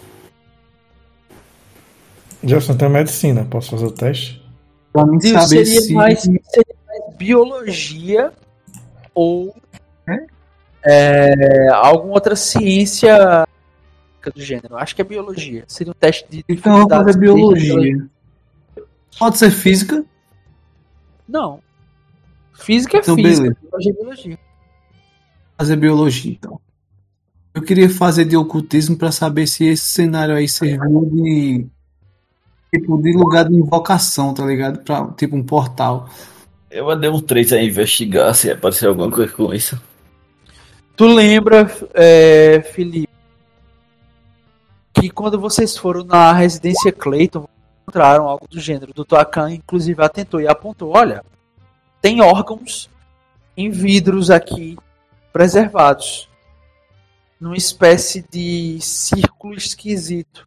Jefferson tem medicina, posso fazer o teste? Pra mim Dio, saber seria, se... mais, seria mais biologia ou É? é, alguma outra ciência do gênero. Acho que é biologia. Seria um teste de Então eu vou fazer dificuldade. biologia. Pode ser física? Não. Física é Então, física. beleza. Biologia é biologia. Fazer biologia, então. Eu queria fazer de ocultismo pra saber se esse cenário aí serviu de tipo de lugar de invocação, tá ligado? Pra, tipo um portal. Eu mandei um três a investigar se apareceu alguma coisa com isso. Tu lembra, é, Felipe, que quando vocês foram na residência Clayton, encontraram algo do gênero. O doutor Akan, inclusive, atentou e apontou: olha, tem órgãos em vidros aqui preservados, numa espécie de círculo esquisito.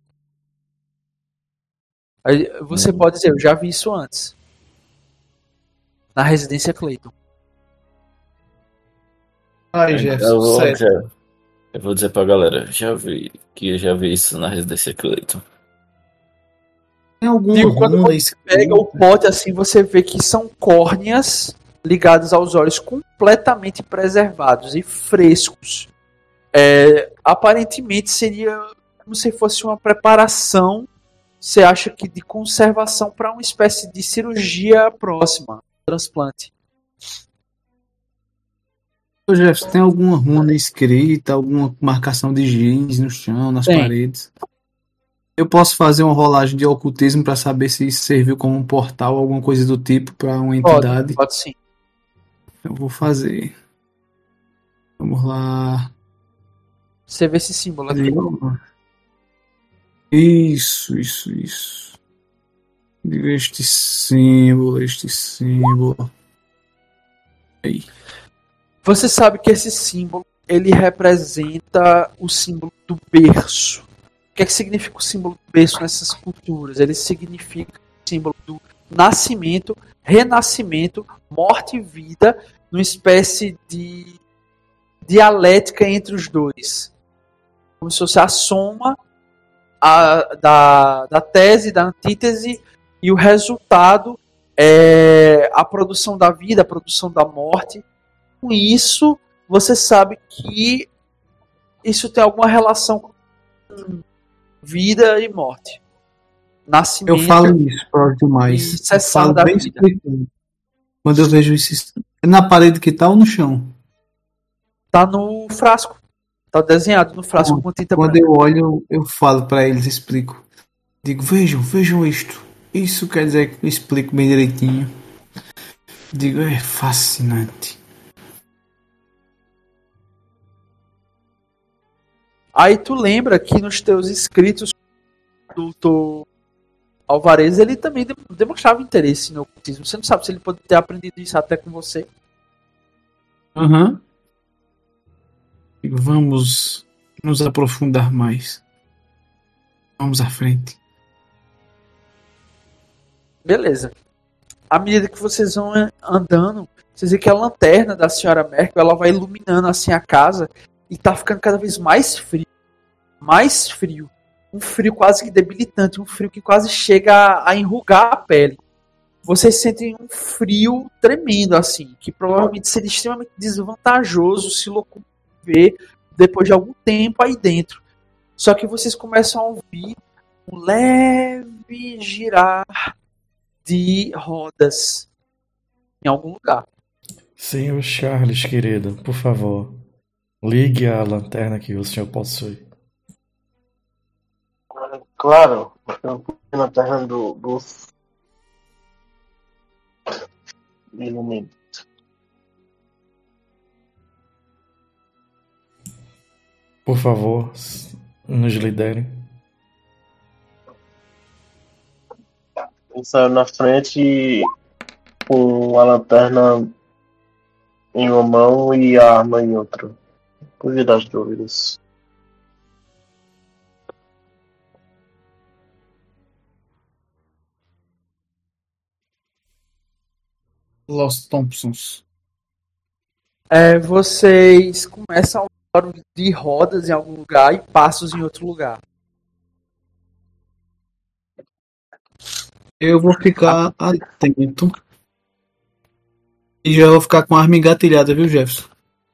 Aí você Hum. pode dizer: eu já vi isso antes, na residência Clayton. Aí, Eu Jefferson, vou, certo. já- Eu vou dizer pra galera, já vi, que eu já vi isso na residência Clayton. Tem alguma Digo, quando runa você escrita? pega o pote assim, você vê que são córneas ligadas aos olhos completamente preservados e frescos. É, aparentemente seria como se fosse uma preparação, você acha que de conservação para uma espécie de cirurgia próxima, transplante. Ô, Jefferson, tem alguma runa escrita, alguma marcação de giz no chão, nas Tem. paredes? Eu posso fazer uma rolagem de ocultismo para saber se isso serviu como um portal, alguma coisa do tipo, para uma entidade? Pode, pode sim. Eu vou fazer. Vamos lá. Você vê esse símbolo aqui. Isso, isso, isso. Este símbolo, este símbolo. Aí. Você sabe que esse símbolo, ele representa o símbolo do berço. O que é que significa o símbolo do berço nessas culturas? Ele significa o símbolo do nascimento, renascimento, morte e vida, numa espécie de dialética entre os dois. Como se fosse a soma a, da, da tese, da antítese, e o resultado é a produção da vida, a produção da morte. Com isso, você sabe que isso tem alguma relação com vida e morte. Nascimento. Eu falo isso para demais. E Eu cessar falo da bem vida. explicando. Quando eu vejo isso. É na parede que tá ou no chão? Tá no frasco. Tá desenhado no frasco com tinta Quando branca. eu olho, eu falo para eles, explico. Digo, vejam, vejam isto. Isso quer dizer que eu explico bem direitinho. Digo, é fascinante. Aí tu lembra que nos teus escritos o doutor Alvarez, ele também demonstrava interesse no ocultismo. Você não sabe se ele pode ter aprendido isso até com você. Aham. Digo, vamos nos aprofundar mais. Vamos à frente. Beleza. À medida que vocês vão andando, vocês veem que a lanterna da senhora Merkel, ela vai iluminando assim a casa e tá ficando cada vez mais frio. Mais frio. Um frio quase que debilitante, um frio que quase chega a, a enrugar a pele. Vocês sentem um frio tremendo, assim, que provavelmente seria extremamente desvantajoso se locomover depois de algum tempo aí dentro. Só que vocês começam a ouvir um leve girar de rodas em algum lugar. Senhor Charles, querido, por favor, ligue a lanterna que o senhor possui. Claro, eu fui na terra do, do... ilumino. Por favor, nos lidere. Eu saio na frente com a lanterna em uma mão e a arma em outra. Por via das dúvidas. Los Thompsons. É, vocês começam a ouvir barulho de rodas em algum lugar e passos em outro lugar. Eu vou ficar atento. E já vou ficar com a arma engatilhada, viu, Jefferson?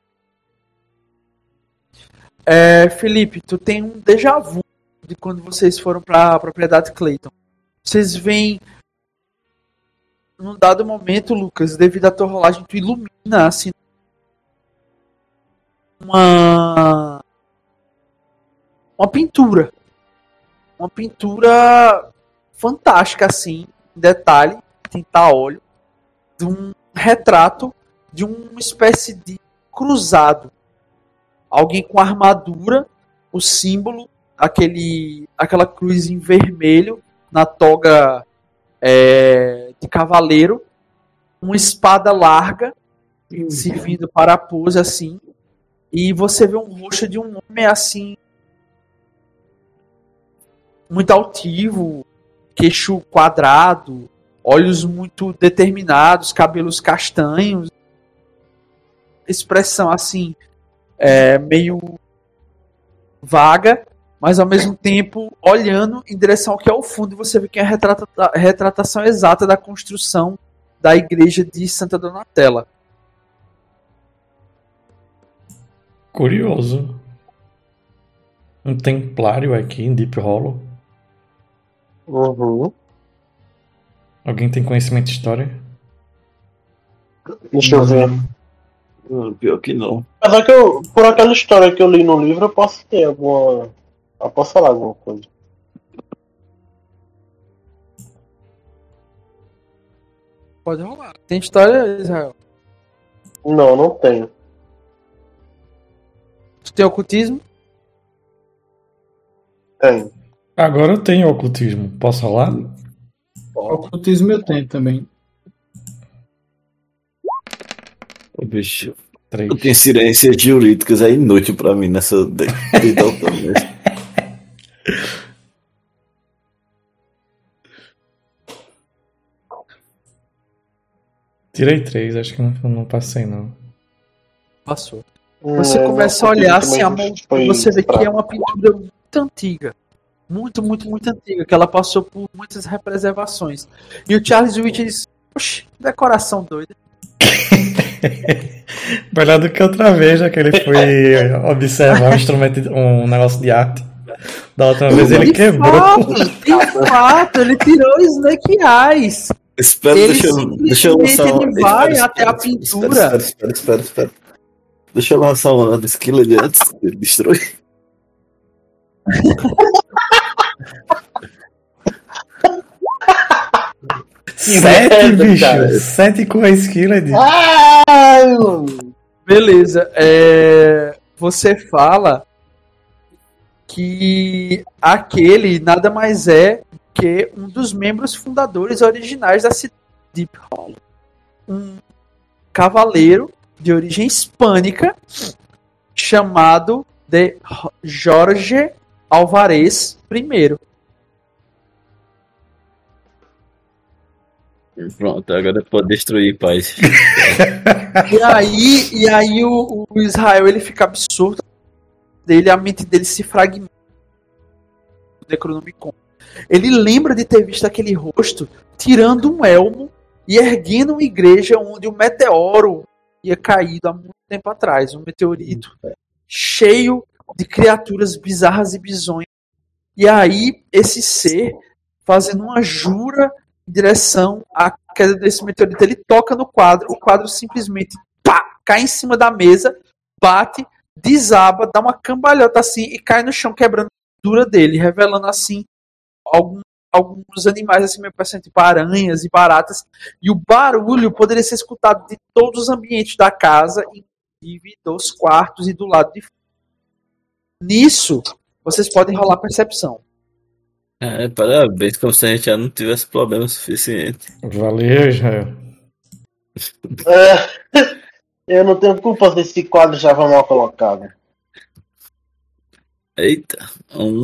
É, Felipe, tu tem um déjà vu de quando vocês foram para a propriedade Clayton. Vocês veem, num dado momento, Lucas, devido à tua rolagem, tu ilumina assim uma uma pintura, uma pintura fantástica assim, em detalhe, tinta óleo, de um retrato de uma espécie de cruzado. Alguém com armadura, o símbolo, aquele, aquela cruz em vermelho, na toga é, de cavaleiro, uma espada larga, servindo para a pose assim, e você vê um rosto de um homem assim, muito altivo, queixo quadrado, olhos muito determinados, cabelos castanhos, expressão assim, É, meio vaga, mas ao mesmo tempo olhando em direção ao que é o fundo, você vê que é a retrata, a retratação exata da construção da igreja de Santa Donatella. Curioso. Um templário aqui em Deep Hollow. Uhum. Alguém tem conhecimento de história? Deixa eu ver. Hum, Pior que não. Apesar que eu, por aquela história que eu li no livro, eu posso ter alguma. Eu posso falar alguma coisa. Pode rolar. Tem história, Israel? Não, não tenho. Tu tem ocultismo? Tenho. Agora eu tenho ocultismo. Posso rolar? Ocultismo eu tenho também. Ô, bicho. Três. Eu tenho ciências jurídicas, é inútil pra mim nessa de, de doutorado. Tirei três, acho que não, não passei não. Passou. Você É, começa a não, olhar também assim, a moldura, foi você vê que fraco. é uma pintura muito antiga. Muito, muito, muito antiga, que ela passou por muitas represervações. E o Charles Witt diz, oxe, decoração doida. Melhor do que outra vez, já que ele foi observar um instrumento, de- um negócio de arte. Da outra vez ele De quebrou. fato, de fato, ele tirou o Snake Eyes. Espera, Ele deixa eu, deixa eu lançar simplesmente uma. ele vai espera, até a espera, pintura. Espera, espera, espera, espera. Deixa eu lançar uma do Skillet antes de destruir. Sete, merda, bicho! cara. Sete com a Skillet. Ai, mano. Beleza. É, você fala que aquele nada mais é que um dos membros fundadores originais da cidade de Deep Hollow. Um cavaleiro de origem hispânica chamado de Jorge Alvarez I. Pronto, agora pode destruir, paz. E aí, e aí o, o Israel ele fica absurdo dele, a mente dele se fragmenta. O Necronomicon. Ele lembra de ter visto aquele rosto tirando um elmo e erguendo uma igreja onde o meteoro tinha caído há muito tempo atrás, um meteorito cheio de criaturas bizarras e bizonhas. E aí esse ser fazendo uma jura em direção à queda desse meteorito, ele toca no quadro, o quadro simplesmente pá, cai em cima da mesa, bate, desaba, dá uma cambalhota assim e cai no chão quebrando a dura dele, revelando assim algum, alguns animais assim meio parecendo tipo aranhas e baratas, e o barulho poderia ser escutado de todos os ambientes da casa, inclusive dos quartos e do lado de fora. Nisso, vocês podem rolar percepção. É, parabéns, como se a gente já não tivesse problema suficiente. Valeu, Israel. É, eu não tenho culpa se esse quadro já vai mal colocado. Eita, um.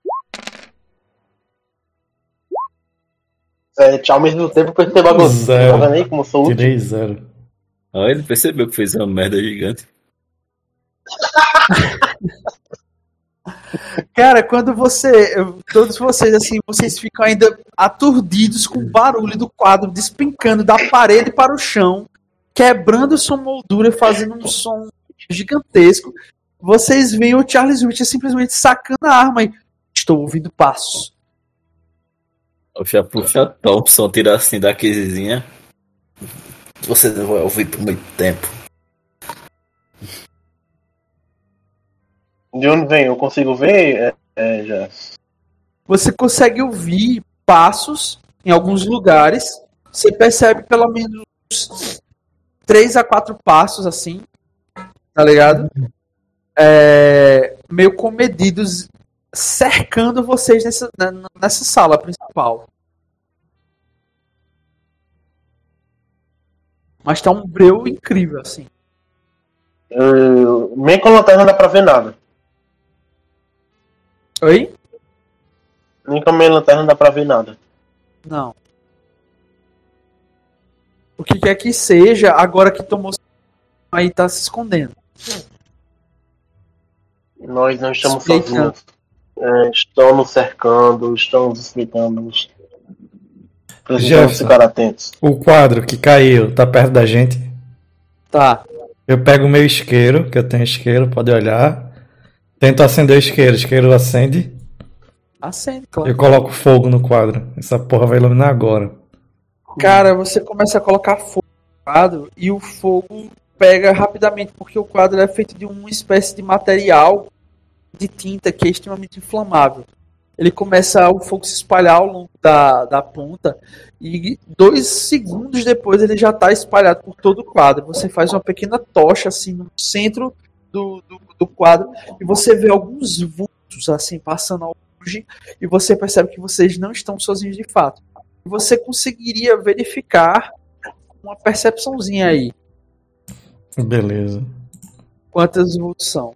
Sete, ao mesmo tempo que eu tenho bagunça. Zero. Tá vendo aí como eu sou útil? Tirei zero. Olha, ele percebeu que fez uma merda gigante. Cara, quando você, todos vocês assim, vocês ficam ainda aturdidos com o barulho do quadro despencando da parede para o chão, quebrando sua moldura, fazendo um som gigantesco. Vocês veem o Charles Witt simplesmente sacando a arma e estou ouvindo passos. Eu já puxa a Thompson, tirar assim da casezinha. Você não vai ouvir por muito tempo. De onde vem? Eu consigo ver? É, é, já. Você consegue ouvir passos em alguns lugares. Você percebe pelo menos três a quatro passos assim, tá ligado? É, meio comedidos, cercando vocês nessa, nessa sala principal. Mas tá um breu incrível assim. Eu, nem com a lanterna não dá pra ver nada. Oi? Nem com a minha lanterna não dá pra ver nada. Não. O que quer que seja, agora que tomou aí tá se escondendo. Nós não estamos Espreitando. sozinhos. É, estão nos cercando, estão nos espreitando. Precisamos Jefferson. ficar atentos. O quadro que caiu tá perto da gente. Tá. Eu pego o meu isqueiro, que eu tenho isqueiro, pode olhar. Tento acender o isqueiro, o isqueiro acende. Acende, claro. Eu coloco fogo no quadro. Essa porra vai iluminar agora. Cara, você começa a colocar fogo no quadro e o fogo pega rapidamente, porque o quadro é feito de uma espécie de material de tinta que é extremamente inflamável. Ele começa o fogo se espalhar ao longo da, da ponta e dois segundos depois ele já está espalhado por todo o quadro. Você faz uma pequena tocha assim no centro do, do, do quadro e você vê alguns vultos assim passando ao longe e você percebe que vocês não estão sozinhos de fato. Você conseguiria verificar uma percepçãozinha aí. Beleza. Quantas vultos são?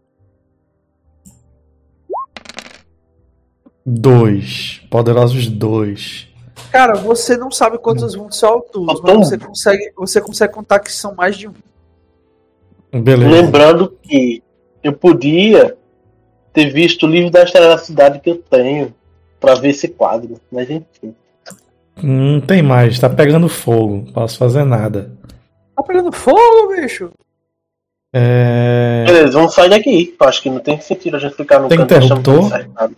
Dois. Poderosos dois. Cara, você não sabe quantos vultos são ao todo, mas você consegue, você consegue contar que são mais de um. Beleza. Lembrando que eu podia ter visto o livro da história da cidade que eu tenho pra ver esse quadro, mas enfim. Não tem mais, tá pegando fogo. Não posso fazer nada. Tá pegando fogo, bicho? É... Beleza, vamos sair daqui. Acho que não tem sentido a gente ficar no Tem canto deixando tudo interruptor? cercado.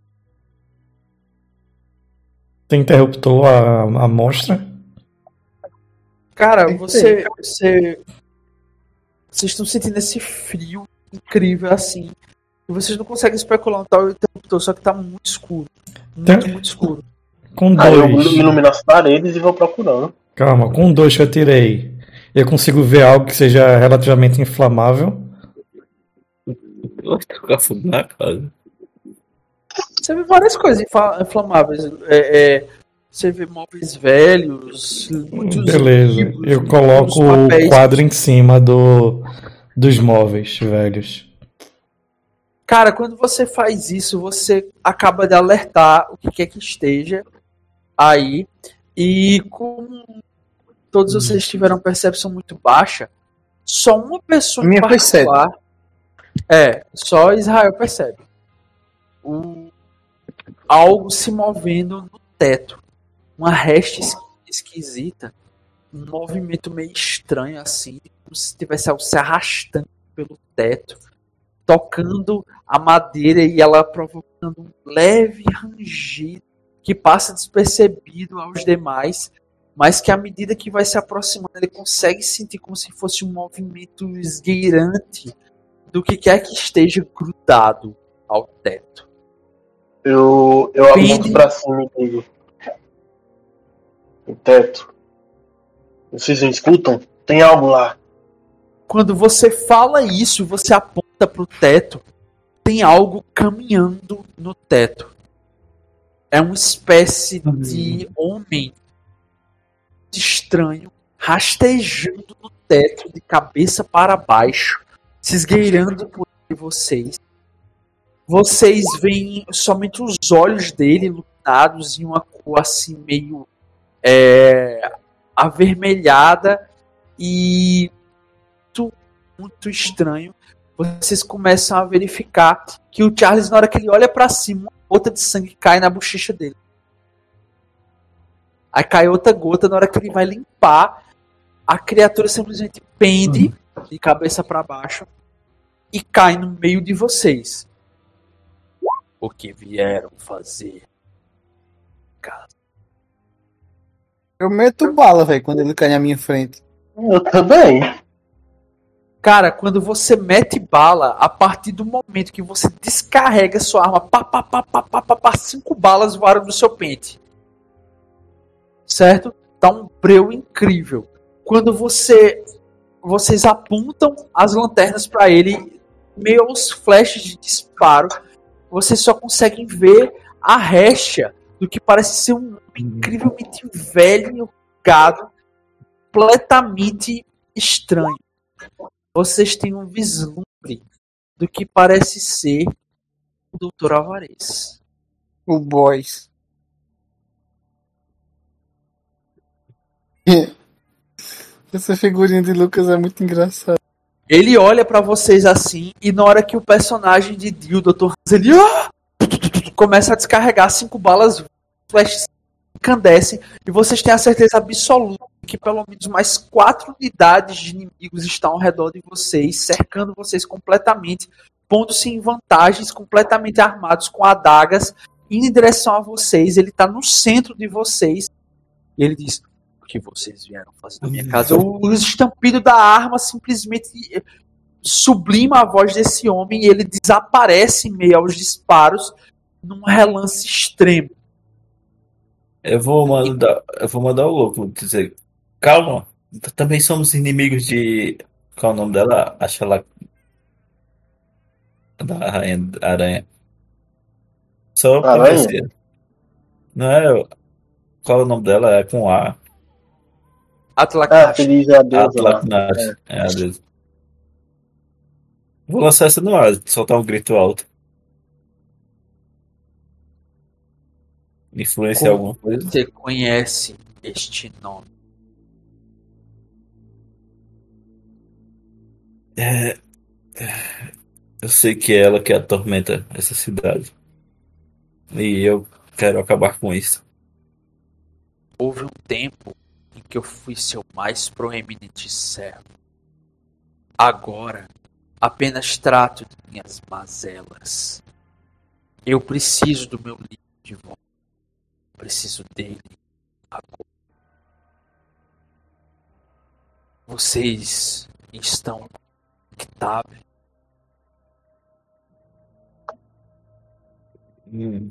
Tem interruptor a a amostra? Cara, você, você. Vocês estão sentindo esse frio incrível assim. E vocês não conseguem especular onde tá o interruptor, só que tá muito escuro. Muito, Tem- muito escuro. Com Aí eu dois. ilumino as paredes e vou procurando. Calma, com dois que eu tirei. Eu consigo ver algo que seja relativamente inflamável. Vai trocar fogo na casa. Você vê várias coisas infla- inflamáveis. É, é, você vê móveis velhos, muitos Beleza. livros, Eu muitos coloco o papéis. quadro em cima do, dos móveis velhos. Cara, quando você faz isso, você acaba de alertar o que quer que esteja aí. E como todos vocês tiveram percepção muito baixa, só uma pessoa Minha em foi sete. particular. É, só Israel percebe. O, algo se movendo no teto. Uma resta es- esquisita. Um movimento meio estranho assim, como se tivesse algo se arrastando pelo teto, tocando a madeira e ela provocando um leve rangido que passa despercebido aos demais, mas que à medida que vai se aproximando ele consegue sentir como se fosse um movimento esgueirante do que quer que esteja grudado ao teto. Eu, eu aponto Pende. pra cima e digo: o teto. Vocês não escutam? Tem algo lá. Quando você fala isso, você aponta pro teto, tem algo caminhando no teto. É uma espécie de homem estranho, rastejando no teto de cabeça para baixo, se esgueirando por entre vocês. Vocês veem somente os olhos dele iluminados em uma cor assim meio é, avermelhada e muito, muito estranho. Vocês começam a verificar que o Charles, na hora que ele olha pra cima, uma gota de sangue cai na bochecha dele. Aí cai outra gota, na hora que ele vai limpar, a criatura simplesmente pende de cabeça pra baixo e cai no meio de vocês. O que vieram fazer? Cara, Eu meto bala, velho, quando ele cai na minha frente. Eu também. Cara, quando você mete bala, a partir do momento que você descarrega sua arma, pá, pá, pá, pá, pá, pá, pá, cinco balas voaram do seu pente. Certo? Dá um breu incrível. Quando você vocês apontam as lanternas para ele, meio aos flashes de disparo, vocês só conseguem ver a recha do que parece ser um homem incrivelmente velho e enrugado, completamente estranho. Vocês têm um vislumbre do que parece ser o doutor Alvarez. O boys. Essa figurinha de Lucas é muito engraçada. Ele olha pra vocês assim, e na hora que o personagem de Dio, o doutor Hans, ele ah! começa a descarregar cinco balas, flashes incandescem, e vocês têm a certeza absoluta que pelo menos mais quatro unidades de inimigos estão ao redor de vocês, cercando vocês completamente, pondo-se em vantagens, completamente armados com adagas, indo em direção a vocês. Ele está no centro de vocês, e ele diz: o que vocês vieram fazer na minha casa? O estampido da arma simplesmente sublima a voz desse homem, e ele desaparece em meio aos disparos, num relance extremo. Eu vou mandar, eu vou mandar o louco dizer, calma, também somos inimigos de, qual é o nome dela? Acho ela da Rainha Aranha. Só pra ver Aranha? se, não é, qual é o nome dela? É com A. Ah, Atlaknash. feliz a deusa lá. Atlaknash, é a Deus. Vou lançar essa no ar, soltar um grito alto. Influenciar Como alguma coisa? você conhece este nome? É, eu sei que é ela que atormenta essa cidade. E eu quero acabar com isso. Houve um tempo em que eu fui seu mais proeminente servo. Agora, apenas trato de minhas mazelas. Eu preciso do meu livro de volta. Preciso dele agora. Vocês estão conectados? Hum.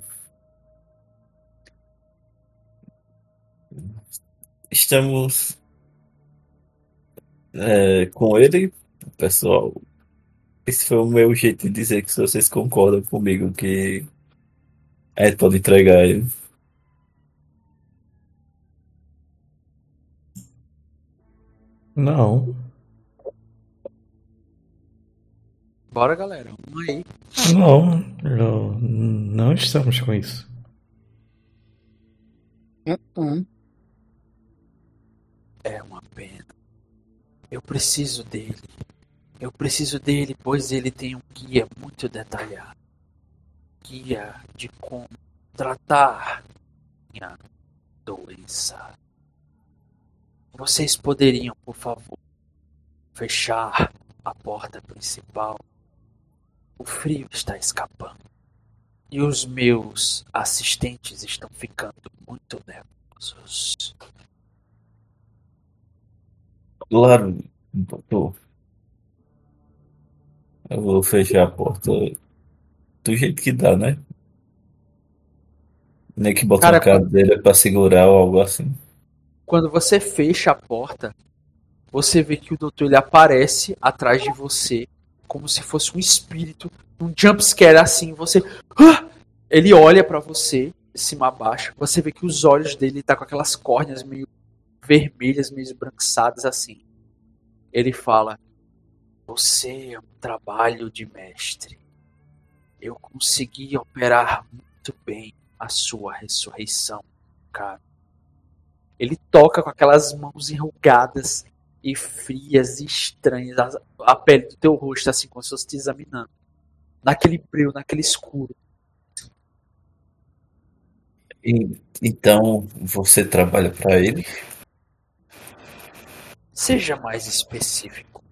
Estamos é, com ele, pessoal. Esse foi o meu jeito de dizer que se vocês concordam comigo que a gente pode entregar ele. Não, Bora, galera. Vamos aí. não, não, não estamos com isso. Hum, É uma pena. Eu preciso dele. Eu preciso dele, pois ele tem um guia muito detalhado. Guia de como tratar minha doença. Vocês poderiam, por favor, fechar a porta principal? O frio está escapando. E os meus assistentes estão ficando muito nervosos. Claro, doutor. Eu vou fechar a porta do jeito que dá, né? Nem que botar Cara, uma cadeira pra segurar ou algo assim. quando você fecha a porta, você vê que o doutor ele aparece atrás de você, como se fosse um espírito, um jumpscare assim, você... Ah! Ele olha pra você, de cima a baixo, você vê que os olhos dele tá com aquelas córneas meio vermelhas, meio esbranquiçadas assim. Ele fala: você é um trabalho de mestre. Eu consegui operar muito bem a sua ressurreição, cara. Ele toca com aquelas mãos enrugadas e frias e estranhas, a, a pele do teu rosto, assim, como se fosse te examinando. Naquele brilho, naquele escuro. E- então, você trabalha pra ele? Seja mais específico.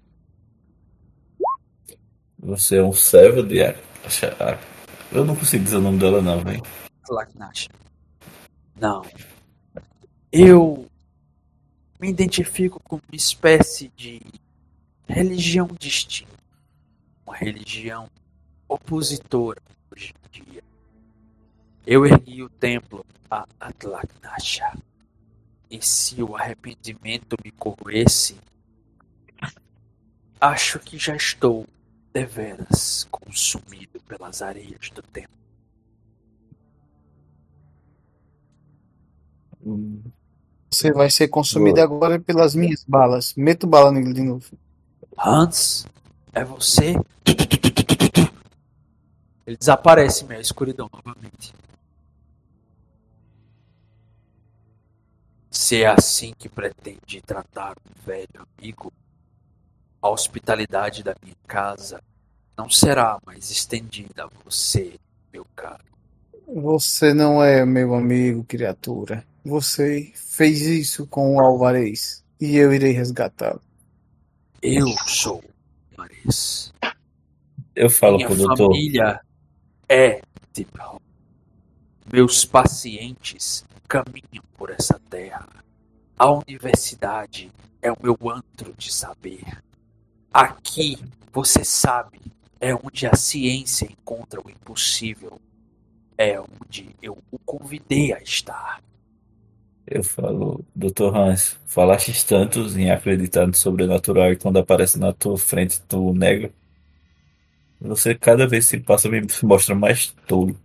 Você é um servo de A- Acha- A- Eu não consigo dizer o nome dela não, velho. Atlaknash. Não. Eu me identifico como uma espécie de religião distinta. Uma religião opositora hoje em dia. Eu ergui o templo a Atlaknasha. E se o arrependimento me corroesse, acho que já estou deveras consumido pelas areias do templo. Hum, Você vai ser consumido Boa. agora pelas minhas balas. Meto bala nele de novo. Hans, é você? Ele desaparece em meio à escuridão novamente. Se é assim que pretende tratar um velho amigo, a hospitalidade da minha casa não será mais estendida a você, meu caro. Você não é meu amigo, criatura. Você fez isso com o Alvarez e eu irei resgatá-lo. Eu sou o Alvarez. Eu falo Minha pro doutor. família é Deep Hollow. Meus pacientes caminham por essa terra. A universidade é o meu antro de saber. Aqui, você sabe, é onde a ciência encontra o impossível. É onde eu o convidei a estar. Eu falo, doutor Hans, falastes tantos em acreditar no sobrenatural e quando aparece na tua frente tu nega. Você cada vez que passa me mostra mais tolo.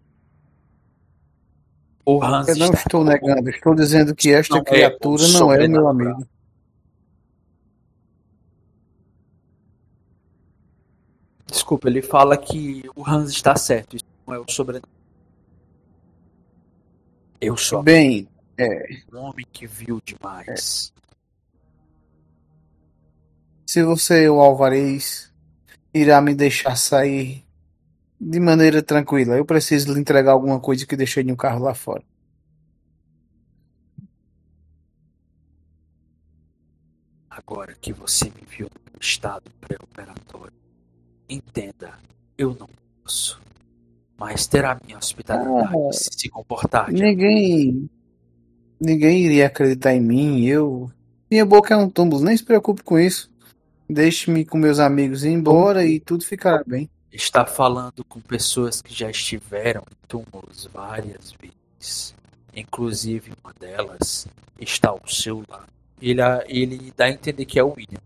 O Hans Eu não está estou negando, estou dizendo que esta Não é criatura o não é meu sobrenatural. amigo. Desculpa, ele fala que o Hans está certo. Isso não é o sobrenatural. Eu sou Bem, é, um homem que viu demais. se você, o Alvarez, irá me deixar sair de maneira tranquila, eu preciso lhe entregar alguma coisa que deixei no carro lá fora. Agora que você me viu no estado pré-operatório, entenda, eu não posso. Mas terá minha hospitalidade Ah, se se comportar de Ninguém, ninguém iria acreditar em mim. Eu, minha boca é um túmulo, nem se preocupe com isso. Deixe-me com meus amigos ir embora e tudo ficará bem. Está falando com pessoas que já estiveram em túmulos várias vezes. Inclusive, uma delas está ao seu lado. Ele, ele dá a entender que é o William.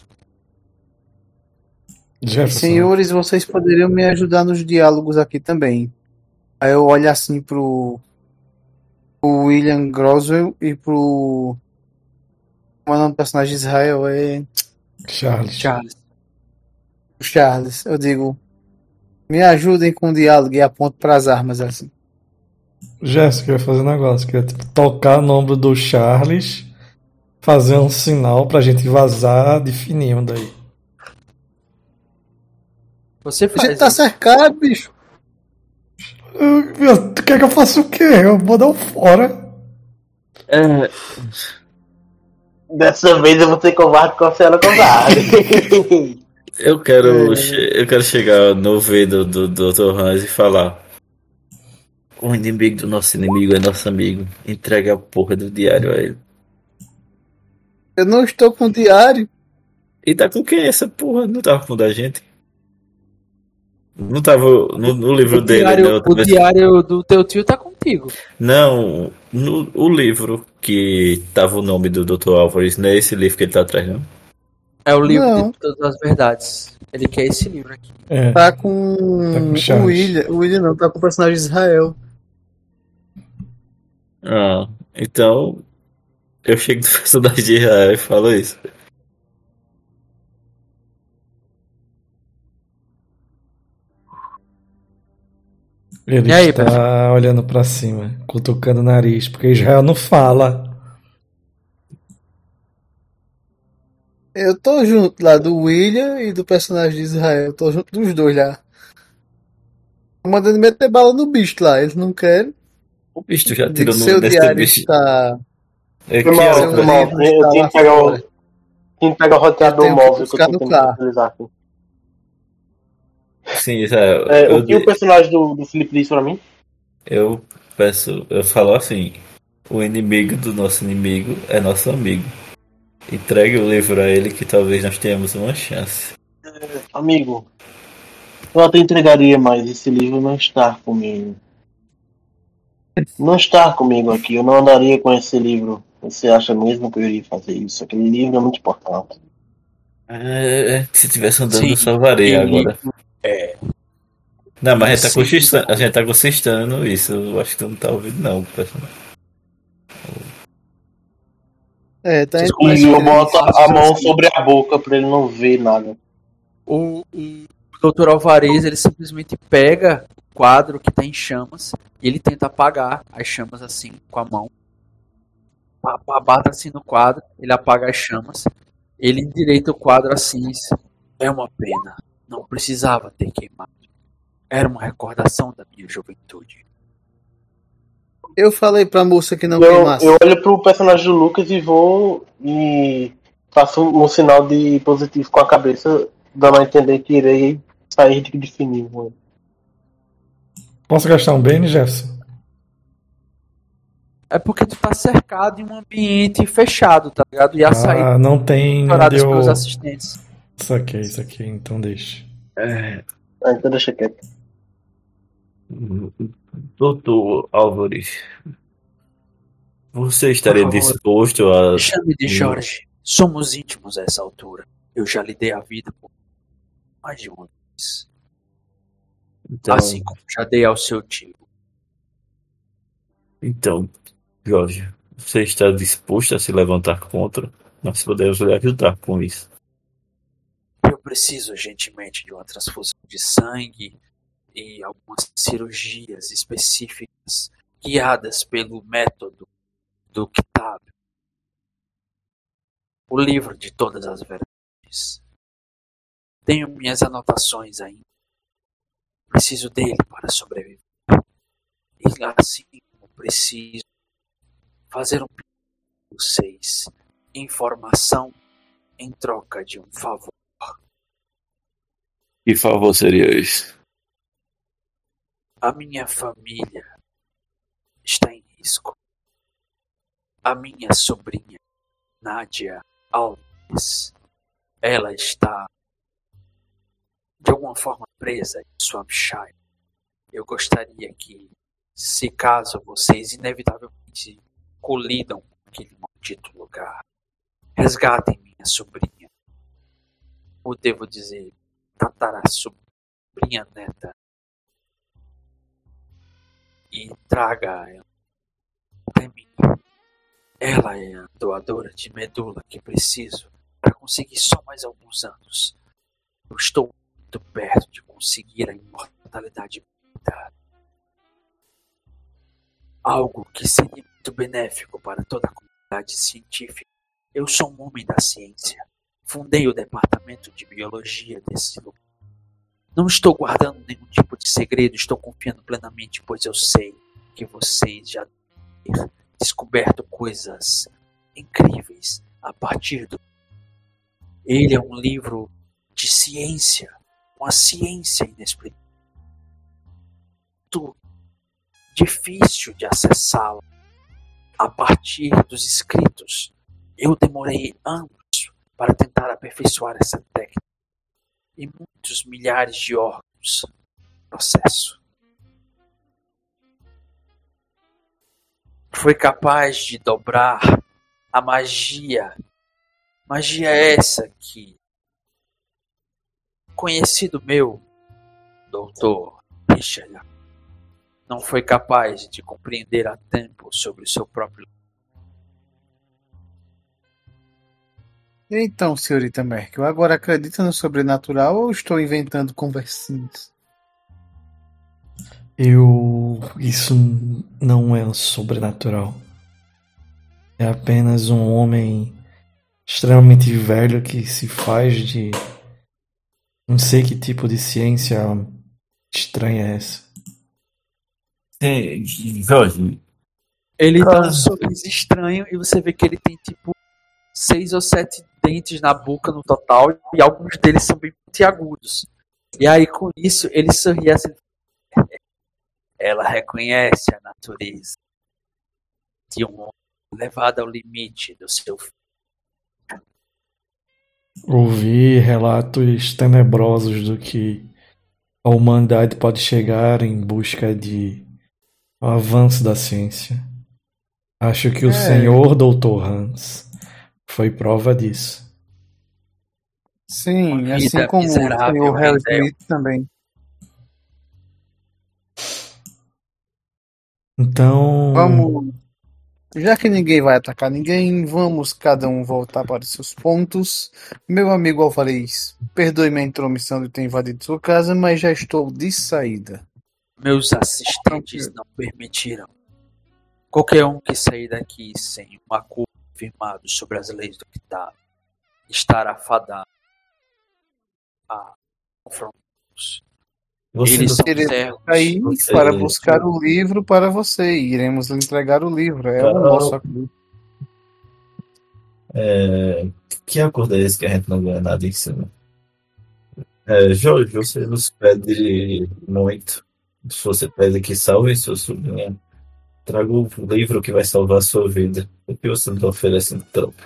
Jefferson. Senhores, vocês poderiam me ajudar nos diálogos aqui também. Aí eu olho assim pro, pro William Groswell e pro. Como é o nome do personagem de Israel? É Charles. Charles, o Charles. Eu digo, me ajudem com o diálogo e aponto para as armas assim. Jéssica, eu ia fazer um negócio. Queria tipo, tocar no ombro do Charles, fazer um sinal pra gente vazar de fininho daí. você A faz gente tá isso. cercado, bicho. Eu- eu- Tu quer que eu faça o quê? Eu vou dar um fora. É. Dessa vez eu vou ser covarde com a senhora covarde. Eu quero, É. che- eu quero chegar no ouvido do doutor Hans e falar: o inimigo do nosso inimigo é nosso amigo. Entrega a porra do diário a ele. Eu não estou com o diário. E tá com quem essa porra? Não tava com o da gente? Não tava no, no livro O dele, né? diário, Outra o vez. diário do teu tio tá contigo. Não, no o livro que tava o nome do doutor Álvares, não é esse livro que ele tá atrás, não? É o livro Não. de todas as verdades. Ele quer esse livro aqui. É. Tá com, Tá com o Charles. William. O William não, tá com o personagem de Israel. Ah, então eu chego do personagem de Israel e falo isso. Ele E aí, está Beto? olhando pra cima, cutucando o nariz, porque Israel não fala. Eu tô junto lá do William e do personagem de Israel. Eu tô junto dos dois lá. Tô mandando meter bala no bicho lá. Eles não querem. O bicho já Digo, tirou no, seu nesse diário bicho. está. É Foi que mal, hora, foi cara? mal. livro Eu está tinha lá que pegar o, fora. tinha que pegar o Eu roteador tenho que móvel que eu buscar tô no tentando carro. utilizar aqui. Sim, Israel, É, eu, o que o di- personagem do, do Felipe disse pra mim? eu peço, eu falo assim: o inimigo do nosso inimigo é nosso amigo. Entregue o livro a ele que talvez nós tenhamos uma chance. Amigo, eu até entregaria, mas esse livro não está comigo. Não está comigo aqui, eu não andaria com esse livro. Você acha mesmo que eu iria fazer isso? Aquele livro é muito importante. É, se tivesse andando, eu Sim, salvaria ele agora. é. Não, mas a gente tá Sim, consistando, a gente tá consistando isso. Eu acho que tu não tá ouvindo, não, personagem. É, tá indo Desculpa, mais E eu Mas boto é a mão assim. sobre a boca pra ele não ver nada. O, o doutor Alvarez, ele simplesmente pega o quadro que tá em chamas e ele tenta apagar as chamas assim com a mão. A- a- Bata assim no quadro, ele apaga as chamas. Ele endireita o quadro assim. É uma pena. Não precisava ter queimado. Era uma recordação da minha juventude. Eu falei pra moça que não Eu, queimasse. eu olho pro personagem do Lucas e vou e faço um, um sinal de positivo com a cabeça, dando a entender que irei sair de, de fininho. Mano. Posso gastar um Bane, Jefferson? É porque tu tá cercado em um ambiente fechado, tá ligado? E a saída Ah, não tem. Não ignoradas deu. pelos assistentes. Isso aqui, isso aqui, então deixa. É, Ah, então deixa quieto. doutor Álvares, você estaria Por favor. disposto a. Chame de Jorge. Somos íntimos a essa altura. Eu já lhe dei a vida por mais de uma vez. Então, Assim como já dei ao seu tio. então, Jorge, você está disposto a se levantar contra? Nós podemos lhe ajudar com isso. Eu preciso urgentemente de uma transfusão de sangue e algumas cirurgias específicas guiadas pelo método do Kitab, o livro de todas as verdades. Tenho minhas anotações ainda. Preciso dele para sobreviver. E assim como preciso fazer um pedido a vocês, informação em troca de um favor. Que favor seria esse? A minha família está em risco. A minha sobrinha, Nádia Alves, ela está de alguma forma presa em Swampshire. Eu gostaria que, se caso vocês inevitavelmente colidam com aquele maldito lugar, resgatem minha sobrinha. Ou devo dizer, tatara sobrinha neta. E traga ela até mim. Ela é a doadora de medula que preciso para conseguir só mais alguns anos. Eu estou muito perto de conseguir a imortalidade. Algo que seria muito benéfico para toda a comunidade científica. Eu sou um homem da ciência. Fundei o departamento de biologia desse lugar. Não estou guardando nenhum tipo de segredo, estou confiando plenamente, pois eu sei que vocês já devem ter descoberto coisas incríveis a partir do... Ele é um livro de ciência, uma ciência inexplicável. Muito difícil de acessá-la a partir dos escritos. Eu demorei anos para tentar aperfeiçoar essa técnica. E muitos milhares de órgãos no processo. Foi capaz de dobrar a magia. Magia essa que conhecido meu, doutor Richard, não foi capaz de compreender a tempo sobre o seu próprio. Então, senhorita Merkel, agora acredita no sobrenatural ou estou inventando conversinhas? Eu. Isso não é sobrenatural. É apenas um homem extremamente velho que se faz de. Não sei que tipo de ciência estranha é essa. Sim, Jorge. Ele dá um sorriso estranho e você vê que ele tem tipo seis ou sete dentes na boca no total e alguns deles são bem pontiagudos. E aí com isso ele sorri assim. Ela reconhece a natureza de um homem levado ao limite do seu filho. Ouvi relatos tenebrosos do que a humanidade pode chegar em busca de um avanço da ciência. Acho que o É. senhor doutor Hans foi prova disso. Sim, Uma assim vida como o miserável, senhor Harry Rendel. Smith também. Então, Vamos. Já que ninguém vai atacar ninguém, vamos cada um voltar para os seus pontos. Meu amigo Alvarez, perdoe minha intromissão de ter invadido sua casa, mas já estou de saída. Meus assistentes não permitiram. Qualquer um que sair daqui sem um acordo firmado sobre as leis do Kitab estará fadado a confrontos. Você Eles não- são Iremos servos. aí você- para buscar o livro para você. Iremos lhe entregar o livro. É o Não. nosso acordo. É, que acordo é esse que a gente não ganha nada em cima? É, Jorge, você nos pede muito. Se você pede que salve sua sobrinha, traga o livro que vai salvar a sua vida. O que você nos oferece em troca?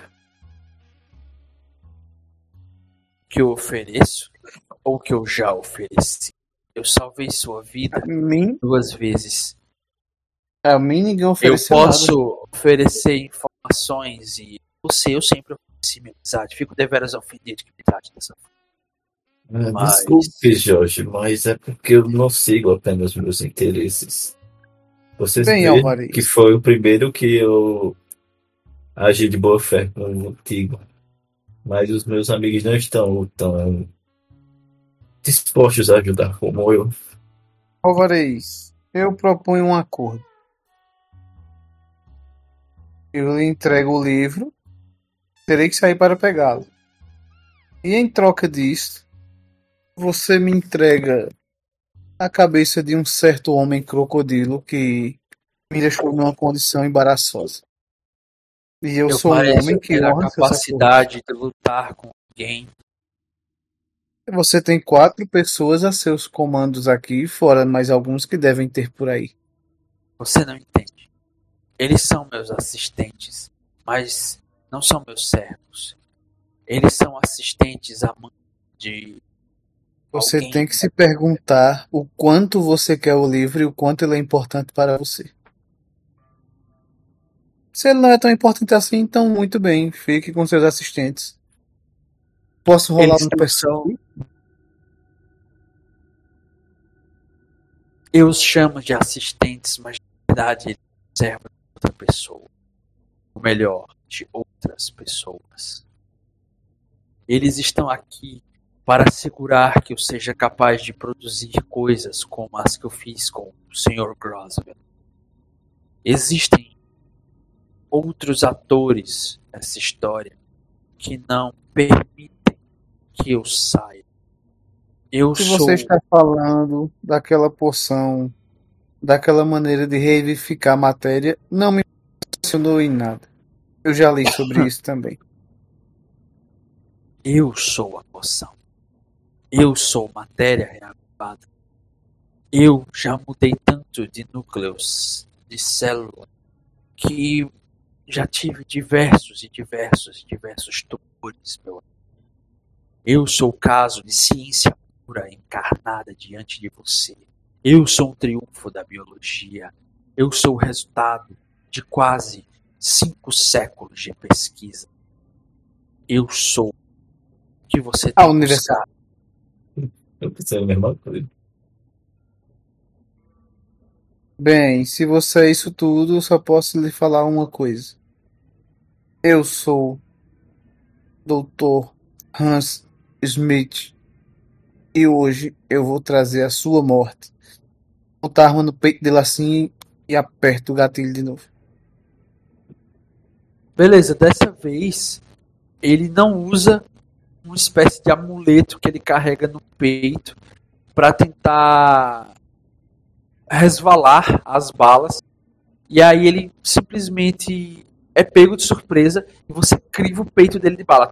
Que eu ofereço ou que eu já ofereci. Eu salvei sua vida A mim, duas vezes. a mim ninguém Eu ofereceu posso oferecer informações e você, eu sempre ofereci minha amizade. Fico deveras ofendido que me trate dessa forma. Ah, Mas- Desculpe, Jorge, mas é porque eu não sigo apenas meus interesses. Vocês Bem, veem Alvarez. que foi o primeiro que eu agi de boa fé contigo. Mas os meus amigos não estão tão dispostos a ajudar como eu. Alvarez, eu proponho um acordo. Eu lhe entrego o livro, terei que sair para pegá-lo. E em troca disso, você me entrega a cabeça de um certo homem crocodilo que me deixou numa condição embaraçosa. E eu, Eu sou um pareço homem que ter a honra seus capacidade de lutar com alguém. acordos. Você tem quatro pessoas a seus comandos aqui, fora mais alguns que devem ter por aí. Você não entende. Eles são meus assistentes, mas não são meus servos. Eles são assistentes a mão de Você alguém. tem que se perguntar o quanto você quer o livro e o quanto ele é importante para você. Se ele não é tão importante assim, então muito bem, fique com seus assistentes. Posso rolar Eles um não percepção? são. Eu os chamo de assistentes, mas na verdade eles servem de outra pessoa. Ou melhor, de outras pessoas. Eles estão aqui para assegurar que eu seja capaz de produzir coisas como as que eu fiz com o senhor Grosvenor. Existem outros atores nessa história que não permitem que eu saia. Eu Se sou você está falando daquela poção, daquela maneira de revivificar a matéria, não me impressionou em nada. Eu já li sobre isso também. eu sou a poção. Eu sou matéria reavivada. Eu já mudei tanto de núcleos de célula que já tive diversos e diversos e diversos tumores, meu amigo. Eu sou o caso de ciência pura encarnada diante de você. Eu sou um triunfo da biologia. Eu sou o resultado de quase cinco séculos de pesquisa. Eu sou o que você A tem universidade. buscado. Eu pensei a mesma coisa. Bem, se você é isso tudo, eu só posso lhe falar uma coisa. Eu sou doutor Hans Smith e hoje eu vou trazer a sua morte. Botar a arma no peito dele assim e aperto o gatilho de novo. Beleza, dessa vez ele não usa uma espécie de amuleto que ele carrega no peito para tentar resvalar as balas. E aí ele simplesmente é pego de surpresa e você criva o peito dele de bala.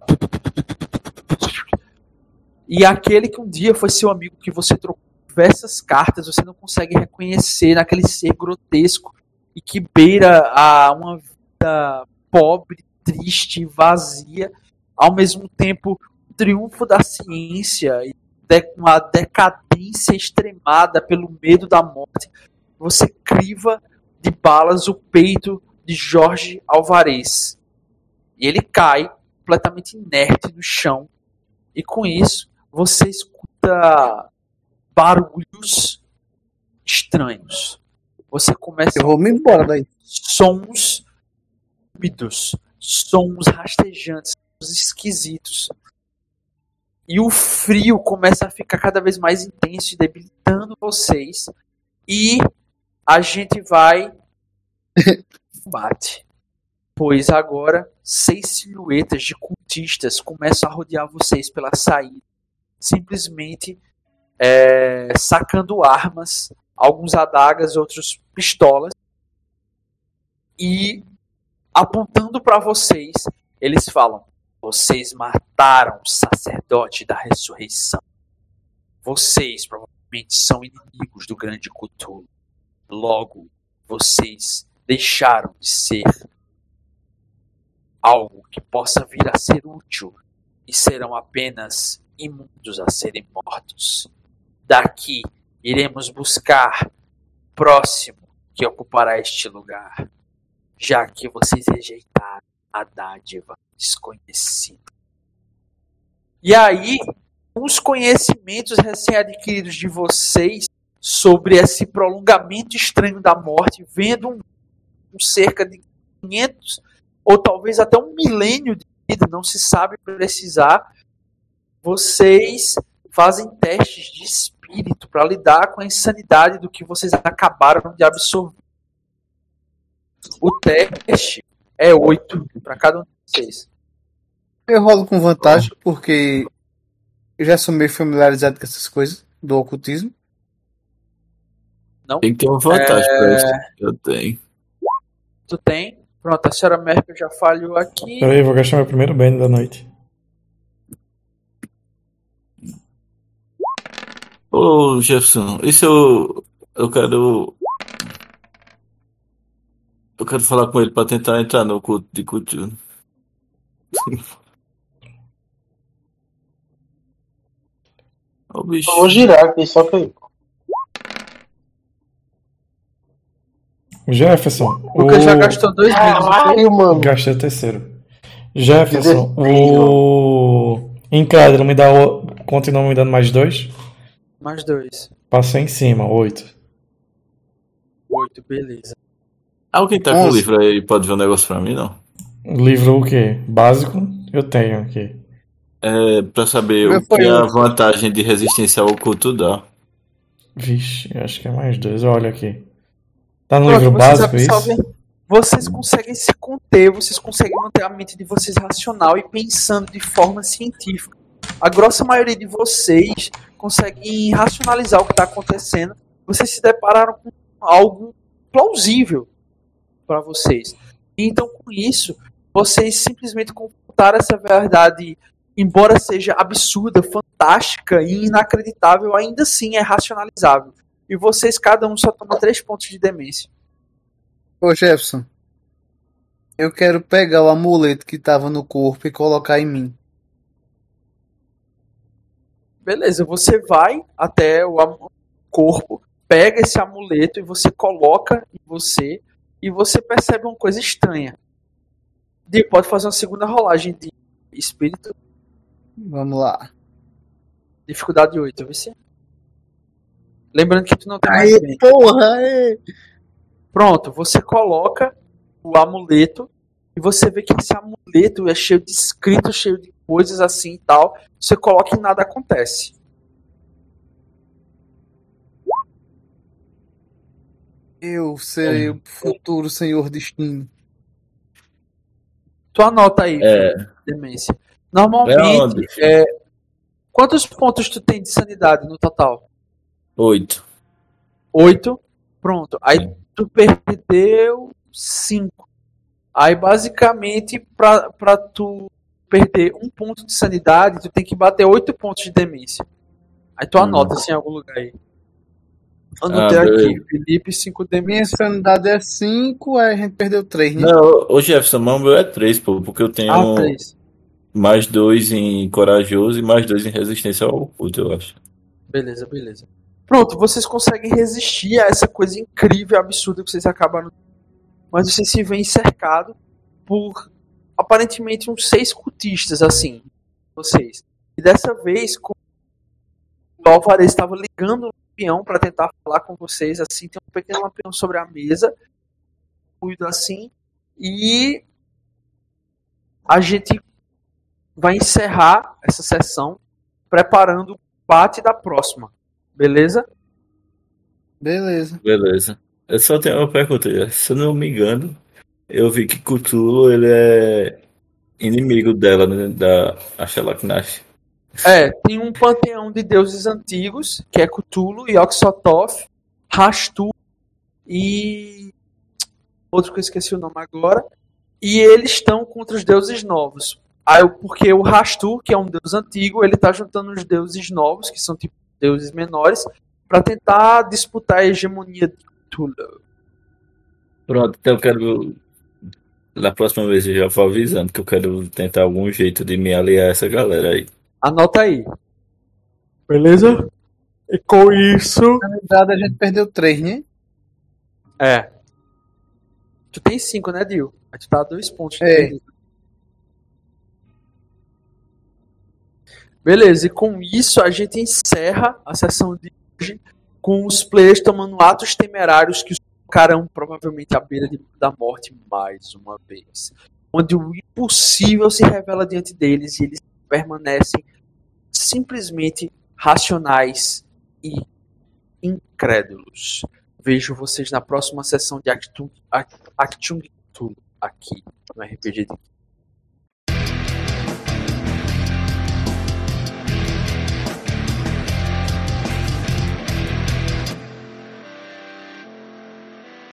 E aquele que um dia foi seu amigo, que você trocou diversas cartas, você não consegue reconhecer naquele ser grotesco e que beira a uma vida pobre, triste, vazia, ao mesmo tempo o triunfo da ciência e de uma decadência extremada pelo medo da morte. Você criva de balas o peito de Jorge Alvarez. E ele cai completamente inerte no chão. E com isso, você escuta barulhos estranhos. Você começa Eu vou me embora daí. sons úmidos, sons rastejantes, sons esquisitos. E o frio começa a ficar cada vez mais intenso e debilitando vocês. E a gente vai combate. Pois agora seis silhuetas de cultistas começam a rodear vocês pela saída, simplesmente é, sacando armas, alguns adagas, outros pistolas, e apontando para vocês, eles falam: vocês mataram o sacerdote da ressurreição. Vocês provavelmente são inimigos do grande Cthulhu. Logo, vocês deixaram de ser algo que possa vir a ser útil e serão apenas imundos a serem mortos. Daqui, iremos buscar o próximo que ocupará este lugar, já que vocês rejeitaram a dádiva desconhecida. E aí, os conhecimentos recém-adquiridos de vocês sobre esse prolongamento estranho da morte, vendo um, um cerca de quinhentos ou talvez até um milênio de vida, não se sabe precisar, vocês fazem testes de espírito para lidar com a insanidade do que vocês acabaram de absorver. O teste é oito para cada um de vocês. Eu rolo com vantagem porque eu já sou meio familiarizado com essas coisas do ocultismo. Não? Tem que ter uma vantagem É... pra isso. Eu tenho. Tu tem? Pronto, a senhora Merkel já falhou aqui. Peraí, vou gastar meu primeiro bane da noite. Ô, Jefferson, isso eu. Eu quero. Eu quero falar com ele pra tentar entrar no culto de Cthulhu. Ô, bicho. Eu vou girar aqui, só que. Jefferson, Porque o... já gastou dois mil. Caralho, mano. Gastei o terceiro. Jefferson, o Incrédulo me dá o... continua me dando mais dois? Mais dois. Passei em cima, oito. Oito, beleza. Alguém tá com o Onze. livro aí pode ver um negócio pra mim, não? Livro o quê? Básico? Eu tenho aqui. É pra saber Meu o foi que a um. vantagem de resistência ao oculto dá. Vixe, acho que é mais dois. Olha aqui. Tá no Pronto, livro vocês básico, é isso? absorvem. Vocês conseguem se conter, vocês conseguem manter a mente de vocês racional e pensando de forma científica. A grossa maioria de vocês conseguem racionalizar o que está acontecendo. Vocês se depararam com algo plausível para vocês. E então, com isso, vocês simplesmente confrontaram essa verdade, embora seja absurda, fantástica e inacreditável, ainda assim é racionalizável. E vocês, cada um, só toma três pontos de demência. Ô Jefferson, eu quero pegar o amuleto que tava no corpo e colocar em mim. Beleza, você vai até o am- corpo, pega esse amuleto e você coloca em você e você percebe uma coisa estranha. Di, pode fazer uma segunda rolagem de espírito, Vamos lá. dificuldade oito, você. Lembrando que tu não tem mais Aí, bem. porra! Aí. Pronto, você coloca o amuleto e você vê que esse amuleto é cheio de escritos, cheio de coisas assim e tal. Você coloca e nada acontece. Eu serei o futuro senhor destino. Tu anota aí, É. demência. É Normalmente, onde? é, quantos pontos tu tem de sanidade no total? Oito. Oito. Pronto. Aí tu perdeu cinco. Aí basicamente, pra, pra tu perder um ponto de sanidade, tu tem que bater oito pontos de demência. Aí tu anota assim em algum lugar aí. Anotei Ah, aqui, beleza. Felipe, cinco Minha demência. sanidade é cinco, aí a gente perdeu três, né? Não, ô Jefferson, mas o meu é três, pô, porque eu tenho Ah, três. mais dois em corajoso e mais dois em resistência ao oculto, eu acho. Beleza, beleza. Pronto, vocês conseguem resistir a essa coisa incrível, absurda que vocês acabaram. Mas vocês se veem cercados por aparentemente uns seis cultistas, assim. Vocês. E dessa vez, com... o Alvarez estava ligando o lampião para tentar falar com vocês, assim. Tem um pequeno lampião sobre a mesa, cuido assim. E a gente vai encerrar essa sessão preparando o bate da próxima. Beleza? Beleza. Beleza. Eu só tenho uma pergunta. Se eu não me engano, eu vi que Cthulhu, ele é inimigo dela, né? Da Ashalaknash. É, tem um panteão de deuses antigos, que é Cthulhu, Yog-Sothoth, Rastu e outro que eu esqueci o nome agora. E eles estão contra os deuses novos. Aí, porque o Rastu, que é um deus antigo, ele tá juntando os deuses novos, que são tipo deuses menores, para tentar disputar a hegemonia de Cthulhu. Pronto, então eu quero. Na próxima vez eu já vou avisando que eu quero tentar algum jeito de me aliar a essa galera aí. Anota aí. Beleza? E com isso. Na verdade, a gente perdeu três, né? É. Tu tem cinco, né, Dio? A gente tá a dois pontos. É. Né? Beleza, e com isso a gente encerra a sessão de hoje com os players tomando atos temerários que os colocarão provavelmente à beira de, da morte mais uma vez. Onde o impossível se revela diante deles e eles permanecem simplesmente racionais e incrédulos. Vejo vocês na próxima sessão de Actung Cthulhu aqui no R P G de